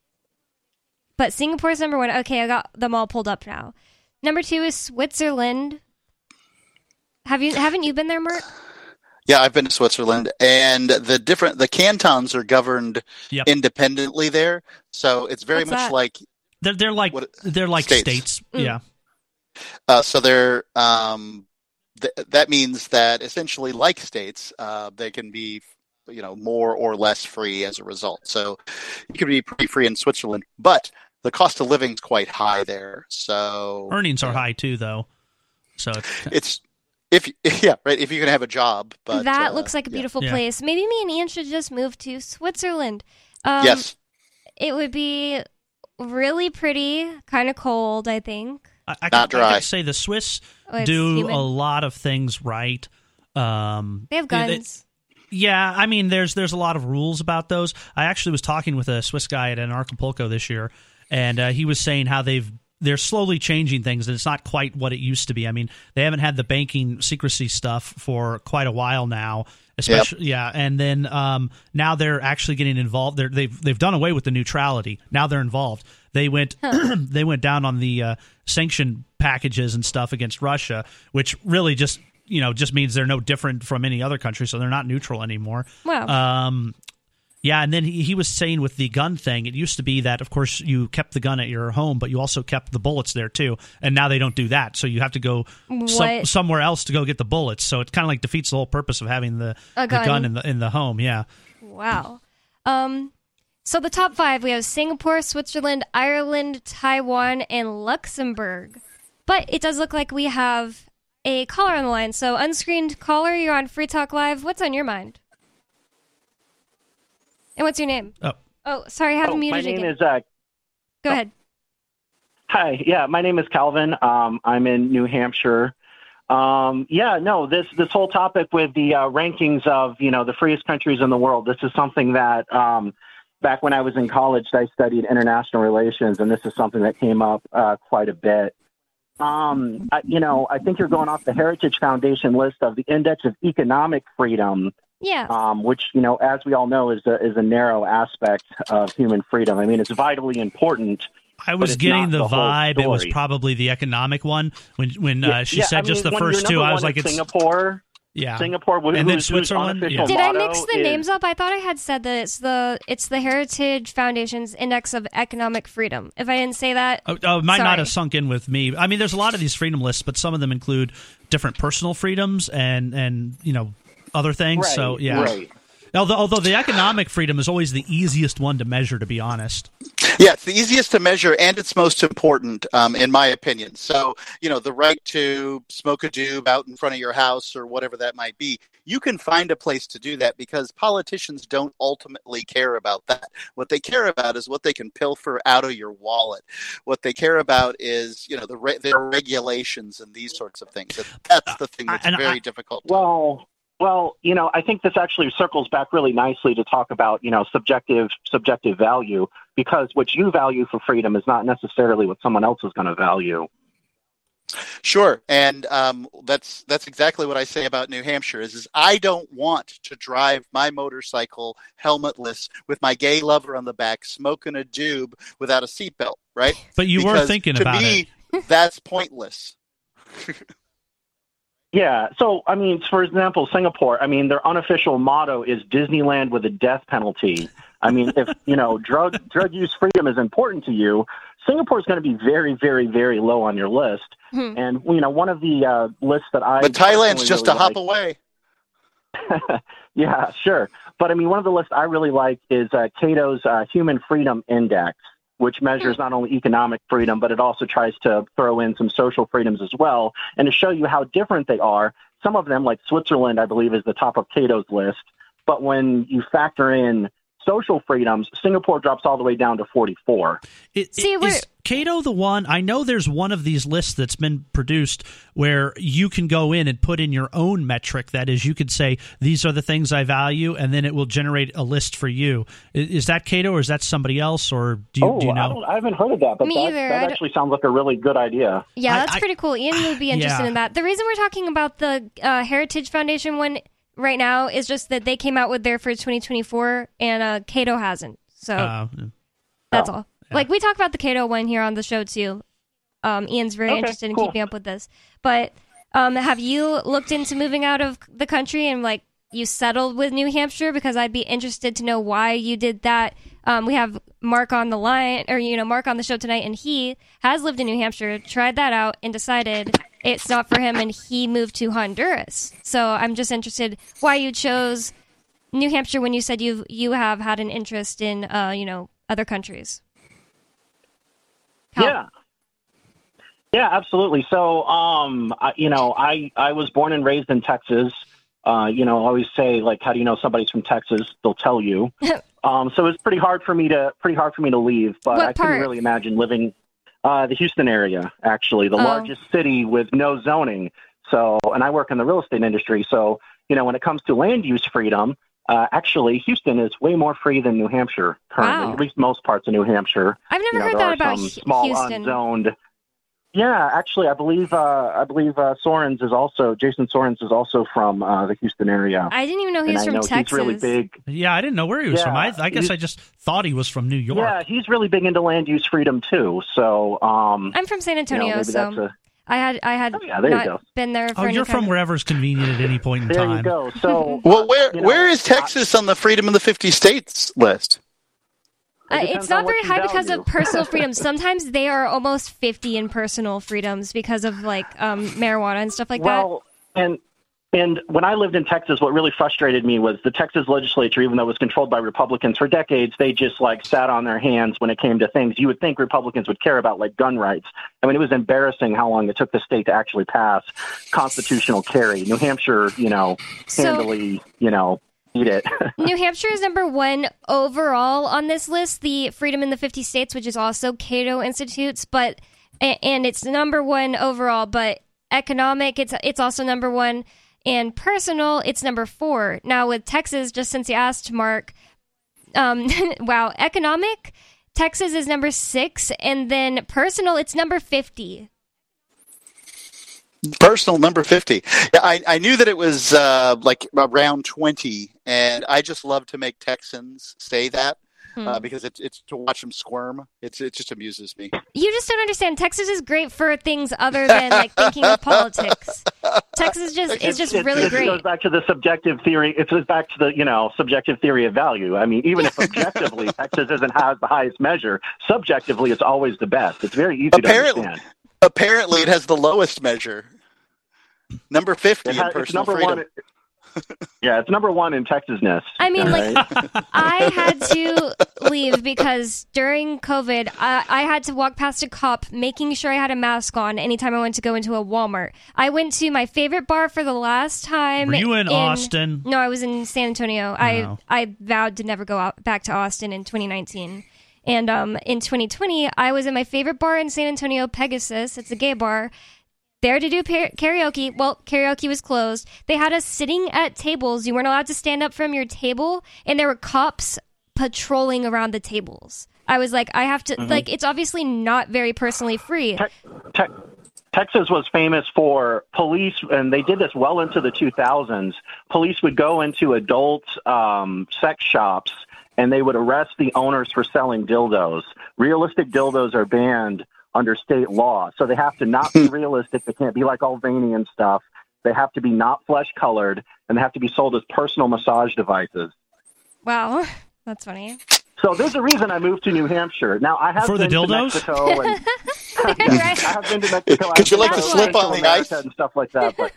But Singapore's number one. Okay, I got them all pulled up now. Number two is Switzerland. Have you haven't you been there, Mark? Yeah, I've been to Switzerland, and the different the cantons are governed yep. independently there. So it's very What's much that? like they're they're like what, they're like states. states. Mm. Yeah. Uh, so they're um, th- that means that essentially, like states, uh, they can be, you know, more or less free as a result. So you can be pretty free in Switzerland, but the cost of living is quite high there. So earnings are high too, though. So it's if yeah right if you can have a job. But that uh, looks like a beautiful yeah. place. Maybe me and Ian should just move to Switzerland. Um, yes, it would be really pretty, kind of cold, I think. I, I Not can, dry. I can say the Swiss Oh, it's do humid. a lot of things right. Um, They have guns. They, yeah, I mean, there's there's a lot of rules about those. I actually was talking with a Swiss guy at Anarchapulco this year, and uh, he was saying how they've they're slowly changing things, and it's not quite what it used to be. I mean, they haven't had the banking secrecy stuff for quite a while now, especially yep. yeah. And then um, now they're actually getting involved. They're, they've they've done away with the neutrality. Now they're involved. They went huh. they went down on the uh, sanction packages and stuff against Russia, which really just you know just means they're no different from any other country, so they're not neutral anymore. Wow. Um, Yeah, and then he, he was saying with the gun thing, it used to be that, of course, you kept the gun at your home, but you also kept the bullets there, too. And now they don't do that, so you have to go some, somewhere else to go get the bullets. So it kind of like defeats the whole purpose of having the, gun. the gun in the in the home, yeah. Wow. Um, so the top five, we have Singapore, Switzerland, Ireland, Taiwan, and Luxembourg. But it does look like we have a caller on the line. So unscreened caller, you're on Free Talk Live. What's on your mind? And what's your name? Oh, oh sorry, I haven't oh, muted my name again. is. Uh, Go ahead. Hi, yeah, my name is Calvin. Um, I'm in New Hampshire. Um, yeah, no, this this whole topic with the uh, rankings of you know the freest countries in the world. This is something that um, back when I was in college, I studied international relations, and this is something that came up uh, quite a bit. Um, I, you know, I think you're going off the Heritage Foundation list of the Index of Economic Freedom. Yeah. Um, which, you know, as we all know, is a, is a narrow aspect of human freedom. I mean, it's vitally important. I was getting the, the vibe it was probably the economic one. When when yeah, uh, she yeah, said I mean, just the first two, I was like, it's Singapore. Yeah. Singapore. Who, and then who's, Switzerland. Who's yeah. Did I mix the is, names up? I thought I had said that it's the it's the Heritage Foundation's Index of Economic Freedom. If I didn't say that, oh, oh it might sorry. not have sunk in with me. I mean, there's a lot of these freedom lists, but some of them include different personal freedoms and and you know other things. Right, so yeah. Right. Although, although the economic freedom is always the easiest one to measure, to be honest. Yeah, it's the easiest to measure, and it's most important, um, in my opinion. So, you know, the right to smoke a doob out in front of your house or whatever that might be, you can find a place to do that because politicians don't ultimately care about that. What they care about is what they can pilfer out of your wallet. What they care about is, you know, the re- their regulations and these sorts of things. And that's the thing that's I, very I, difficult. Well. Well, you know, I think this actually circles back really nicely to talk about, you know, subjective subjective value, because what you value for freedom is not necessarily what someone else is going to value. Sure, and um, that's that's exactly what I say about New Hampshire. Is, is I don't want to drive my motorcycle helmetless with my gay lover on the back, smoking a doob without a seatbelt, right? But you because were thinking to about me, it. That's pointless. Yeah. So, I mean, for example, Singapore, I mean, their unofficial motto is Disneyland with a death penalty. I mean, if, you know, drug drug use freedom is important to you, Singapore is going to be very, very, very low on your list. Hmm. And, you know, one of the uh, lists that I... But Thailand's just really a hop like, away. Yeah, sure. But, I mean, one of the lists I really like is uh, Cato's uh, Human Freedom Index, which measures not only economic freedom, but it also tries to throw in some social freedoms as well. And to show you how different they are, some of them, like Switzerland, I believe, is the top of Cato's list. But when you factor in social freedoms, Singapore drops all the way down to forty-four. It, See, it, is Cato the one? I know there's one of these lists that's been produced where you can go in and put in your own metric. That is, you could say, these are the things I value, and then it will generate a list for you. Is, is that Cato, or is that somebody else, or do you, oh, do you know? I, don't, I haven't heard of that, but Me that, either. that actually sounds like a really good idea. Yeah, that's I, pretty cool. Ian would be interested yeah. in that. The reason we're talking about the uh, Heritage Foundation one right now is just that they came out with their for twenty twenty-four, and uh, Cato hasn't. So uh, that's oh, all. Yeah. Like, we talk about the Cato one here on the show, too. Um, Ian's very okay, interested in cool. keeping up with this. But um, have you looked into moving out of the country and, like, you settled with New Hampshire? Because I'd be interested to know why you did that. Um, we have Mark on the line, or, you know, Mark on the show tonight, and he has lived in New Hampshire, tried that out, and decided it's not for him, and he moved to Honduras. So I'm just interested why you chose New Hampshire when you said you you have had an interest in, uh, you know, other countries. How? Yeah. Yeah, absolutely. So, um, I, you know, I, I was born and raised in Texas. Uh, you know, I always say, like, how do you know somebody's from Texas? They'll tell you. um, so it's pretty hard for me to pretty hard for me to leave. But What I couldn't part? really imagine living uh, the Houston area. Actually, the Oh. largest city with no zoning. So, and I work in the real estate industry. So, you know, when it comes to land use freedom, uh, actually, Houston is way more free than New Hampshire currently. Wow. At least most parts of New Hampshire. I've never You know, heard there that are about some Hu- small Houston. unzoned Yeah, actually, I believe uh, I believe uh, Sorens is also Jason Sorens is also from uh, the Houston area. I didn't even know he was and from I know Texas. He's really big. Yeah, I didn't know where he was Yeah, from. I, I guess he's- I just thought he was from New York. Yeah, he's really big into land use freedom too. So um, I'm from San you know, Antonio, maybe so that's a- I had I had Oh, yeah, there you not go. been there for Oh, any you're kind from of- wherever's convenient at any point in there time. you go. So Well, where you know, where is Texas on the Freedom of the fifty States list? Uh, depends it's not on what very you high because value. of personal freedoms. Sometimes they are almost fifty in personal freedoms because of like um, marijuana and stuff like well, and and when I lived in Texas, what really frustrated me was the Texas legislature, even though it was controlled by Republicans for decades, they just like sat on their hands when it came to things you would think Republicans would care about, like gun rights. I mean, it was embarrassing how long it took the state to actually pass constitutional carry. New Hampshire, you know, So- handily, you know, beat it. that. New Hampshire is number one overall on this list, the Freedom in the fifty States, which is also Cato Institute's, but a- and it's number one overall. But economic, it's it's also number one, and personal, it's number four. Now with Texas, just since you asked, Mark, um, wow, economic, Texas is number six, and then personal, it's number fifty. Personal number fifty. Yeah, I, I knew that it was uh, like around twenty, and I just love to make Texans say that Hmm. uh, because it's it's to watch them squirm. It's it just amuses me. You just don't understand. Texas is great for things other than like thinking of politics. Texas just is just It- really it great. goes back to the subjective theory. It goes back to the, you know, subjective theory of value. I mean, even if objectively Texas isn't has the highest measure, subjectively it's always the best. It's very easy Apparently, to understand. apparently, it has the lowest measure. Number fifty It in has- it's personal number freedom. one. Yeah, it's number one in Texasness. I mean, like, right? I had to leave because during COVID, I, I had to walk past a cop making sure I had a mask on anytime I went to go into a Walmart. I went to my favorite bar for the last time. Were you in Austin? No, I was in San Antonio. Oh. I I vowed to never go out back to Austin in twenty nineteen. And um, in twenty twenty, I was in my favorite bar in San Antonio, Pegasus. It's a gay bar. There to do par- karaoke. Well, karaoke was closed. They had us sitting at tables. You weren't allowed to stand up from your table, and there were cops patrolling around the tables. I was like, I have to, Mhm. like, it's obviously not very personally free. Te- Texas was famous for police, and they did this well into the two thousands. Police would go into adult um, sex shops, and they would arrest the owners for selling dildos. Realistic dildos are banned under state law, so they have to not be realistic. They can't be like all veiny and stuff. They have to be not flesh colored, and they have to be sold as personal massage devices. Wow, that's funny. So there's a reason I moved to New Hampshire. Now I have For the been to dildos? Mexico, and I have been to Mexico. Could you I've like been to to slip on Central the America ice? and stuff like that? But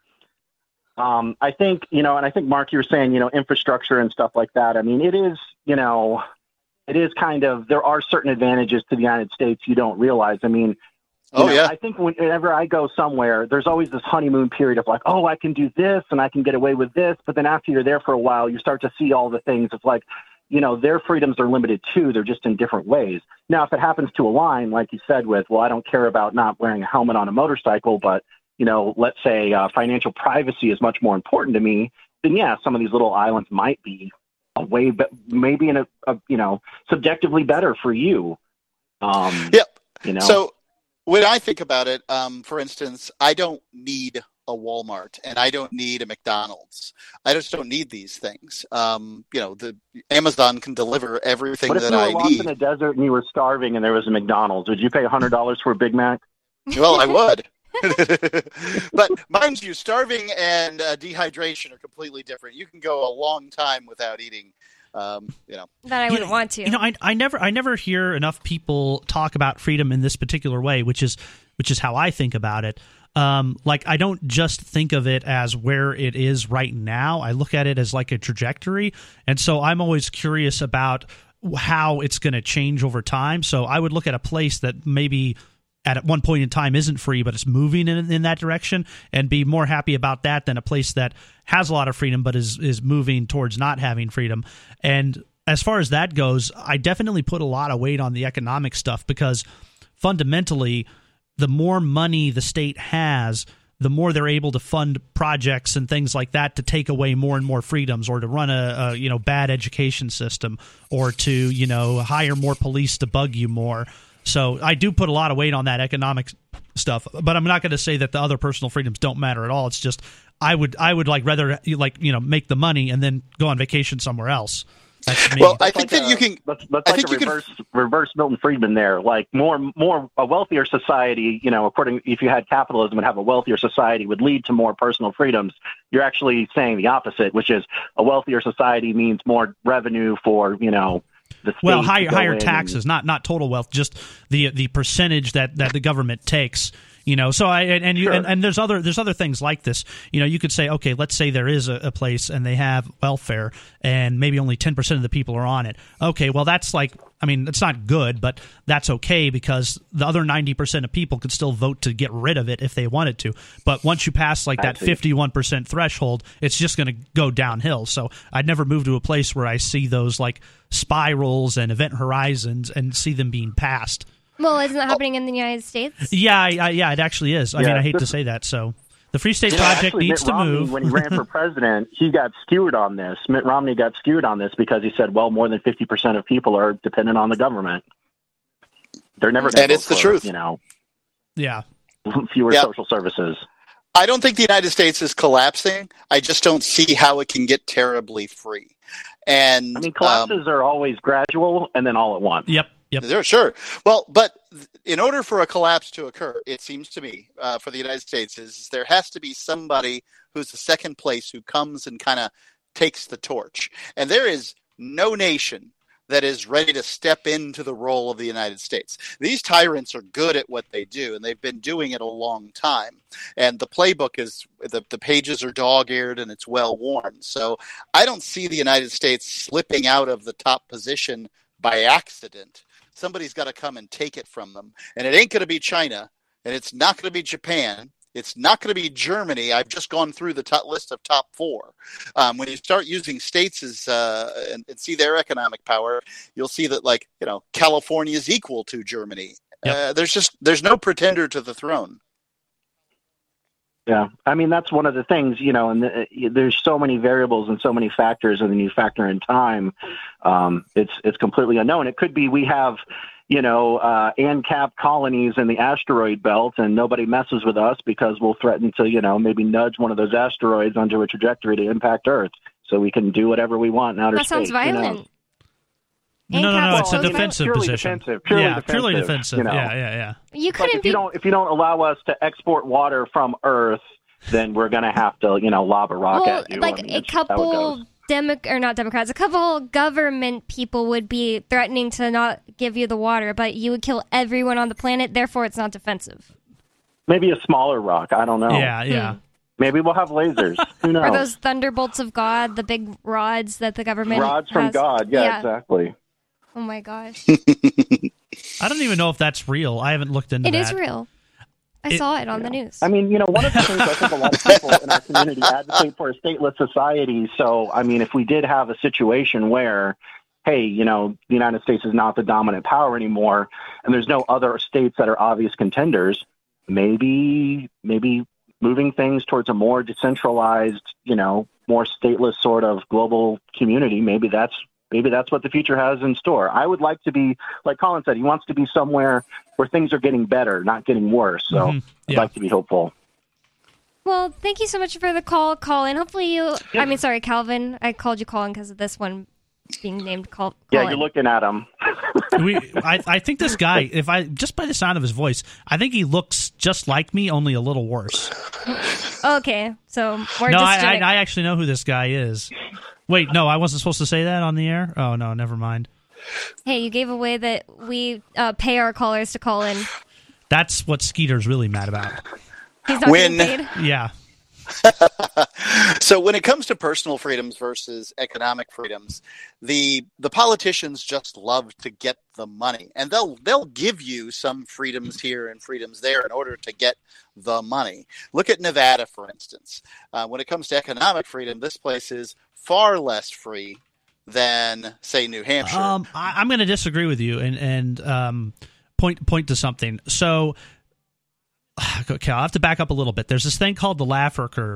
um, I think you know, and I think Mark, you were saying, you know, infrastructure and stuff like that. I mean, it is, you know, it is kind of there are certain advantages to the United States you don't realize. I mean. You Oh, know, yeah. I think whenever I go somewhere, there's always this honeymoon period of like, oh, I can do this and I can get away with this. But then after you're there for a while, you start to see all the things. It's like, you know, their freedoms are limited too. They're just in different ways. Now, if it happens to align, like you said, with, well, I don't care about not wearing a helmet on a motorcycle, but, you know, let's say uh, financial privacy is much more important to me, then yeah, some of these little islands might be a way, but maybe in a, a, you know, subjectively better for you. Um, Yep. You know, So when I think about it, um, for instance, I don't need a Walmart and I don't need a McDonald's. I just don't need these things. Um, you know, the Amazon can deliver everything what if that you were I lost need. in a desert and you were starving and there was a McDonald's? Would you pay one hundred dollars for a Big Mac? Well, I would. But mind you, starving and uh, dehydration are completely different. You can go a long time without eating. Um, you know, That I You wouldn't know- want to. You know, I, I never I never hear enough people talk about freedom in this particular way, which is which is how I think about it. Um, like I don't just think of it as where it is right now. I look at it as like a trajectory, and so I'm always curious about how it's going to change over time. So I would look at a place that maybe at one point in time isn't free, but it's moving in, in that direction, and be more happy about that than a place that has a lot of freedom but is is moving towards not having freedom. And as far as that goes, I definitely put a lot of weight on the economic stuff, because fundamentally, the more money the state has, the more they're able to fund projects and things like that to take away more and more freedoms, or to run a, a you know bad education system, or to you know hire more police to bug you more. So I do put a lot of weight on that economic stuff. But I'm not going to say that the other personal freedoms don't matter at all. It's just I would I would like rather like you know make the money and then go on vacation somewhere else. That's me. Well, I That's think like that a, you can. That's, that's I like think a you reverse, can. reverse Milton Friedman there. Like more, more a wealthier society. You know, according if you had capitalism and have a wealthier society would lead to more personal freedoms. You're actually saying the opposite, which is a wealthier society means more revenue for you know. The state Well, higher to go higher in taxes, and, not not total wealth, just the the percentage that, that the government takes. You know, so I and and, you, Sure. and and there's other there's other things like this. You know, you could say, okay, let's say there is a, a place and they have welfare, and maybe only ten percent of the people are on it. Okay, well that's like, I mean, it's not good, but that's okay because the other ninety percent of people could still vote to get rid of it if they wanted to. But once you pass like that fifty-one percent threshold, it's just going to go downhill. So I'd never move to a place where I see those like spirals and event horizons and see them being passed. Well, isn't that happening in the United States? Yeah, I, I, yeah, it actually is. I Yeah, mean, I hate this- to say that. So the Free State You know, Project actually, needs Mitt to Romney, move. When he ran for president, he got skewered on this. Mitt Romney got skewered on this because he said, well, more than fifty percent of people are dependent on the government. They're never going And to it's the for, truth. You know, Yeah. fewer Yeah. social services. I don't think the United States is collapsing. I just don't see how it can get terribly free. And I mean, collapses um, are always gradual and then all at once. Yep. Yep. There, sure. Well, but in order for a collapse to occur, it seems to me, uh, for the United States, is, is there has to be somebody who's the second place who comes and kind of takes the torch. And there is no nation that is ready to step into the role of the United States. These tyrants are good at what they do, and they've been doing it a long time. And the playbook is, the, the pages are dog-eared and it's well-worn. So I don't see the United States slipping out of the top position by accident. Somebody's got to come and take it from them. And it ain't going to be China, and it's not going to be Japan. It's not going to be Germany. I've just gone through the top list of top four. Um, when you start using states as uh, and, and see their economic power, you'll see that, like, you know, California is equal to Germany. Yep. Uh, there's just there's no pretender to the throne. Yeah, I mean that's one of the things, you know, and the, there's so many variables and so many factors, and then you factor in time. Um, it's it's completely unknown. It could be we have, you know, uh, ANCAP colonies in the asteroid belt, and nobody messes with us because we'll threaten to, you know, maybe nudge one of those asteroids onto a trajectory to impact Earth, so we can do whatever we want in outer That space. sounds violent. You know? No, no, no, it's a Well, defensive purely position. Defensive, purely yeah, defensive, purely defensive. You know? Yeah, yeah, yeah. You Like couldn't if be. you don't if you don't allow us to export water from Earth, then we're going to have to, you know, lob a rock well, at you. like I mean, a that's just how it couple goes. Demo- or not Democrats, a couple government people would be threatening to not give you the water, but you would kill everyone on the planet. Therefore, it's not defensive. Maybe a smaller rock. I don't know. Yeah, yeah. Maybe we'll have lasers. Who knows? Or those thunderbolts of God, the big rods that the government rods from has. God. Yeah, exactly. Oh my gosh. I don't even know if that's real. I haven't looked into It that. is real. I It- saw it on the news. I mean, you know, one of the things I think a lot of people in our community advocate for a stateless society. So, I mean, if we did have a situation where, hey, you know, the United States is not the dominant power anymore, and there's no other states that are obvious contenders, maybe, maybe moving things towards a more decentralized, you know, more stateless sort of global community, maybe that's maybe that's what the future has in store. I would like to be, like Colin said, he wants to be somewhere where things are getting better, not getting worse. So Mhm. I'd Yeah. like to be hopeful. Well, thank you so much for the call, Colin. Hopefully you, I mean, sorry, Calvin. I called you Colin because of this one being named Col- Yeah, Colin. you're looking at him. we, I, I think this guy, if I just by the sound of his voice, I think he looks just like me, only a little worse. Okay, so more no, I, I, distinct. I actually know who this guy is. Wait, no, I wasn't supposed to say that on the air? Oh, no, never mind. Hey, you gave away that we uh, pay our callers to call in. That's what Skeeter's really mad about. He's not When- getting paid. Yeah. So when it comes to personal freedoms versus economic freedoms, the the politicians just love to get the money, and they'll they'll give you some freedoms here and freedoms there in order to get the money. Look at Nevada, for instance. Uh, when it comes to economic freedom, this place is far less free than, say, New Hampshire. Um, I, I'm going to disagree with you and and um, point point to something. So, okay, I'll have to back up a little bit. There's this thing called the Laffer curve,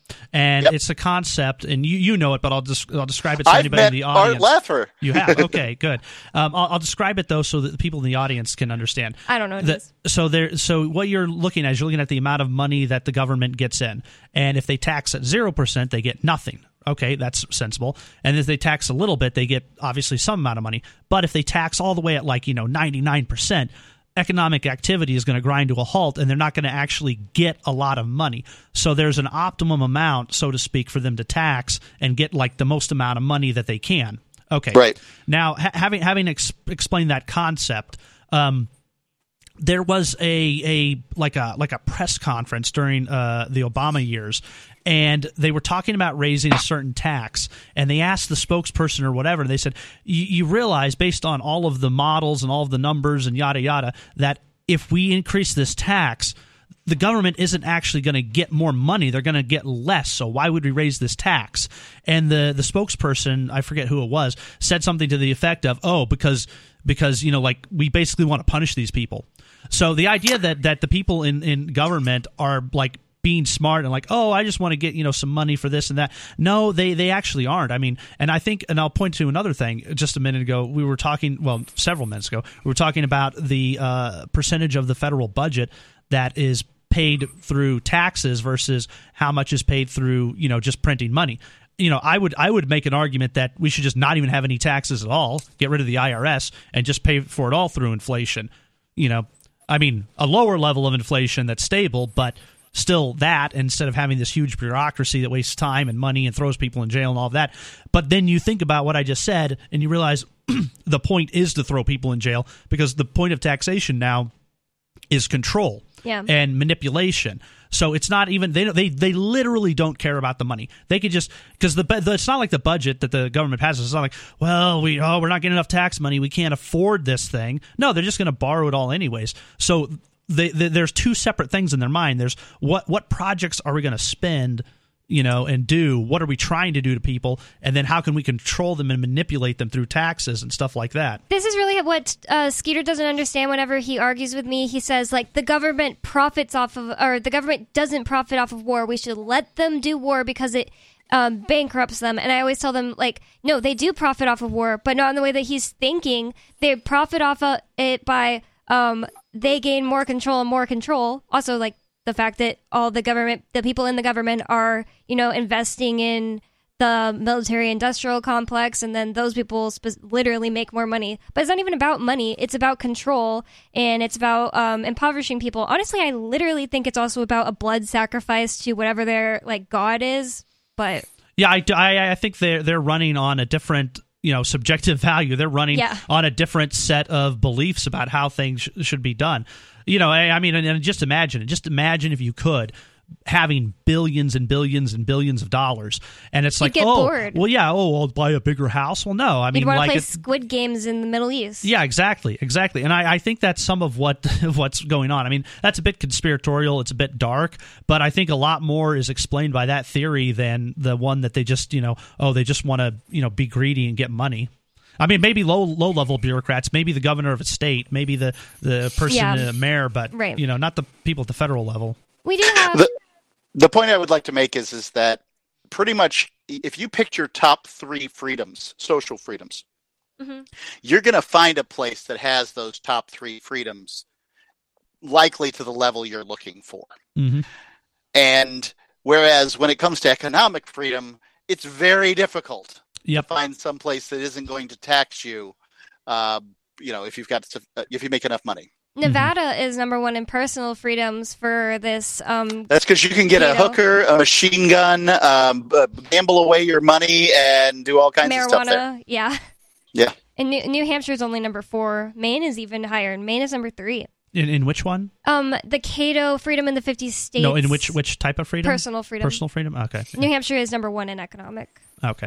And yep. it's a concept, and you, you know it, but I'll just I'll describe it so I've anybody met in the audience. Art Laffer. You have? Okay, good. Um, I'll, I'll describe it though, so that the people in the audience can understand. I don't know what the, it is. So there, so what you're looking at is you're looking at the amount of money that the government gets in, and if they tax at zero percent, they get nothing. Okay, that's sensible. And if they tax a little bit, they get obviously some amount of money. But if they tax all the way at like you know ninety-nine percent. Economic activity is going to grind to a halt, and they're not going to actually get a lot of money. So there's an optimum amount, so to speak, for them to tax and get like the most amount of money that they can. Okay. Right. Now, ha- having having ex- explained that concept, um, there was a a like a like a press conference during uh, the Obama years. And they were talking about raising a certain tax, and they asked the spokesperson or whatever, and they said, you realize, based on all of the models and all of the numbers and yada yada, that if we increase this tax, the government isn't actually going to get more money. They're going to get less. So why would we raise this tax? And the, the spokesperson, I forget who it was, said something to the effect of, oh, because, because you know, like, we basically want to punish these people. So the idea that, that the people in, in government are, like, being smart and like, oh, I just want to get, you know, some money for this and that. No, they, they actually aren't. I mean, and I think, and I'll point to another thing. Just a minute ago, we were talking, well, several minutes ago, we were talking about the uh, percentage of the federal budget that is paid through taxes versus how much is paid through, you know, just printing money. You know, I would I would make an argument that we should just not even have any taxes at all, get rid of the I R S, and just pay for it all through inflation. You know, I mean, a lower level of inflation that's stable, but still that, instead of having this huge bureaucracy that wastes time and money and throws people in jail and all of that. But then you think about what I just said, and you realize the point is to throw people in jail, because the point of taxation now is control yeah. and manipulation. So it's not even they they they literally don't care about the money. They could just because the, the it's not like the budget that the government passes. It's not like, well, we oh we're not getting enough tax money, we can't afford this thing. No, they're just going to borrow it all anyways. So They, they, there's two separate things in their mind. There's what what projects are we going to spend, you know, and do? What are we trying to do to people? And then how can we control them and manipulate them through taxes and stuff like that? This is really what uh, Skeeter doesn't understand whenever he argues with me. He says, like, the government profits off of, or the government doesn't profit off of war. We should let them do war because it um, bankrupts them. And I always tell them, like, no, they do profit off of war, but not in the way that he's thinking. They profit off of it by... Um, they gain more control and more control. Also, like the fact that all the government, the people in the government are, you know, investing in the military industrial complex, and then those people sp- literally make more money. But it's not even about money. It's about control, and it's about um, impoverishing people. Honestly, I literally think it's also about a blood sacrifice to whatever their like god is. But yeah, I, I, I think they're they're running on a different, you know, subjective value. They're running yeah. on a different set of beliefs about how things sh- should be done. You know, I, I mean, and, and just imagine it. Just imagine if you could having billions and billions and billions of dollars, and it's You'd like, get oh, bored. well, yeah, oh, I'll buy a bigger house. Well, no, I mean, you'd want like to play it, Squid Games in the Middle East. Yeah, exactly, exactly. And I, I think that's some of what what's going on. I mean, that's a bit conspiratorial. It's a bit dark, but I think a lot more is explained by that theory than the one that they just, you know, oh, they just want to, you know, be greedy and get money. I mean, maybe low low level bureaucrats, maybe the governor of a state, maybe the the person, yeah. uh, mayor, but right. you know, not the people at the federal level. We do have. The, the point I would like to make is is that pretty much if you picked your top three freedoms, social freedoms, mm-hmm. you're going to find a place that has those top three freedoms likely to the level you're looking for. Mm-hmm. And whereas when it comes to economic freedom, it's very difficult yep. to find some place that isn't going to tax you, uh, you know, if you've got if you make enough money. Nevada mm-hmm. is number one in personal freedoms for this. Um, That's because you can get a know, hooker, a machine gun, um, gamble away your money, and do all kinds marijuana, of stuff there. Yeah. Yeah. And New, New Hampshire is only number four. Maine is even higher. Maine is number three. In in which one? Um, the Cato Freedom in the fifty states. No, in which which type of freedom? Personal freedom. Personal freedom. Okay. New Hampshire is number one in economic. Okay.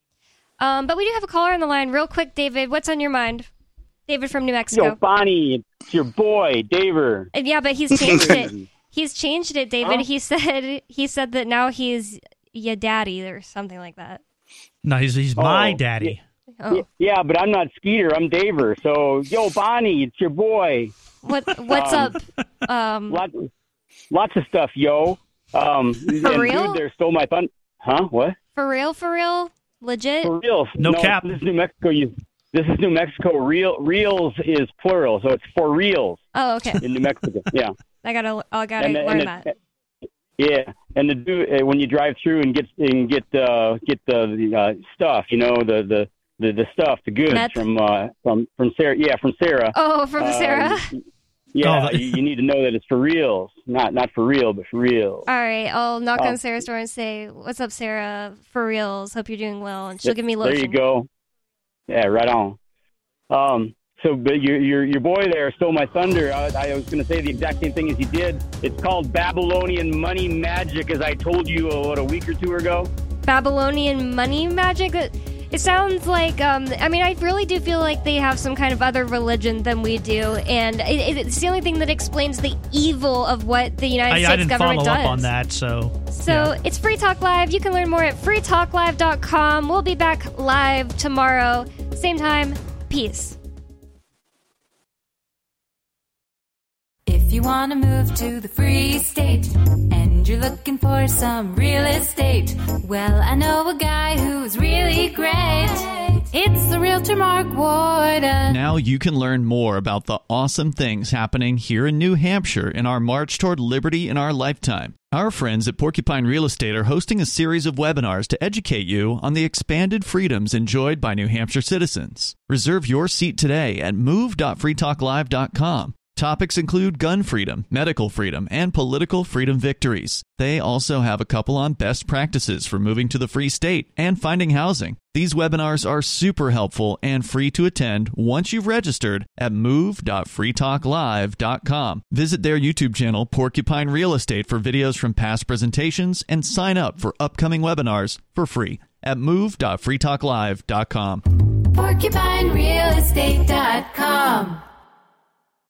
Um, but we do have a caller on the line, real quick, David. What's on your mind? David from New Mexico. Yo, Bonnie, it's your boy, Daver. Yeah, but he's changed it. He's changed it, David. Huh? He said he said that now he's your daddy or something like that. No, he's he's my oh, daddy. Yeah, oh. yeah, but I'm not Skeeter. I'm Daver. So, yo, Bonnie, it's your boy. What What's um, up? Um, lots, lots of stuff, yo. Um, For and real? Dude, there stole my thunder. Huh? What? For real, for real? Legit? For real? No cap. This is New Mexico. You, this is New Mexico. Real reals is plural, so it's for reals. Oh, okay. In New Mexico, yeah. I gotta, I gotta And the- learn and the- that. Yeah, and the do uh, when you drive through and get and get uh, get the, the uh, stuff, you know, the the, the, the stuff, the goods Meth? from uh, from from Sarah. Yeah, from Sarah. Oh, from Um, Sarah? Yeah, Oh, the- you, you need to know that it's for reals, not not for real, but for real. All right, I'll knock Oh. on Sarah's door and say, "What's up, Sarah? For reals. Hope you're doing well." And she'll give me There lotion. you go. Yeah, right on. Um, so, but your your your boy there stole my thunder. I, I was going to say the exact same thing as he did. It's called Babylonian money magic, as I told you uh, what a week or two ago. Babylonian money magic. It it sounds like. Um, I mean, I really do feel like they have some kind of other religion than we do, and it, it's the only thing that explains the evil of what the United I, States I didn't government follow does. up on that, so. So yeah. it's Free Talk Live. You can learn more at free talk live dot com. We'll be back live tomorrow, same time. Peace. If you want to move to the free state and you're looking for some real estate, well, I know a guy who's really great. It's the Realtor Mark Warden. Now you can learn more about the awesome things happening here in New Hampshire in our march toward liberty in our lifetime. Our friends at Porcupine Real Estate are hosting a series of webinars to educate you on the expanded freedoms enjoyed by New Hampshire citizens. Reserve your seat today at move dot free talk live dot com. Topics include gun freedom, medical freedom, and political freedom victories. They also have a couple on best practices for moving to the free state and finding housing. These webinars are super helpful and free to attend once you've registered at move dot free talk live dot com. Visit their YouTube channel, Porcupine Real Estate, for videos from past presentations and sign up for upcoming webinars for free at move dot free talk live dot com. porcupine real estate dot com